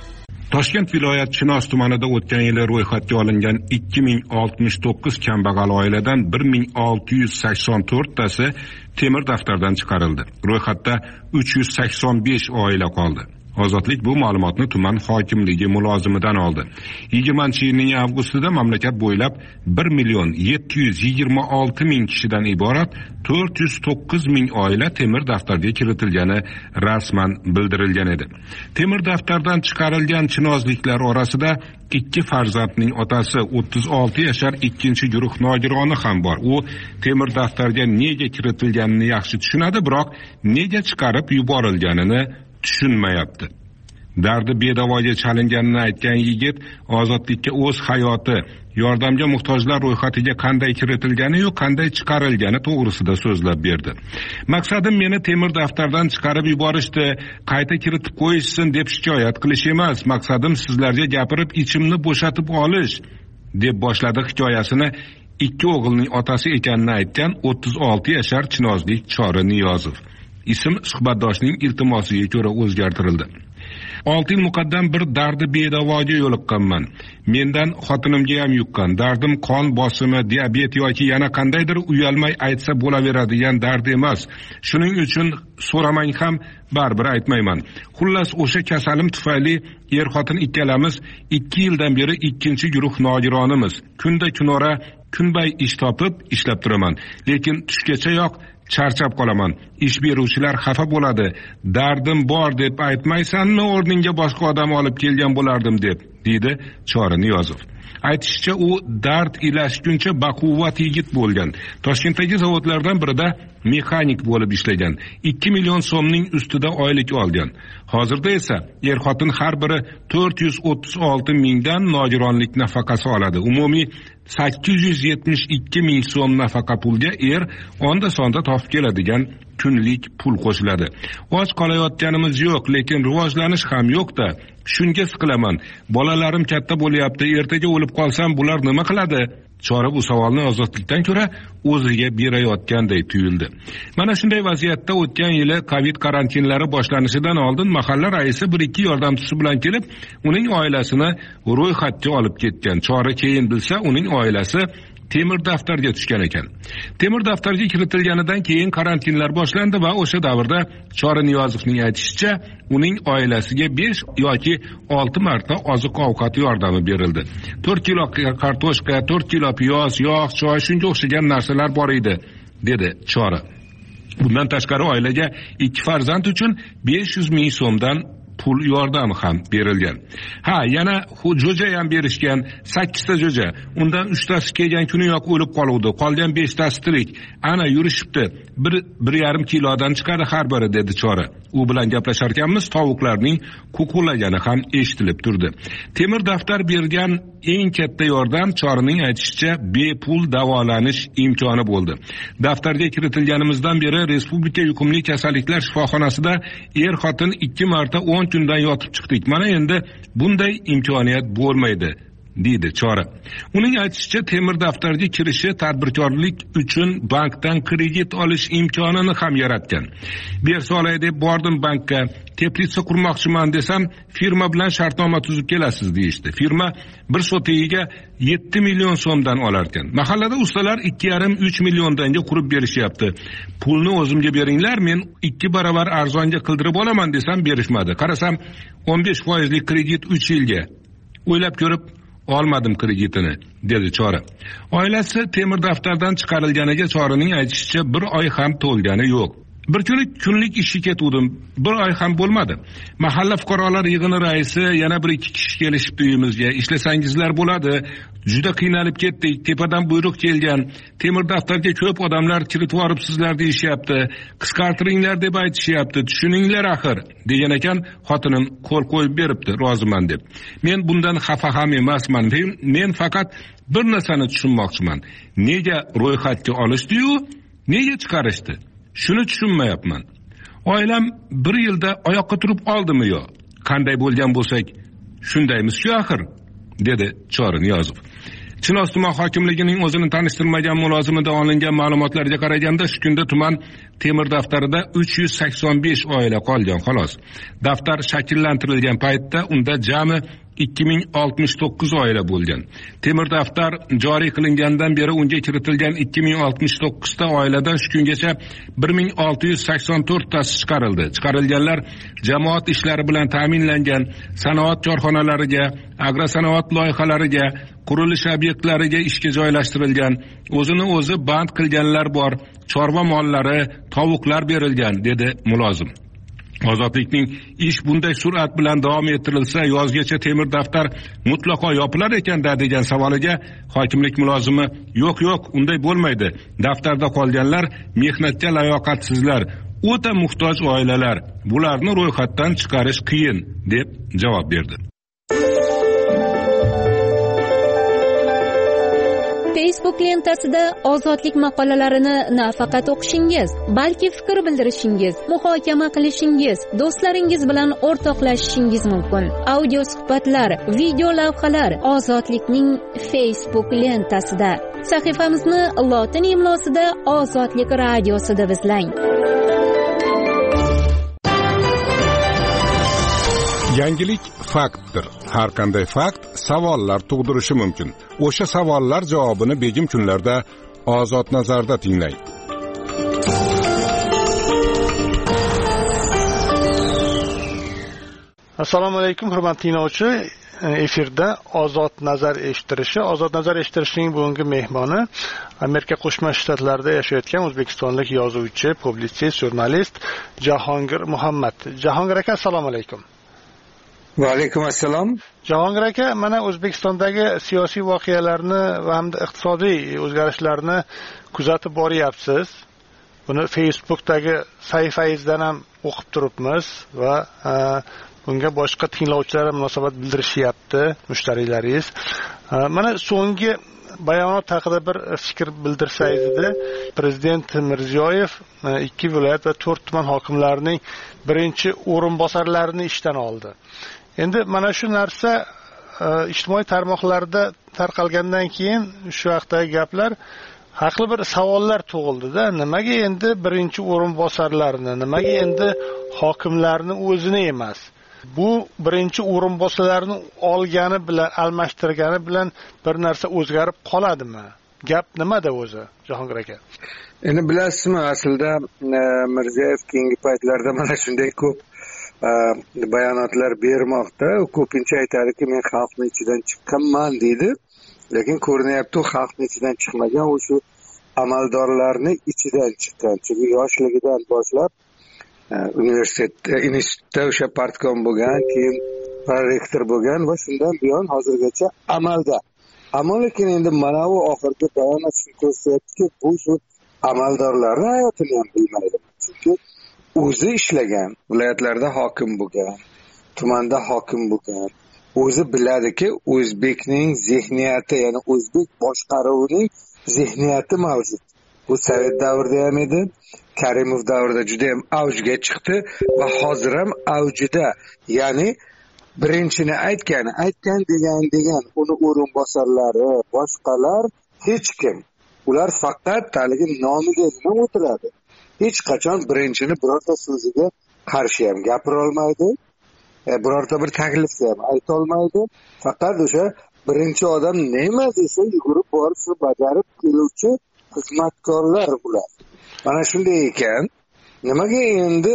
Toshkent viloyat Chinoz tumanida o'tgan yili ro'yxatga olingan ikki ming oltmish to'qqiz kambag'al oiladan bir ming olti yuz sakson to'rt tasi temir daftardan chiqarildi. Ro'yxatda uch yuz sakson besh oila qoldi. Ozodlik bu ma'lumotni tuman hokimligi mulozimidan oldi. yigirmanchi yilning avgustida mamlakat bo'ylab bir million yetti yuz yigirma olti ming kishidan iborat to'rt yuz to'qqiz ming oila temir daftarga kiritilgani rasman bildirilgan edi. Temir daftardan chiqarilgan chinozliklar orasida ikki farzandning otasi o'ttiz olti yashar ikkinchi guruh nogironi ham bor. U temir daftarga nega kiritilganini yaxshi tushunadi, biroq nega chiqarib yuborilganini tushunmayapti. Dardi bedavoga chalinganini aytgan yigit ozodlikka o'z hayoti, yordamga muhtojlar ro'yxatiga qanday kiritilgani yo'q, qanday chiqarilgani to'g'risida so'zlab berdi. Maqsadim meni temir daftardan chiqarib yuborishdi, qayta kiritib qo'yishsin deb shikoyat qilish emas. Maqsadim sizlarga gapirib ichimni bo'shatib olish deb boshladi hikoyasini ikki o'g'ilning otasi ekanini aytgan o'ttiz olti yashar chinozlik Chori Niyozov. Ism suhbatdoshning iltimosiga ko'ra o'zgartirildi. olti yil muqaddam bir dardi bedavoga yo'liqqanman. Mendan xotinimga ham yuqqan. Dardim qon bosimi, diabet yoki yana qandaydir uyalmay aytsa bo'laveradigan dard emas. Shuning uchun so'ramang ham baribir aytmayman. Xullas o'sha kasalim tufayli er xotin ikkalamiz ikki yildan beri ikkinchi guruh nogironimiz. Kunda kunora kunbay ish topib ishlab turaman. Lekin tushgacha yo'q charchab qolaman. Ish beruvchilar xafa bo'ladi. Dardim bor deb aytmaysanmi, o'rningga boshqa odam olib kelgan bo'lardim deb, deydi Chori Niyozov. Aytishicha, u dard ilashguncha baquvvat yigit bo'lgan. Toshkentdagi zavodlardan birida mexanik bo'lib ishlagan. ikki million so'mning ustida oylik olgan. Hozirda esa er xotin har biri to'rt yuz o'ttiz olti mingdan nogironlik nafaqasi oladi. Umumiy sakkiz yuz yetmish ikki ming so'm nafaqa pulga er onda sonda topib keladigan kunlik pul qo'shiladi. Och qolayotganimiz yo'q, lekin rivojlanish ham yo'q-da. Shunga siqilaman. Bolalarim katta bo'lyapti, ertaga o'lib qolsam bular nima qiladi? Chora bu savolni ozodlikdan ko'ra o'ziga berayotganday tuyuldi. Mana shunday vaziyatda o'tgan yili Covid karantinlari boshlanishidan oldin mahalla raisi bir ikki yordamchisi bilan kelib, uning oilasini ro'yxatga olib ketgan. Chora keyin bilsa, uning oilasi temir daftarga tushgan ekan. Temir daftarga kiritilganidan keyin karantinlar boshlandi va o'sha davrda Chori Niyozovning aytishicha, uning oilasiga besh yoki olti marta oziq-ovqat yordami berildi. to'rt kilo kartoshka, to'rt kilo piyoz, yog', choy, shunga o'xshagan narsalar bor edi, dedi Chori. Bundan tashqari oilaga ikki farzand uchun besh yuz ming so'mdan pul yordami ham berilgan. Ha, yana jo'ja ham berishgan, sakkiz ta jo'ja. Undan uch tasi kelgan kuni yo'q o'lib qoluvdi. Qolgan besh tasi tirik. Ana yurishibdi. bir bir yarim kilodan chiqadi har biri, dedi Chori. U bilan gaplashar ekanmiz, tovuqlarning kuqulagani ham eshitilib turdi. Temir daftar bergan eng katta yordam Chorining aytishicha bepul davolanish imkoni bo'ldi. Daftarga kiritilganimizdan beri Respublika yuqumli kasalliklar shifoxonasida er xotin ikki marta o'n kundan yotib chiqdik. Mana endi bunday imkoniyat bo'lmaydi, deydi Chori. Uning aytishicha, temir daftarga kirishi tadbirkorlik uchun bankdan kredit olish imkonini ham yaratgan. Bersa olay deb bordim bankka, teplitsa qurmoqchiman desam, firma bilan shartnoma tuzib kelasiz deyishdi. Firma bir sotiga yetti million so'mdan olar ekan. Mahallada ustalar ikki yarim uch milliondanga qurib berishyapti. Pulni o'zimga beringlar, men ikki barobar arzonga qildirib olaman desam berishmadi. Qarasam o'n besh foizlik kredit uch yilga. O'ylab ko'rib olmadim kreditini, dedi Chori. Oilasi temir daftardan chiqarilganiga Chorining aytishicha bir oy ham to'lgani yo'q. Bir kuni kunlik ishga ketdim. Bir oy ham bo'lmadi. Mahalla fuqarolar yig'ini raisi yana bir ikki kishi kelishibdi uyimizga. Ishlasangizlar bo'ladi. Juda qiynalib ketdik. Tepadan buyruq kelgan. Temir daftarga ko'p odamlar kiritib yoribsizlar deyishyapti. Qisqartiringlar deb aytishyapti. Tushuninglar axir, degan ekan. Xotinim qo'l qo'yib beribdi, roziman deb. Men bundan xafa ham emasman. Men faqat bir narsani tushunmoqchiman. Nega ro'yxatga olishdi-yu, nega chiqarishdi? Shuni tushunmayapman. Oilam bir yilda oyoqqa turib oldimi yo? Qanday bo'lgan bo'lsak, shundaymiz-ku axir, dedi Chori Niyozov. Chinoz tuman hokimligining o'zini tanishtirmagan mulozimidan olingan ma'lumotlarga qaraganda, shu kunda tuman temir daftarida uch yuz sakson besh oila qolgan, xolos. Daftar shakllantirilgan paytda unda jami ikki ming oltmish to'qqiz oila bo'lgan. Temir daftar joriy qilingandan beri unga kiritilgan ikki ming oltmish to'qqiz ta oiladan shu kungacha bir ming olti yuz sakson to'rt tasi chiqarildi. Chiqarilganlar jamoat ishlari bilan ta'minlangan, sanoat korxonalariga, agrosanoat loyihalariga, qurilish obyektlariga ishga joylashtirilgan, o'zini o'zi band qilganlar bor, chorva mollari, tovuqlar berilgan, dedi mulozim. Ozodlikning ish bunday sur'at bilan davom ettirilsa, yozgacha temir daftar mutlaqo yopilar ekan-da degan savoliga hokimlik mulozimi yo'q yo'q, unday bo'lmaydi. Daftarda qolganlar mehnatga layoqatsizlar, o'ta muhtoj oilalar. Bularni ro'yxatdan chiqarish qiyin, deb javob berdi. Facebook lentasida ozodlik maqolalarini nafaqat o'qishingiz, balki fikr bildirishingiz, muhokama qilishingiz, do'stlaringiz bilan o'rtoqlashishingiz mumkin. Audio suhbatlar, video lavhalar Ozodlikning Facebook lentasida. Sahifamizni lotin imlosida Ozodlik radiosi deb izlang. Yangilik faktdir. Har qanday fakt savollar tug'dirishi mumkin. O'sha savollar javobini begim kunlarda Ozod nazarda tinglang. Assalomu alaykum, hurmatli tinglovchi. Efirda Ozod nazar eshittirishi. Ozod nazar eshittirishning bugungi mehmoni Amerika Qo'shma Shtatlarida yashayotgan o'zbekistonlik yozuvchi, publitsist, jurnalist Jahongir Muhammad. Jahongir aka, assalomu alaykum. Va alaykum assalom. Jahongir aka, mana O'zbekistondagi siyosiy voqealarni va hamda iqtisodiy o'zgarishlarni kuzatib boryapsiz. Buni Facebookdagi sahifangizdan ham o'qib turibmiz va bunga boshqa tinglovchilar munosabat bildirishyapti, mushtariylaringiz. Mana so'nggi bayonot haqida bir fikr bildirsangiz edi. Prezident Mirziyoyev ikki viloyat va to'rt tuman hokimlarining birinchi o'rinbosarlarini ishdan oldi. Endi mana shu narsa ijtimoiy tarmoqlarda tarqalgandan keyin shu haqdagi gaplar haqli bir savollar tug'ildi-da. Nimaga endi birinchi o'rinbosarlarni, nimaga endi hokimlarni o'zini emas? Bu birinchi o'rinbosarlarni olgani bilan, almashtirgani bilan bir narsa o'zgarib qoladimi? Gap nimada o'zi, Jahongir aka? Endi bilasizmi, aslida Mirziyoyev keyingi paytlarda mana shunday ko'p bayonotlar bermoqda. U ko'pincha aytadiki, men xalqning ichidan chiqqanman deydi. Lekin ko'rinyapti, xalqning ichidan chiqmagan, u shu amaldorlarning ichidan chiqqan. Chunki yoshligidan boshlab universitetda, institutda o'sha partkom bo'lgan, keyin prorektor bo'lgan va shundan buyon hozirgacha amalda. Ammo lekin endi mana bu oxirgi bayonot shuni ko'rsatyaptiki, bu shu amaldorlarning hayotini ham bilmaydi. Chunki o'zi ishlagan, viloyatlarda hokim bo'lgan, tumanda hokim bo'lgan. O'zi biladiki, o'zbekning zehniyati, ya'ni o'zbek boshqaruvining zehniyati mavjud. Bu Sovet davrida ham edi, Karimov davrida juda ham avjga chiqdi va hozir ham avjida. Ya'ni birinchini aytgan, aytgan degan degan uni o'rinbosarlari, boshqalar hech kim. Ular faqat taligi nomigagina o'tiradi. Hech qachon birinchini birorta so'ziga qarshi ham gapira olmaydi. Birorta bir taklifni ham ayta olmaydi. Faqat o'sha birinchi odam nima desa yugurib borib shu bajarib keluvchi xizmatkorlar bular. Mana shunday ekan, nimaga endi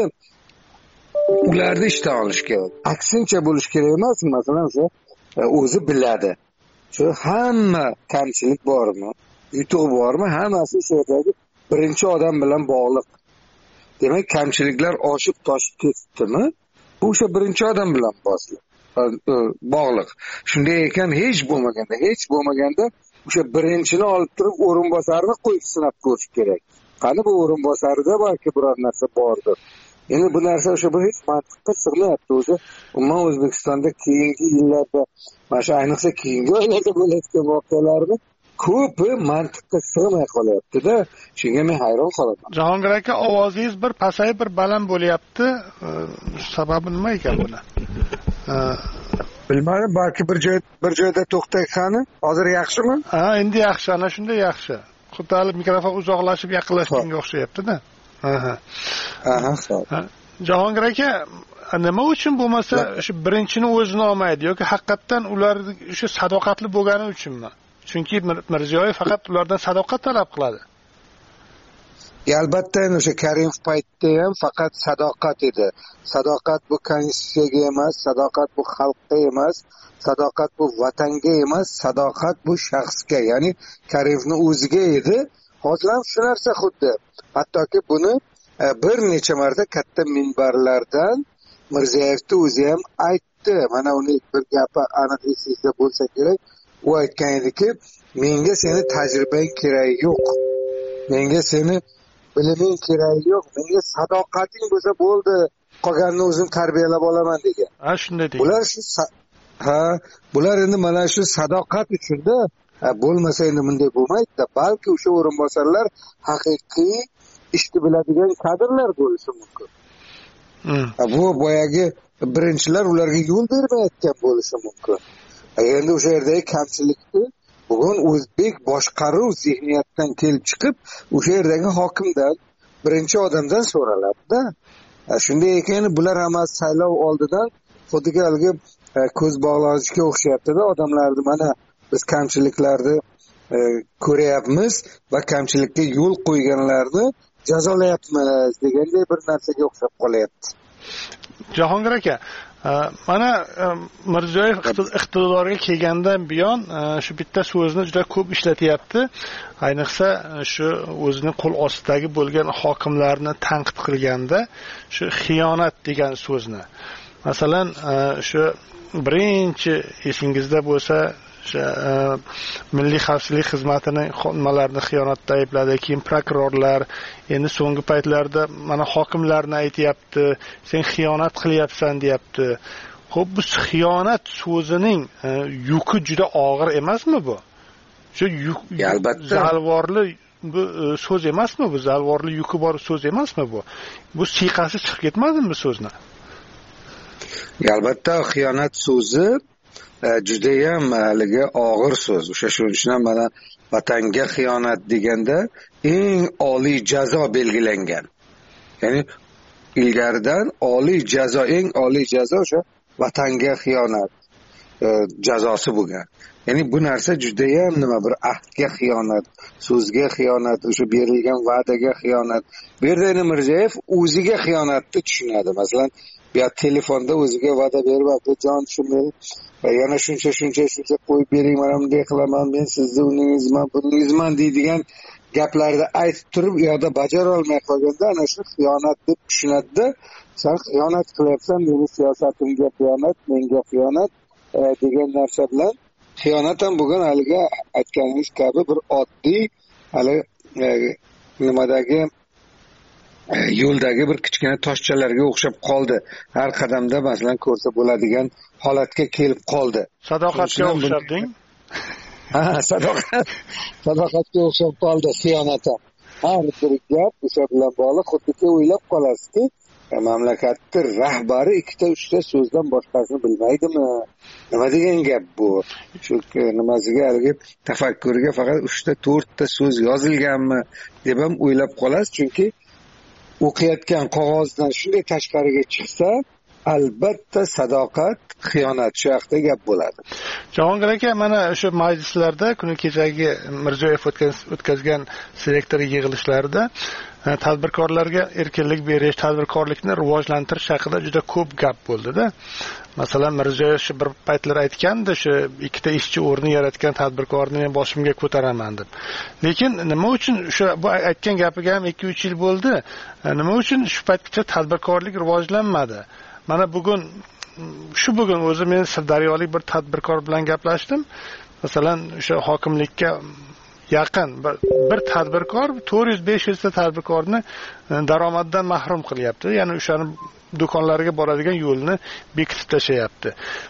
ularni ishdan olish kerak? Aksincha bo'lish kerak emasmi? Masalan, o'sha o'zi biladi. Shu hamma kamchilik bormi, yutuq bormi, hammasi shu yerdagi birinchi odam bilan bog'liq. Demak, kamchiliklar oshib toshib ketdimi? Bu o'sha birinchi odam bilan bog'liq. Shunday ekan, hech bo'lmaganda, hech bo'lmaganda o'sha birinchini olib turib o'rinbosarni qo'yib sinab ko'rish kerak. Qani bu o'rinbosarida balki biror narsa bordir. Endi bu narsa o'sha bir hech mantiqqa sig'mayapti o'zi. Umuman O'zbekistonda keyingi yillarda, mana shu ayniqsa keyingi oylarda bo'layotgan voqealarni ko'pi mantiqqa sig'may qolyapti-da. Shunga men hayron qolaman. Jahongir aka, ovozingiz bir pasayib, bir baland bo'lyapti. Sababi nima ekan buni? bilmadim, balki bir joy bir joyda to'xtay qani. Hozir yaxshimi? Ha, endi yaxshi, ana shunday yaxshi. Xuddi hali mikrofon uzoqlashib yaqinlashganga o'xshayapti-da. Aha. Aha, xo'p. Jahongir aka, nima uchun bo'lmasa shu birinchini o'zini olmaydi yoki haqiqatan ular o'sha sadoqatli bo'lgani uchunmi? Chunki Mirziyoyev faqat ulardan sadoqat talab qiladi. Albatta, o'sha Karimov paytda ham faqat sadoqat edi. Sadoqat bu konstitutsiyaga emas, sadoqat bu xalqqa emas, sadoqat bu vatanga emas, sadoqat bu shaxsga, ya'ni Karimovning o'ziga edi. Hozir ham shu narsa xuddi. Hattoki buni bir necha marta katta minbarlardan Mirziyoyevning o'zi ham aytdi. Mana uning bir gapi aniq esingizda bo'lsa kerak. U aytgan ediki, menga seni tajribang keragi yo'q. Menga seni biliming keragi yo'q. Menga sadoqating bo'lsa bo'ldi. Qolganini o'zim tarbiyalab olaman degan. Ha, shunday degan. Bular shu ha, bular endi mana shu sadoqat uchunda bo'lmasa endi bunday bo'lmaydi-da. Balki o'sha o'rinbosarlar haqiqiy ishni biladigan kadrlar bo'lishi mumkin. Hmm. Bu boyagi birinchilar ularga yo'l bermayotgan bo'lishi mumkin. Endi o'sha yerdagi kamchilikni bugun o'zbek boshqaruv zihniyatdan kelib chiqib, o'sha yerdagi hokimdan, birinchi odamdan so'raladi-da. Shunday ekan, bular hammasi saylov oldidan xuddi haligi ko'z bog'lashga o'xshayapti-da, odamlarni mana biz kamchiliklarni ko'ryapmiz va kamchilikka yo'l qo'yganlarni jazolayapmiz deganday bir narsaga o'xshab qolyapti. Jahongir aka, mana Mirziyoyev iqtidorga kelgandan buyon shu bitta so'zni juda ko'p ishlatyapti. Ayniqsa shu o'zining qo'l ostidagi bo'lgan hokimlarni tanqid qilganda shu xiyonat degan so'zni. Masalan, shu birinchi esingizda bo'lsa, Milliy xavfsizlik xizmatining xodimalarini xiyonatda aybladi, keyin prokurorlar, endi so'nggi paytlarda mana hokimlarni aytayapti, sen xiyonat qilyapsan deyapti. Xo'p, bu xiyonat so'zining yuki juda og'ir emasmi bu? Shu albatta zalvorli bu so'z emasmi bu? Zalvorli yuki bor so'z emasmi bu? Bu siyqasi chiqib ketmadimi so'zni? Albatta, xiyonat so'zi juda ham haligi og'ir so'z. O'sha shuning uchun ham mana vatanga xiyonat deganda eng oliy jazo belgilangan. Ya'ni ilgaridan oliy jazo, eng oliy jazo o'sha vatanga xiyonat jazosi bo'lgan. Ya'ni bu narsa juda ham nima, bir ahdga xiyonat, so'zga xiyonat, o'sha berilgan va'daga xiyonat. Bu yerda Mirziyoyev o'ziga xiyonatni tushunadi. Masalan, ya telefonda o'ziga va'da beribdi, jon shuni yana shuncha shuncha shuncha qo'yib bering, mana bunday qilaman, men sizni uningizman, buningizman deydigan gaplarni aytib turib, u yoqda bajara olmay qolganda ana shu xiyonat deb tushunadi-da. Sen xiyonat qilyapsan, meni siyosatimga xiyonat, menga xiyonat degan narsa bilan xiyonat ham bo'lgan haligi aytganingiz kabi bir oddiy hali nimadagi yo'ldagi bir kichkina toshchalarga o'xshab qoldi. Har qadamda masalan ko'rsa bo'ladigan holatga kelib qoldi. Sadoqatga o'xshabding? Ha, sadoqat. Sadoqatga o'xshab qoldi xiyonat. Har bir gap o'sha bilan bog'liq, xuddi o'ylab qolasiz-ki, mamlakatning rahbari ikkita uchta so'zdan boshqasini bilmaydimi? Nima degan gap bu? Shu nimasiga haligi tafakkurga faqat uchta to'rtta so'z yozilganmi deb ham o'ylab qolasiz, chunki o'qiyotgan qog'ozdan shunday tashqariga chiqsa, albatta sadoqat, xiyonat shu haqida gap bo'ladi. Jahongir aka, mana o'sha majlislarda kuni kechagi Mirziyoyev o'tkazgan selektor yig'ilishlarida tadbirkorlarga erkinlik berish, tadbirkorlikni rivojlantirish haqida juda ko'p gap bo'ldi-da. Masalan, Mirziyoyev shu bir paytlar aytgandi, shu ikkita ishchi o'rni yaratgan tadbirkorni men boshimga ko'taraman deb. Lekin nima uchun shu bu aytgan gapiga ham ikki uch yil bo'ldi? Nima uchun shu paytgacha tadbirkorlik rivojlanmadi? Mana bugun shu bugun o'zi men Sirdaryolik bir tadbirkor bilan gaplashdim. Masalan, o'sha hokimlikka yaqin bir, bir tadbirkor to'rt yuz besh yuz ta tadbirkorni daromaddan mahrum qilyapti. Ya'ni o'shani do'konlariga boradigan yo'lni bekitib tashayapti.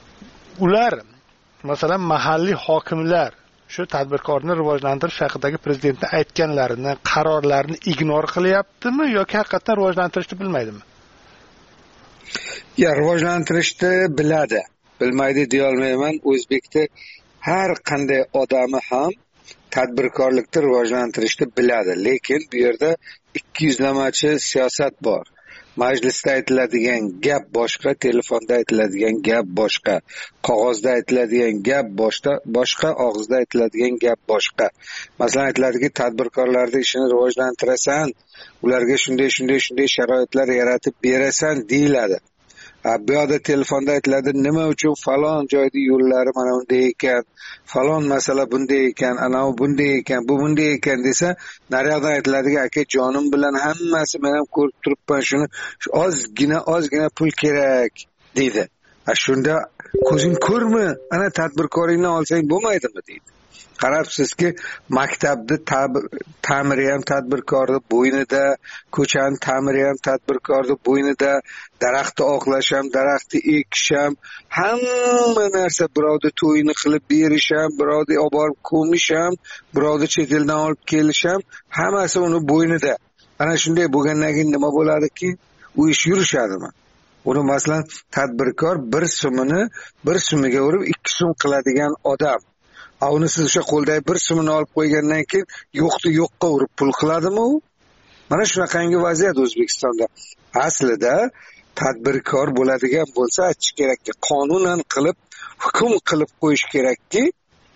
Ular masalan mahalliy hokimlar shu tadbirkorni rivojlantirish haqidagi prezidentning aytganlarini, qarorlarini ignor qilyaptimi yoki haqiqatan rivojlantirishni bilmaydimi? Ya, rivojlantirishni biladi. bilmaydi deyolmayman. O'zbekda har qanday odami ham tadbirkorlikni rivojlantirishni biladi, lekin bu yerda ikki yuzlamachi siyosat bor. Majlisda aytiladigan gap boshqa, telefonda aytiladigan gap boshqa, qog'ozda aytiladigan gap boshqa, boshqa og'izda aytiladigan gap boshqa. Masalan, aytiladiki, tadbirkorlarning ishini rivojlantirasan, ularga shunday shunday shunday sharoitlar yaratib berasan deyiladi. Bu yoqda telefonda aytiladi, nima uchun falon joyda yo'llari mana bunday ekan, falon masala bunday ekan, anavi bunday ekan, bu bunday ekan desa, naryoqdan aytiladiki, aka jonim bilan hammasi men ham ko'rib turibman, shuni ozgina ozgina pul kerak deydi. Shunda ko'zing ko'rmi, ana tadbirkoringni olsang bo'lmaydimi deydi. Qarabsizki, maktabni ta'miri ham tadbirkorni bo'ynida, ko'chani ta'miri ham tadbirkorni bo'ynida, daraxtni oqlash ham, daraxtni ekish ham, hamma narsa, birovni to'yini qilib berish ham, birovni olib borib ko'mish ham, birovni chet eldan olib kelish ham, hammasi uni bo'ynida. Ana shunday bo'lgandan keyin nima bo'ladiki, u ish yurishadimi? Uni masalan tadbirkor bir so'mini bir so'miga urib ikki so'm qiladigan odam. Uni siz o'sha qo'ldagi bir so'mini olib qo'ygandan keyin yo'qni yo'qqa urib pul qiladimi u? Mana shunaqangi vaziyat O'zbekistonda. Aslida tadbirkor bo'ladigan bo'lsa, aytish kerakki, qonunan qilib, hukm qilib qo'yish kerakki,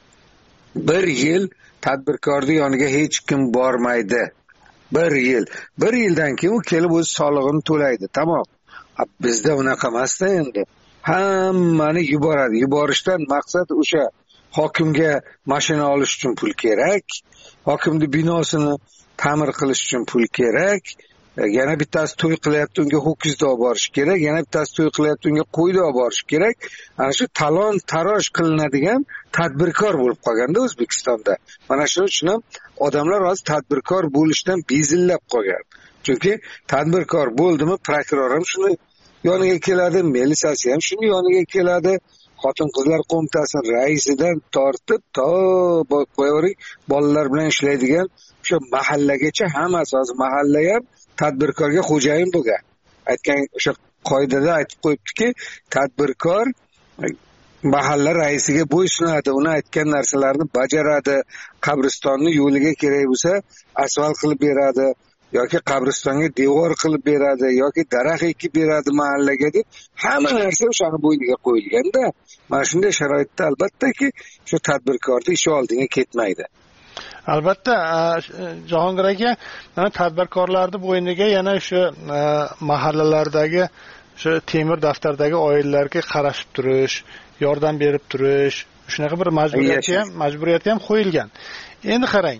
bir yil tadbirkorning yoniga hech kim bormaydi. Bir yil. Bir yildan keyin u kelib o'z solig'ini to'laydi. Tamom. Bizda unaqa emas-da endi. Hammani yuboradi. Yuborishdan maqsad o'sha hokimga mashina olish uchun pul kerak, hokimning binosini ta'mir qilish uchun pul kerak, yana bittasi to'y qilyapti, unga ho'kizni olib borish kerak, yana bittasi to'y qilyapti, unga qo'yni olib borish kerak. Ana shu talon taroj qilinadigan tadbirkor bo'lib qolganda O'zbekistonda. Mana shuning uchun ham odamlar hozir tadbirkor bo'lishdan bezillab qolgan. Chunki tadbirkor bo'ldimi, prokuror ham shuni yoniga keladi, militsiyasi ham shuni yoniga keladi. Xotin-qizlar qo'mitasi raisidan tortib to qo'yavering, bolalar bilan ishlaydigan o'sha mahallagacha hammasi, hozir mahalla ham tadbirkorga xo'jayin bo'lgan. Aytgan o'sha qoidada aytib qo'yibdiki, tadbirkor mahalla raisiga bo'ysunadi, uni aytgan narsalarni bajaradi, qabristonni yo'liga kerak bo'lsa asfalt qilib beradi, yoki qabristonga devor qilib beradi, yoki daraxt ekib beradi mahallaga deb hamma narsa o'shani bo'yniga qo'yilganda, mana shunday sharoitda albattaki shu tadbirkorning ishi oldiga ketmaydi. Albatta, Jahongir aka, tadbirkorlarning bo'yniga yana shu mahallalardagi shu temir daftardagi oilalarga qarashib turish, yordam berib turish, shunaqa bir majburiyati ham, majburiyati ham qo'yilgan. Endi qarang,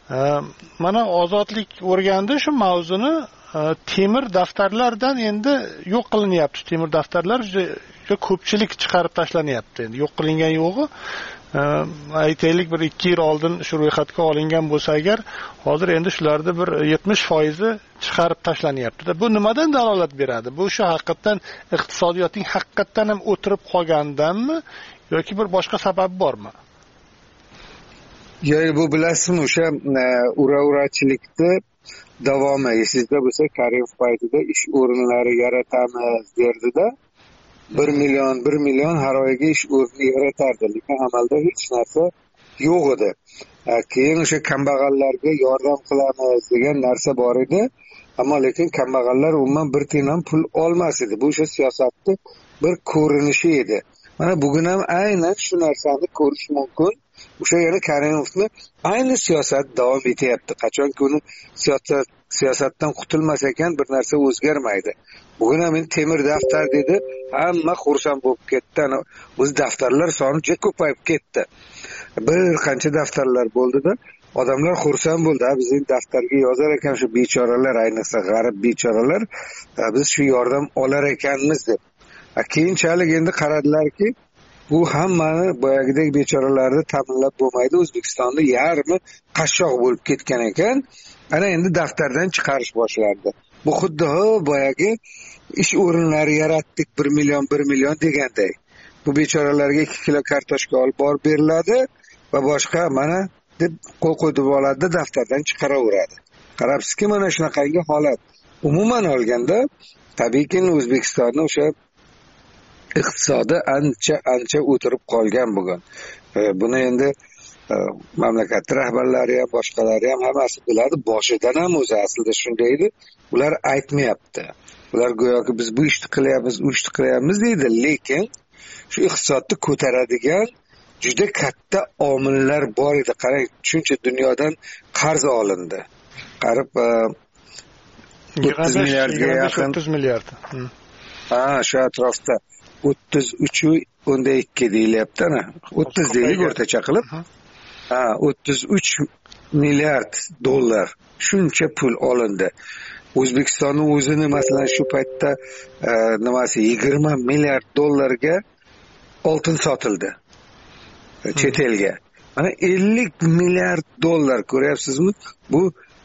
mana ozodlik o'rgandi shu mavzuni temir daftarlardan endi yo'q qilinyapti. Temir daftarlar juda ko'pchilik chiqarib tashlanyapti. Endi yo'q qilingan yo'g'i, aytaylik bir ikki yil oldin shu ro'yxatga olingan bo'lsa agar, hozir endi shularda bir yetmish foizi chiqarib tashlanyapti. Bu nimadan dalolat beradi? Bu shu haqiqatan iqtisodiyotning haqiqatan ham o'tirib qolganidanmi yoki bir boshqa sabab bormi? Yo'q, bu bilasizmi, o'sha ura-urachilikni davomi. Esingizda bo'lsa, Karimov paytida ish o'rinlari yaratamiz derdida, bir million bir million har oyga ish o'rni yaratardi, lekin amalda hech narsa yo'q edi. Keyin o'sha kambag'allarga yordam qilamiz degan narsa bor edi, ammo lekin kambag'allar umuman bir tiyin ham pul olmas edi. Bu o'sha siyosatni bir ko'rinishi edi. Mana bugun ham aynan shu narsani ko'rish mumkin. O'sha yana Karimovni ayni siyosat davom etyapti. Qachonki uni siyosat siyosatdan qutulmas ekan, bir narsa o'zgarmaydi. Bugun ham temir daftar dedi, hamma xursand bo'lib ketdi. O'z daftarlar soni juda ko'payib ketdi. Bir qancha daftarlar bo'ldi-da, odamlar xursand bo'ldi. Bizning daftarga yozar ekan shu bechoralar, ayniqsa g'arib bechoralar, biz shu yordam olar ekanmiz deb. Keyinchalik endi qaradilarki, bu hammani boyagidek bechoralarni ta'minlab bo'lmaydi. O'zbekistonda yarmi qashshoq bo'lib ketgan ekan. Ana endi daftardan chiqarish boshlandi. Bu xuddi boyagi ish o'rinlari yaratdik bir million bir million deganday. Bu bechoralarga ikki kilo kartoshka olib borib beriladi va boshqa mana deb qo'l qo'yib oladi, daftardan chiqaraveradi. Qarabsizki, mana shunaqangi holat. Umuman olganda, tabiiyki O'zbekistonni o'sha iqtisodi ancha ancha o'tirib qolgan bugun. Buni endi mamlakat rahbarlari ham boshqalari ham hammasi biladi. Boshidan ham o'zi aslida shunday edi. Ular aytmayapti. Ular go'yoki biz bu ishni qilyapmiz, u ishni qilyapmiz deydi, lekin shu iqtisodni ko'taradigan juda katta omillar bor edi. Qarang, shuncha dunyodan qarz olindi. Qarib o'ttiz milliardga yaqin. o'ttiz milliard. Ha, shu atrofda o'ttiz uch o'nda ikki deyilyapti ana. o'ttiz deylik o'rtacha qilib. Ha, o'ttiz uch milliard dollar shuncha pul olindi. O'zbekistonning o'zini masalan shu paytda nimasi yigirma milliard dollarga oltin sotildi. Chet elga. Mana ellik milliard dollar ko'ryapsizmi? Bu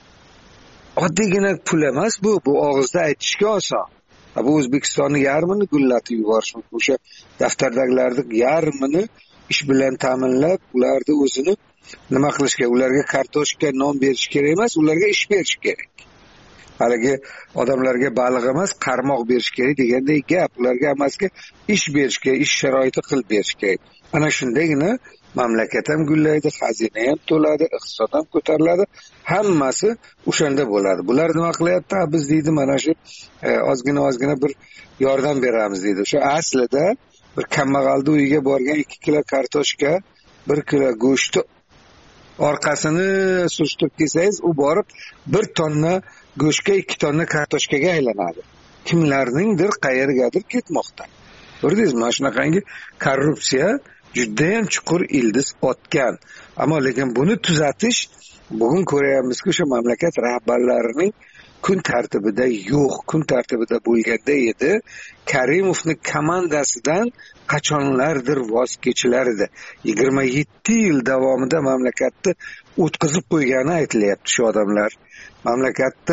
oddiygina pul emas bu. Bu og'izda aytishga oson. Bu O'zbekistonning yarmini gullatib yuborish mumkin. O'sha daftardagilarning yarmini ish bilan ta'minlab, ularni o'zini nima qilishga, ularga kartoshka, non berish kerak emas, ularga ish berish kerak. Haligi odamlarga baliq emas, qarmoq berish kerak deganday gap. Ularga hammasiga ish berish kerak, ish sharoiti qilib berish kerak. Ana shundagina mamlakat ham gullaydi, xazina ham to'ladi, iqtisod ham ko'tariladi. Hammasi o'shanda bo'ladi. Bular nima qilyapti? Biz deydi mana shu ozgina ozgina bir yordam beramiz deydi. Shu aslida bir kambag'alning uyiga borgan ikki kilo kartoshka, bir kilo go'shtni orqasini surishtirib kelsangiz, u borib bir tonna go'shtga ikki tonna kartoshkaga aylanadi. Kimlarningdir qayergadir ketmoqda. Ko'rdingizmi? Mana shunaqangi korrupsiya juda ham chuqur ildiz otgan. Ammo lekin buni tuzatish bugun ko'ryapmizki, o'sha mamlakat rahbarlarining kun tartibida yo'q, kun tartibida bo'lganda edi. Karimovning komandasidan qachonlardir voz kechilar edi. yigirma yetti yil davomida mamlakatni o'tkazib qo'ygani aytilyapti shu odamlar. Mamlakatni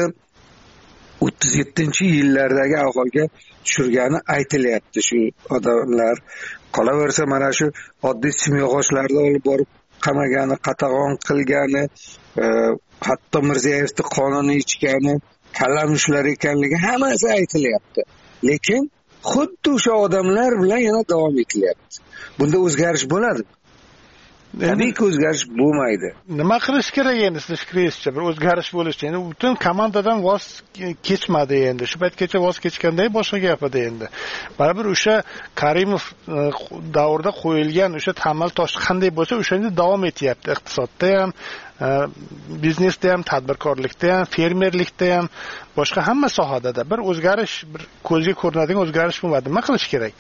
o'ttiz yettinchi yillardagi ahvolga tushirgani aytilyapti shu odamlar. Qolaversa mana shu oddiy simyog'ochlarni olib borib qamagani, qatag'on qilgani, hatto Mirzayevning qonini ichgani, kalamushlar ekanligi hammasi aytilyapti. Lekin xuddi o'sha odamlar bilan yana davom etilyapti. Bunda o'zgarish bo'ladi. Tabiiyki o'zgarish bo'lmaydi. Nima qilish kerak endi siz fikringizcha? Bir o'zgarish bo'lishi. Endi butun komandadan voz kechmadi endi. Shu paytgacha voz kechganday boshqa gap edi endi. Baribir o'sha Karimov davrida qo'yilgan o'sha tamal tosh qanday bo'lsa, o'shanda davom etyapti. Iqtisodda ham, biznesda ham, tadbirkorlikda ham, fermerlikda ham, boshqa hamma sohada bir o'zgarish, bir ko'zga ko'rinadigan o'zgarish bo'lmadi. Nima qilish kerak?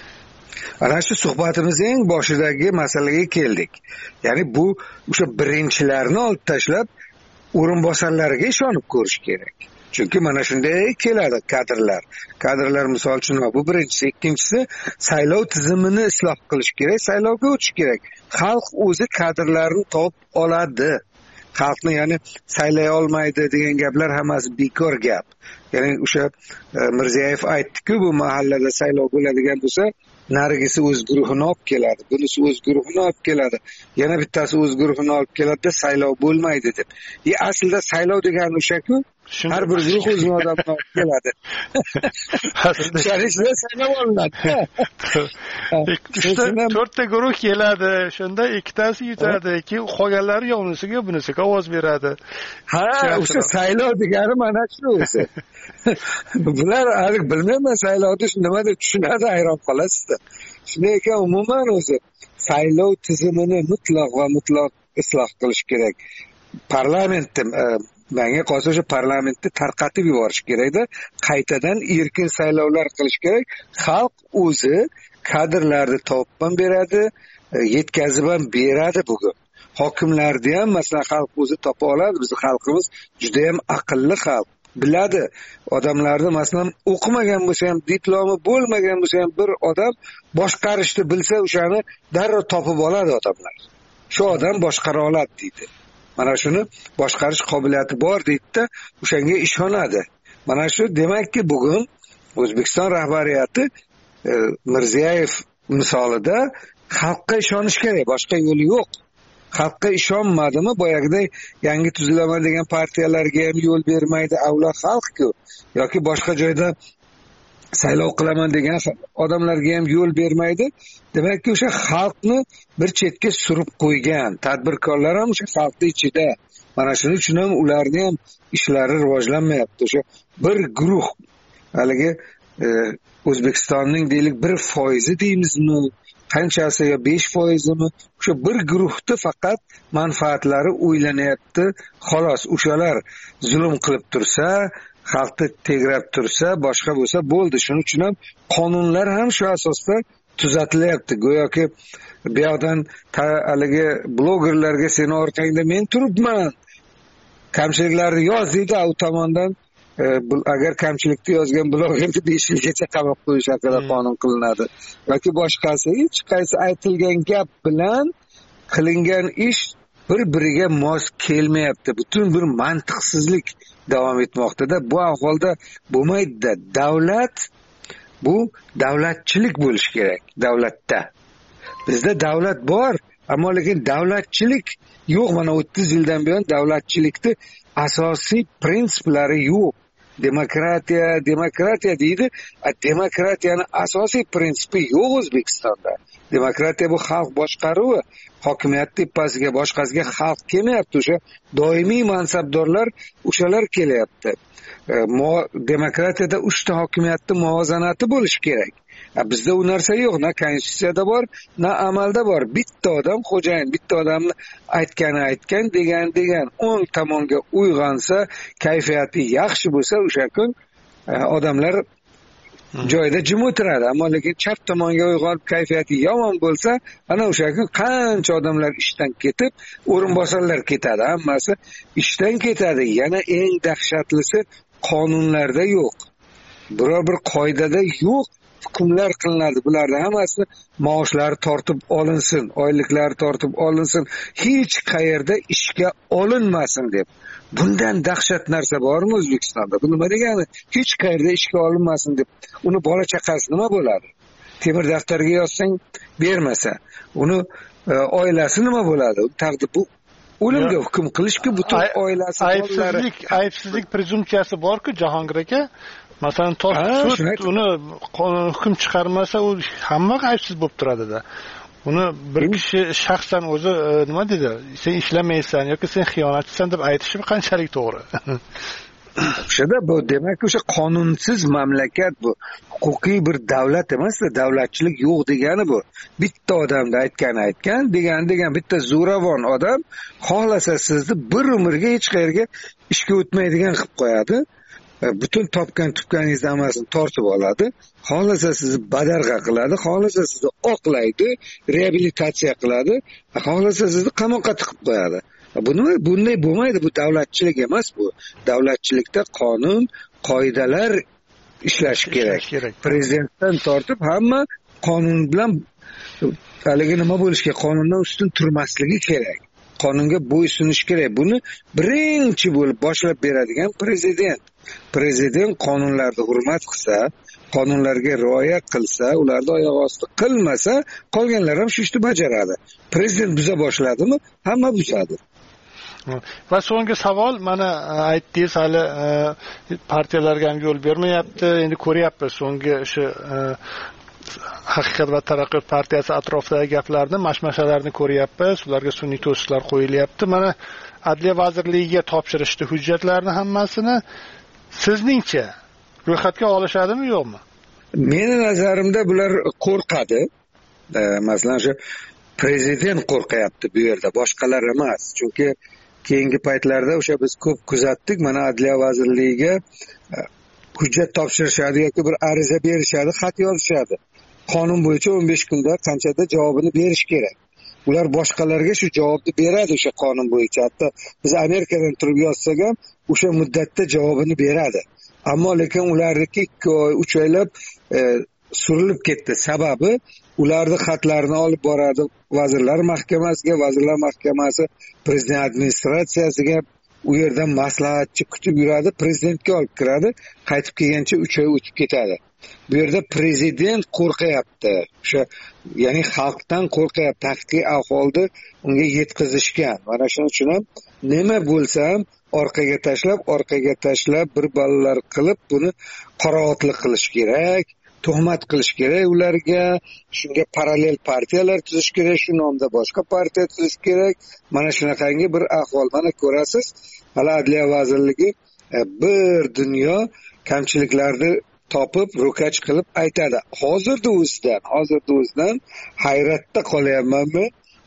Ana shu suhbatimizning boshidagi masalaga keldik. Ya'ni bu o'sha birinchilarni olib tashlab o'rinbosarlarga ishonib ko'rish kerak. Chunki mana shunday keladi kadrlar. Kadrlar misol uchun bu birinchisi, ikkinchisi saylov tizimini isloh qilish kerak, saylovga o'tish kerak. Xalq o'zi kadrlarni topib oladi. Xalqni ya'ni saylay olmaydi degan gaplar hammasi bekor gap. Ya'ni o'sha Mirziyoyev aytdi-ku, bu mahallada saylov bo'ladigan bo'lsa, narigisi o'z guruhini olib keladi, bunisi o'z guruhini olib keladi, yana bittasi o'z guruhini olib keladi-da saylov bo'lmaydi deb. E aslida saylov degani o'sha-ku, har bir guruh o'zini odamini olib keladi. Aslida sharichlar saylov olinadi. to'rtta guruh keladi, shunda ikkitasi yutadi, keyin qolganlari yo'nisiga bunisiga ovoz beradi. Ha, o'sha saylov degani mana shu o'zi. Bular hali bilmayman saylovni nima deb tushunadi, hayron qolasizda. Shunday ekan umuman o'zi saylov tizimini mutlaq va mutlaq isloh qilish kerak. Parlamentni menga qolsa o'sha parlamentni tarqatib yuborish kerak-da, qaytadan erkin saylovlar qilish kerak. Xalq o'zi kadrlarni topib ham beradi, yetkazib ham beradi bugun. Hokimlarni ham masalan xalq o'zi topa oladi. Bizning xalqimiz juda ham aqlli xalq. Biladi. Odamlarni masalan o'qimagan bo'lsa ham, diplomi bo'lmagan bo'lsa ham bir odam boshqarishni bilsa, o'shani darrov topib oladi odamlar. Shu odam boshqara oladi deydi. Mana shuni boshqarish qobiliyati bor deydi-da, o'shanga ishonadi. Mana shu demakki bugun O'zbekiston rahbariyati e, Mirziyoyev misolida xalqqa ishonish kerak, boshqa yo'li yo'q. Xalqqa ishonmadimi, boyagiday yangi tuzilaman degan partiyalarga ham yo'l bermaydi, avlod xalq-ku. Yoki boshqa joyda saylov qilaman degan odamlarga ham yo'l bermaydi. Demakki, o'sha xalqni bir chetga surib qo'ygan, tadbirkorlar ham o'sha xalqning ichida. Mana shuning uchun ham ularning ham ishlari rivojlanmayapti. O'sha bir guruh, haligi O'zbekistonning deylik bir foizi deymizmi, qanchasi yo besh foizimi, o'sha bir guruhni faqat manfaatlari o'ylanyapti. Xolos, o'shalar zulm qilib tursa, xalqni tegrab tursa, boshqa bo'lsa bo'ldi. Shuning uchun ham qonunlar ham shu asosda tuzatilyapti. Go'yoki bu yoqdan haligi blogerlarga seni orqangda men turibman, kamchiliklarni yoz deydi, u tomondan agar kamchilikni yozgan blogerni besh yilgacha qamab qo'yish haqida qonun qilinadi. Yoki boshqasi, hech qaysi aytilgan gap bilan qilingan ish bir-biriga mos kelmayapti. Butun bir mantiqsizlik davom etmoqda-da. Bu ahvolda bo'lmaydi-da. Davlat bu davlatchilik bo'lishi kerak davlatda. Bizda davlat bor, ammo lekin davlatchilik yo'q. Mana o'ttiz yildan buyon davlatchilikni asosiy prinsiplari yo'q. Demokratiya, demokratiya deydi. Demokratiyani asosiy prinsipi yo'q O'zbekistonda. Demokratiya bu xalq boshqaruvi, hokimiyat tepasiga boshqasiga xalq kelmayapti. O'sha doimiy mansabdorlar o'shalar kelyapti. Demokratiyada uchta hokimiyatni muvozanati bo'lishi kerak. Bizda u narsa yo'q, na konstitutsiyada bor, na amalda bor. Bitta odam xo'jayin, bitta odamni aytgani aytgan, degan degan, o'ng tomonga uyg'onsa, kayfiyati yaxshi bo'lsa, o'sha kun odamlar joyida jim o'tiradi. Ammo lekin chap tomonga uyg'onib kayfiyati yomon bo'lsa, ana o'sha kun qancha odamlar ishdan ketib, o'rinbosarlar ketadi, hammasi ishdan ketadi. Yana eng dahshatlisi qonunlarda yo'q. Biror bir qoidada yo'q. Hukmlar qilinadi. Bularning hammasi maoshlari tortib olinsin, oyliklari tortib olinsin, hech qayerda ishga olinmasin deb. Bundan dahshat narsa bormi O'zbekistonda? Bu nima degani? Hech qayerda ishga olinmasin deb. Uni bola chaqasi nima bo'ladi? Temir daftarga yozsang bermasa, uni oilasi nima bo'ladi? Taqdir bu o'limga hukm qilishki butun oilasi aybsizlik, aybsizlik prezumsiyasi bor-ku Jahongir aka. Masalan, sud uni hukm chiqarmasa, u hamma aybsiz bo'lib turadi-da. Uni bir kishi shaxsan o'zi nima dedi? Sen ishlamaysan yoki sen xiyonatchisan deb aytishi qanchalik to'g'ri? O'shada bu demak o'sha qonunsiz mamlakat bu. Huquqiy bir davlat emas-da, davlatchilik yo'q degani bu. Bitta odamda aytgani aytgan, degan degan bitta zo'ravon odam xohlasa sizni bir umrga hech qayerga ishga o'tmaydigan qilib qo'yadi. Butun topgan tutganingizni hammasini tortib oladi. Xohlasa sizni badarg'a qiladi, xohlasa sizni oqlaydi, reabilitatsiya qiladi, xohlasa sizni qamoqqa tiqib qo'yadi. Bu nima? Bunday bo'lmaydi. Bu davlatchilik emas bu. Davlatchilikda qonun, qoidalar ishlashi kerak. Prezidentdan tortib hamma qonun bilan haligi nima bo'lishi kerak, qonundan ustun turmasligi kerak. Qonunga bo'ysunish kerak. Buni birinchi bo'lib boshlab beradigan prezident. Prezident qonunlarni hurmat qilsa, qonunlarga rioya qilsa, ularni oyoq osti qilmasa, qolganlar ham shu ishni bajaradi. Prezident buza boshladimi, hamma buzadi. Va so'nggi savol, mana aytdingiz, hali partiyalarga ham yo'l bermayapti. Endi ko'ryapmiz so'nggi o'sha Haqiqat va taraqqiyot partiyasi atrofidagi gaplarni, mashmashalarni ko'ryapmiz. Ularga sun'iy to'siqlar qo'yilyapti. Mana Adliya vazirligiga topshirishdi hujjatlarni hammasini. Sizningcha ro'yxatga olishadimi, yo'qmi? Meni nazarimda bular qo'rqadi. Masalan, shu prezident qo'rqayapti bu yerda, boshqalar emas. Chunki keyingi paytlarda o'sha biz ko'p kuzatdik, mana Adliya vazirligiga hujjat topshirishadi yoki bir ariza berishadi, xat yozishadi. Qonun bo'yicha o'n besh kunda qanchada javobini berish kerak. Ular boshqalarga shu javobni beradi o'sha qonun bo'yicha. Hatto biz Amerikadan turib yozsak ham o'sha muddatda javobini beradi. Ammo lekin ularniki ikki oy, uch oylab e, surilib ketdi. Sababi ularning xatlarini olib boradi Vazirlar Mahkamasiga, Vazirlar Mahkamasi Prezident administratsiyasiga, u yerdan maslahatchi kutib yuradi, prezidentga olib kiradi, qaytib kelgancha uch oy o'tib ketadi. bu yerda prezident qo'rqyapti, o'sha ya'ni xalqdan qo'rqyapti, haqiqiy ahvolni unga yetkazishgan. Mana shuning uchun ham nima bo'lsa ham orqaga tashlab, orqaga tashlab bir balolar qilib buni qorovotlik qilish kerak, tuhmat qilish kerak ularga, shunga parallel partiyalar tuzish kerak, shu nomda boshqa partiya tuzish kerak. Mana shunaqangi bir ahvol. Mana ko'rasiz, hali Adliya vazirligi bir dunyo kamchiliklarni topib, ro'kach qilib aytadi. Hozirda o'zidan, hozirda o'zidan hayratda qolyapmanmi?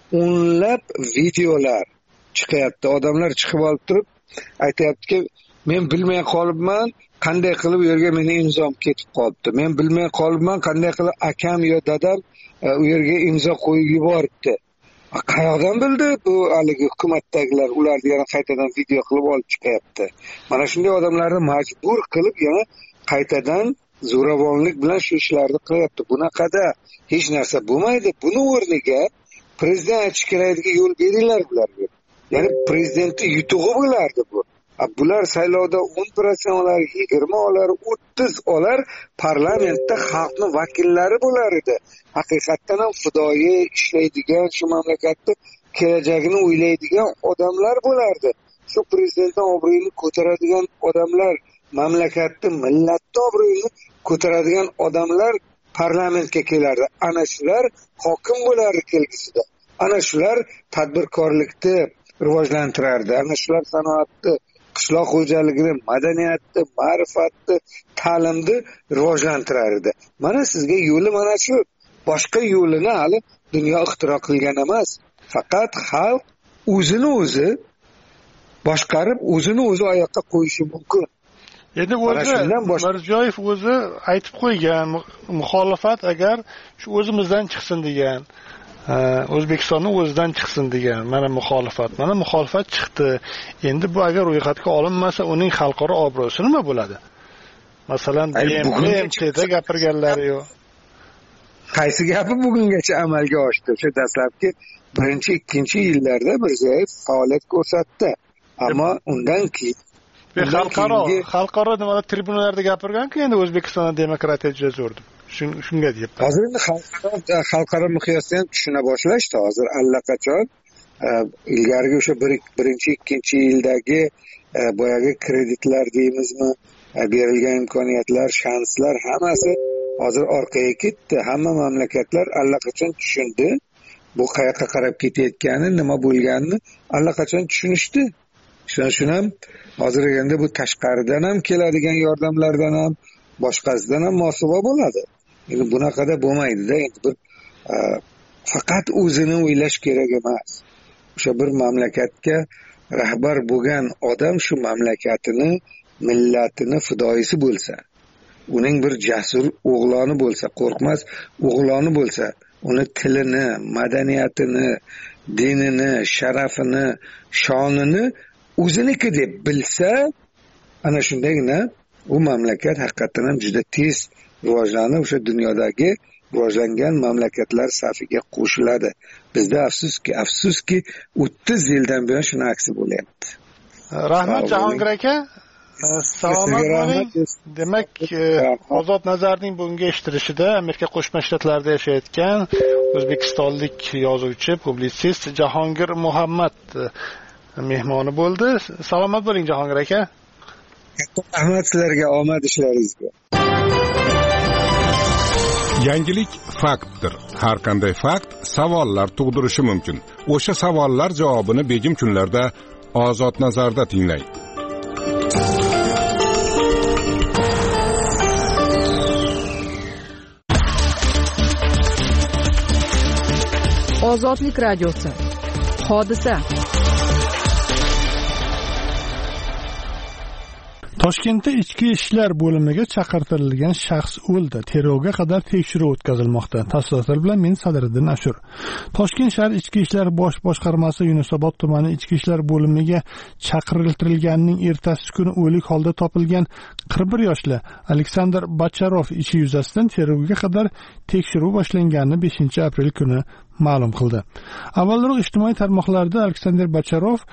O'nlab videolar chiqyapti. Odamlar chiqib olib turib aytayaptiki, men bilmay qolibman, qanday qilib u yerga meni imzom ketib qolibdi. Men bilmay qolibman, qanday qilib akam yo dadam u yerga imzo qo'yib yuboribdi. Qayoqdan bildi bu haligi hukumatdagilar ularni yana qaytadan video qilib olib chiqyapti. Mana shunday odamlarni majbur qilib yana qaytadan zo'ravonlik bilan shu ishlarni qilyapti. Bunaqada hech narsa bo'lmaydi. Buni o'rniga prezident aytish kerakligiga yo'l beringlar bularga. Ya'ni prezidentni yutug'i bo'lardi bu. Bular saylovda o'n prosent olar, yigirma olar, o'ttiz olar, parlamentda xalqni vakillari bo'lar edi. Haqiqatdan ham fidoyi ishlaydigan, shu mamlakatni kelajagini o'ylaydigan odamlar bo'lardi. Shu prezidentning obro'yini ko'taradigan odamlar, mamlakatni, millatni obro'yini ko'taradigan odamlar parlamentga kelardi. Ana shular hokim bo'lardi kelgusida. Ana shular tadbirkorlikni rivojlantirardi. Ana shular sanoatni, qishloq xo'jaligini, madaniyatni, ma'rifatni, ta'limni rivojlantirar edi. Mana sizga yo'li mana shu. Boshqa yo'lini hali dunyo ixtiro qilgan emas. Faqat xalq o'zini o'zi boshqarib, o'zini o'zi oyoqqa qo'yishi mumkin. Endi o'zi Mirziyoyev o'zi aytib qo'ygan, muxolifat agar shu o'zimizdan chiqsin degan, O'zbekistonning o'zidan chiqsin degan, mana muxolifat, mana muxolifat chiqdi. Endi bu agar ro'yxatga olinmasa, uning xalqaro obro'si nima bo'ladi? Masalan, B M Tda gapirganlari yo'q. Qaysi gapi bugungacha amalga oshdi? O'sha dastlabki birinchi, ikkinchi yillarda Mirziyoyev faoliyat ko'rsatdi. Ammo undan keyin xalqaro xalqaro nimalar tribunalarda gapirgan-ku, endi O'zbekistonda demokratiya juda zo'r deb. Shunga deyapman. Hozir endi xalqaro xalqaro miqyosda ham tushuna boshlashdi. Hozir allaqachon ilgarigi o'sha birinchi, ikkinchi yildagi boyagi kreditlar deymizmi, berilgan imkoniyatlar, shanslar hammasi hozir orqaga ketdi. Hamma mamlakatlar allaqachon tushundi. Bu qayoqqa qarab ketayotgani, nima bo'lganini allaqachon tushunishdi. Shuning ham hozir endi bu tashqaridan ham keladigan yordamlardan ham boshqasidan ham mosuvo bo'ladi. Endi bunaqada bo'lmaydi-da. Endi bir faqat o'zini o'ylash kerak emas. O'sha bir mamlakatga rahbar bo'lgan odam shu mamlakatini, millatini fidoyisi bo'lsa, uning bir jasur o'g'loni bo'lsa, qo'rqmas o'g'loni bo'lsa, uni tilini, madaniyatini, dinini, sharafini, shonini o'ziniki deb bilsa, ana shundagina u mamlakat haqiqatan ham juda tez rivojlanib, o'sha dunyodagi rivojlangan mamlakatlar safiga qo'shiladi. Bizda afsuski, afsuski o'ttiz yildan buyon shuni aksi bo'lyapti. Rahmat Jahongir aka. Salomat bo'ling. Demak, Ozod Nazarning bugungi eshittirishida Amerika Qo'shma Shtatlarida yashayotgan o'zbekistonlik yozuvchi, publitsist Jahongir Muhammad mehmoni bo'ldi. Salomat bo'ling Jahongir aka. Rahmat sizlarga, omad ishlaringizga. Yangilik faktdir. Har qanday fakt savollar tug'dirishi mumkin. O'sha savollar javobini begim kunlarda Ozod Nazarda tinglang. Ozodlik radiosi. Hodisa. Toshkentda ichki ishlar bo'limiga chaqirtirilgan shaxs o'ldi. Tergovga qadar tekshiruv o'tkazilmoqda. Tafsilotlar bilan men Sadriddin Ashur. Toshkent shahar ichki ishlar bosh boshqarmasi Yunusobod tumani ichki ishlar bo'limiga chaqiriltirilganining ertasi kuni o'lik holda topilgan qirq bir yoshli Aleksandr Bacharov ishi yuzasidan tergovga qadar tekshiruv boshlanganini beshinchi aprel kuni ma'lum qildi. Avvalroq ijtimoiy tarmoqlarda Aleksandr Bacharov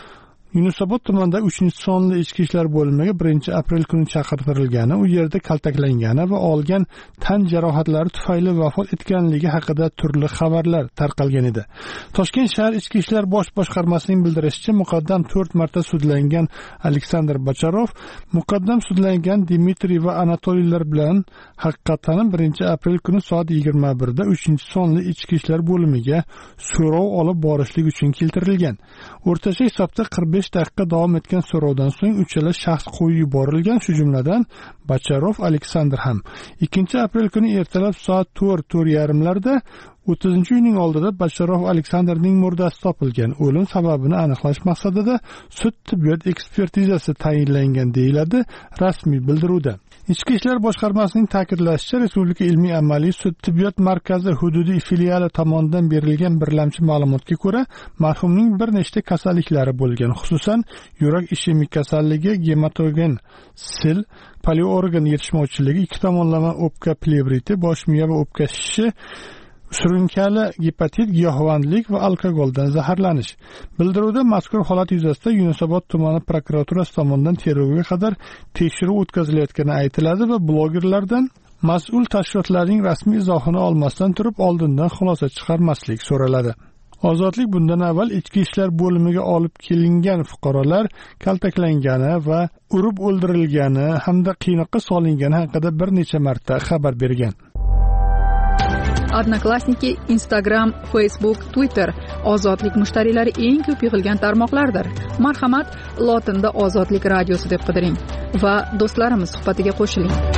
Yunusobod tumanida uchinchi sonli ichki ishlar bo'limiga birinchi aprel kuni chaqirtirilgani, u yerda kaltaklangani va olgan tan jarohatlari tufayli vafot etganligi haqida turli xabarlar tarqalgan edi. Toshkent shahar ichki ishlar bosh boshqarmasining bildirishicha, muqaddam to'rt marta sudlangan Aleksandr Bacharov, muqaddam sudlangan Dmitriy va Anatoliylar bilan haqiqatan birinchi aprel kuni soat yigirma birda uchinchi sonli ichki ishlar bo'limiga so'rov olib borishlik uchun keltirilgan. O'rtacha hisobda qirq besh daqiqa davom etgan so'rovdan so'ng uchala shaxs qo'yib yuborilgan, shu jumladan Bacharov Aleksandr ham. ikkinchi aprel kuni ertalab soat to'rt to'rt yarim larda o'ttizinchi uyning oldida Bacharov Aleksandrning murdasi topilgan. O'lim sababini aniqlash maqsadida sud tibbiyot ekspertizasi tayinlangan deyiladi rasmiy bildiruvda. Ichki ishlar boshqarmasining ta'kidlashicha, Respublika ilmiy amaliy sud tibbiyot markazi hududiy filiali tomonidan berilgan birlamchi ma'lumotga ko'ra, marhumning bir nechta kasalliklari bo'lgan, xususan yurak ishemik kasalligi, gematogen sil, poliorgan yetishmovchiligi, ikki tomonlama o'pka plevriti, bosh miya va o'pka shishi, surunkali gepatit, giyohvandlik va alkogoldan zaharlanish. Bildiruvda mazkur holat yuzasidan Yunusobod tumani prokuraturasi tomonidan tergovga qadar tekshiruv o'tkazilayotgani aytiladi va blogerlardan mas'ul tashkilotlarning rasmiy izohini olmasdan turib oldindan xulosa chiqarmaslik so'raladi. Ozodlik bundan avval ichki ishlar bo'limiga olib kelingan fuqarolar kaltaklangani va urib o'ldirilgani hamda qiynoqqa solingani haqida bir necha marta xabar bergan. Odnoklassniki, Instagram, Facebook, Twitter ozodlik mushtariylari eng ko'p yig'ilgan tarmoqlardir. Marhamat, lotinda Ozodlik radiosi deb qidiring va do'stlarimiz suhbatiga qo'shiling.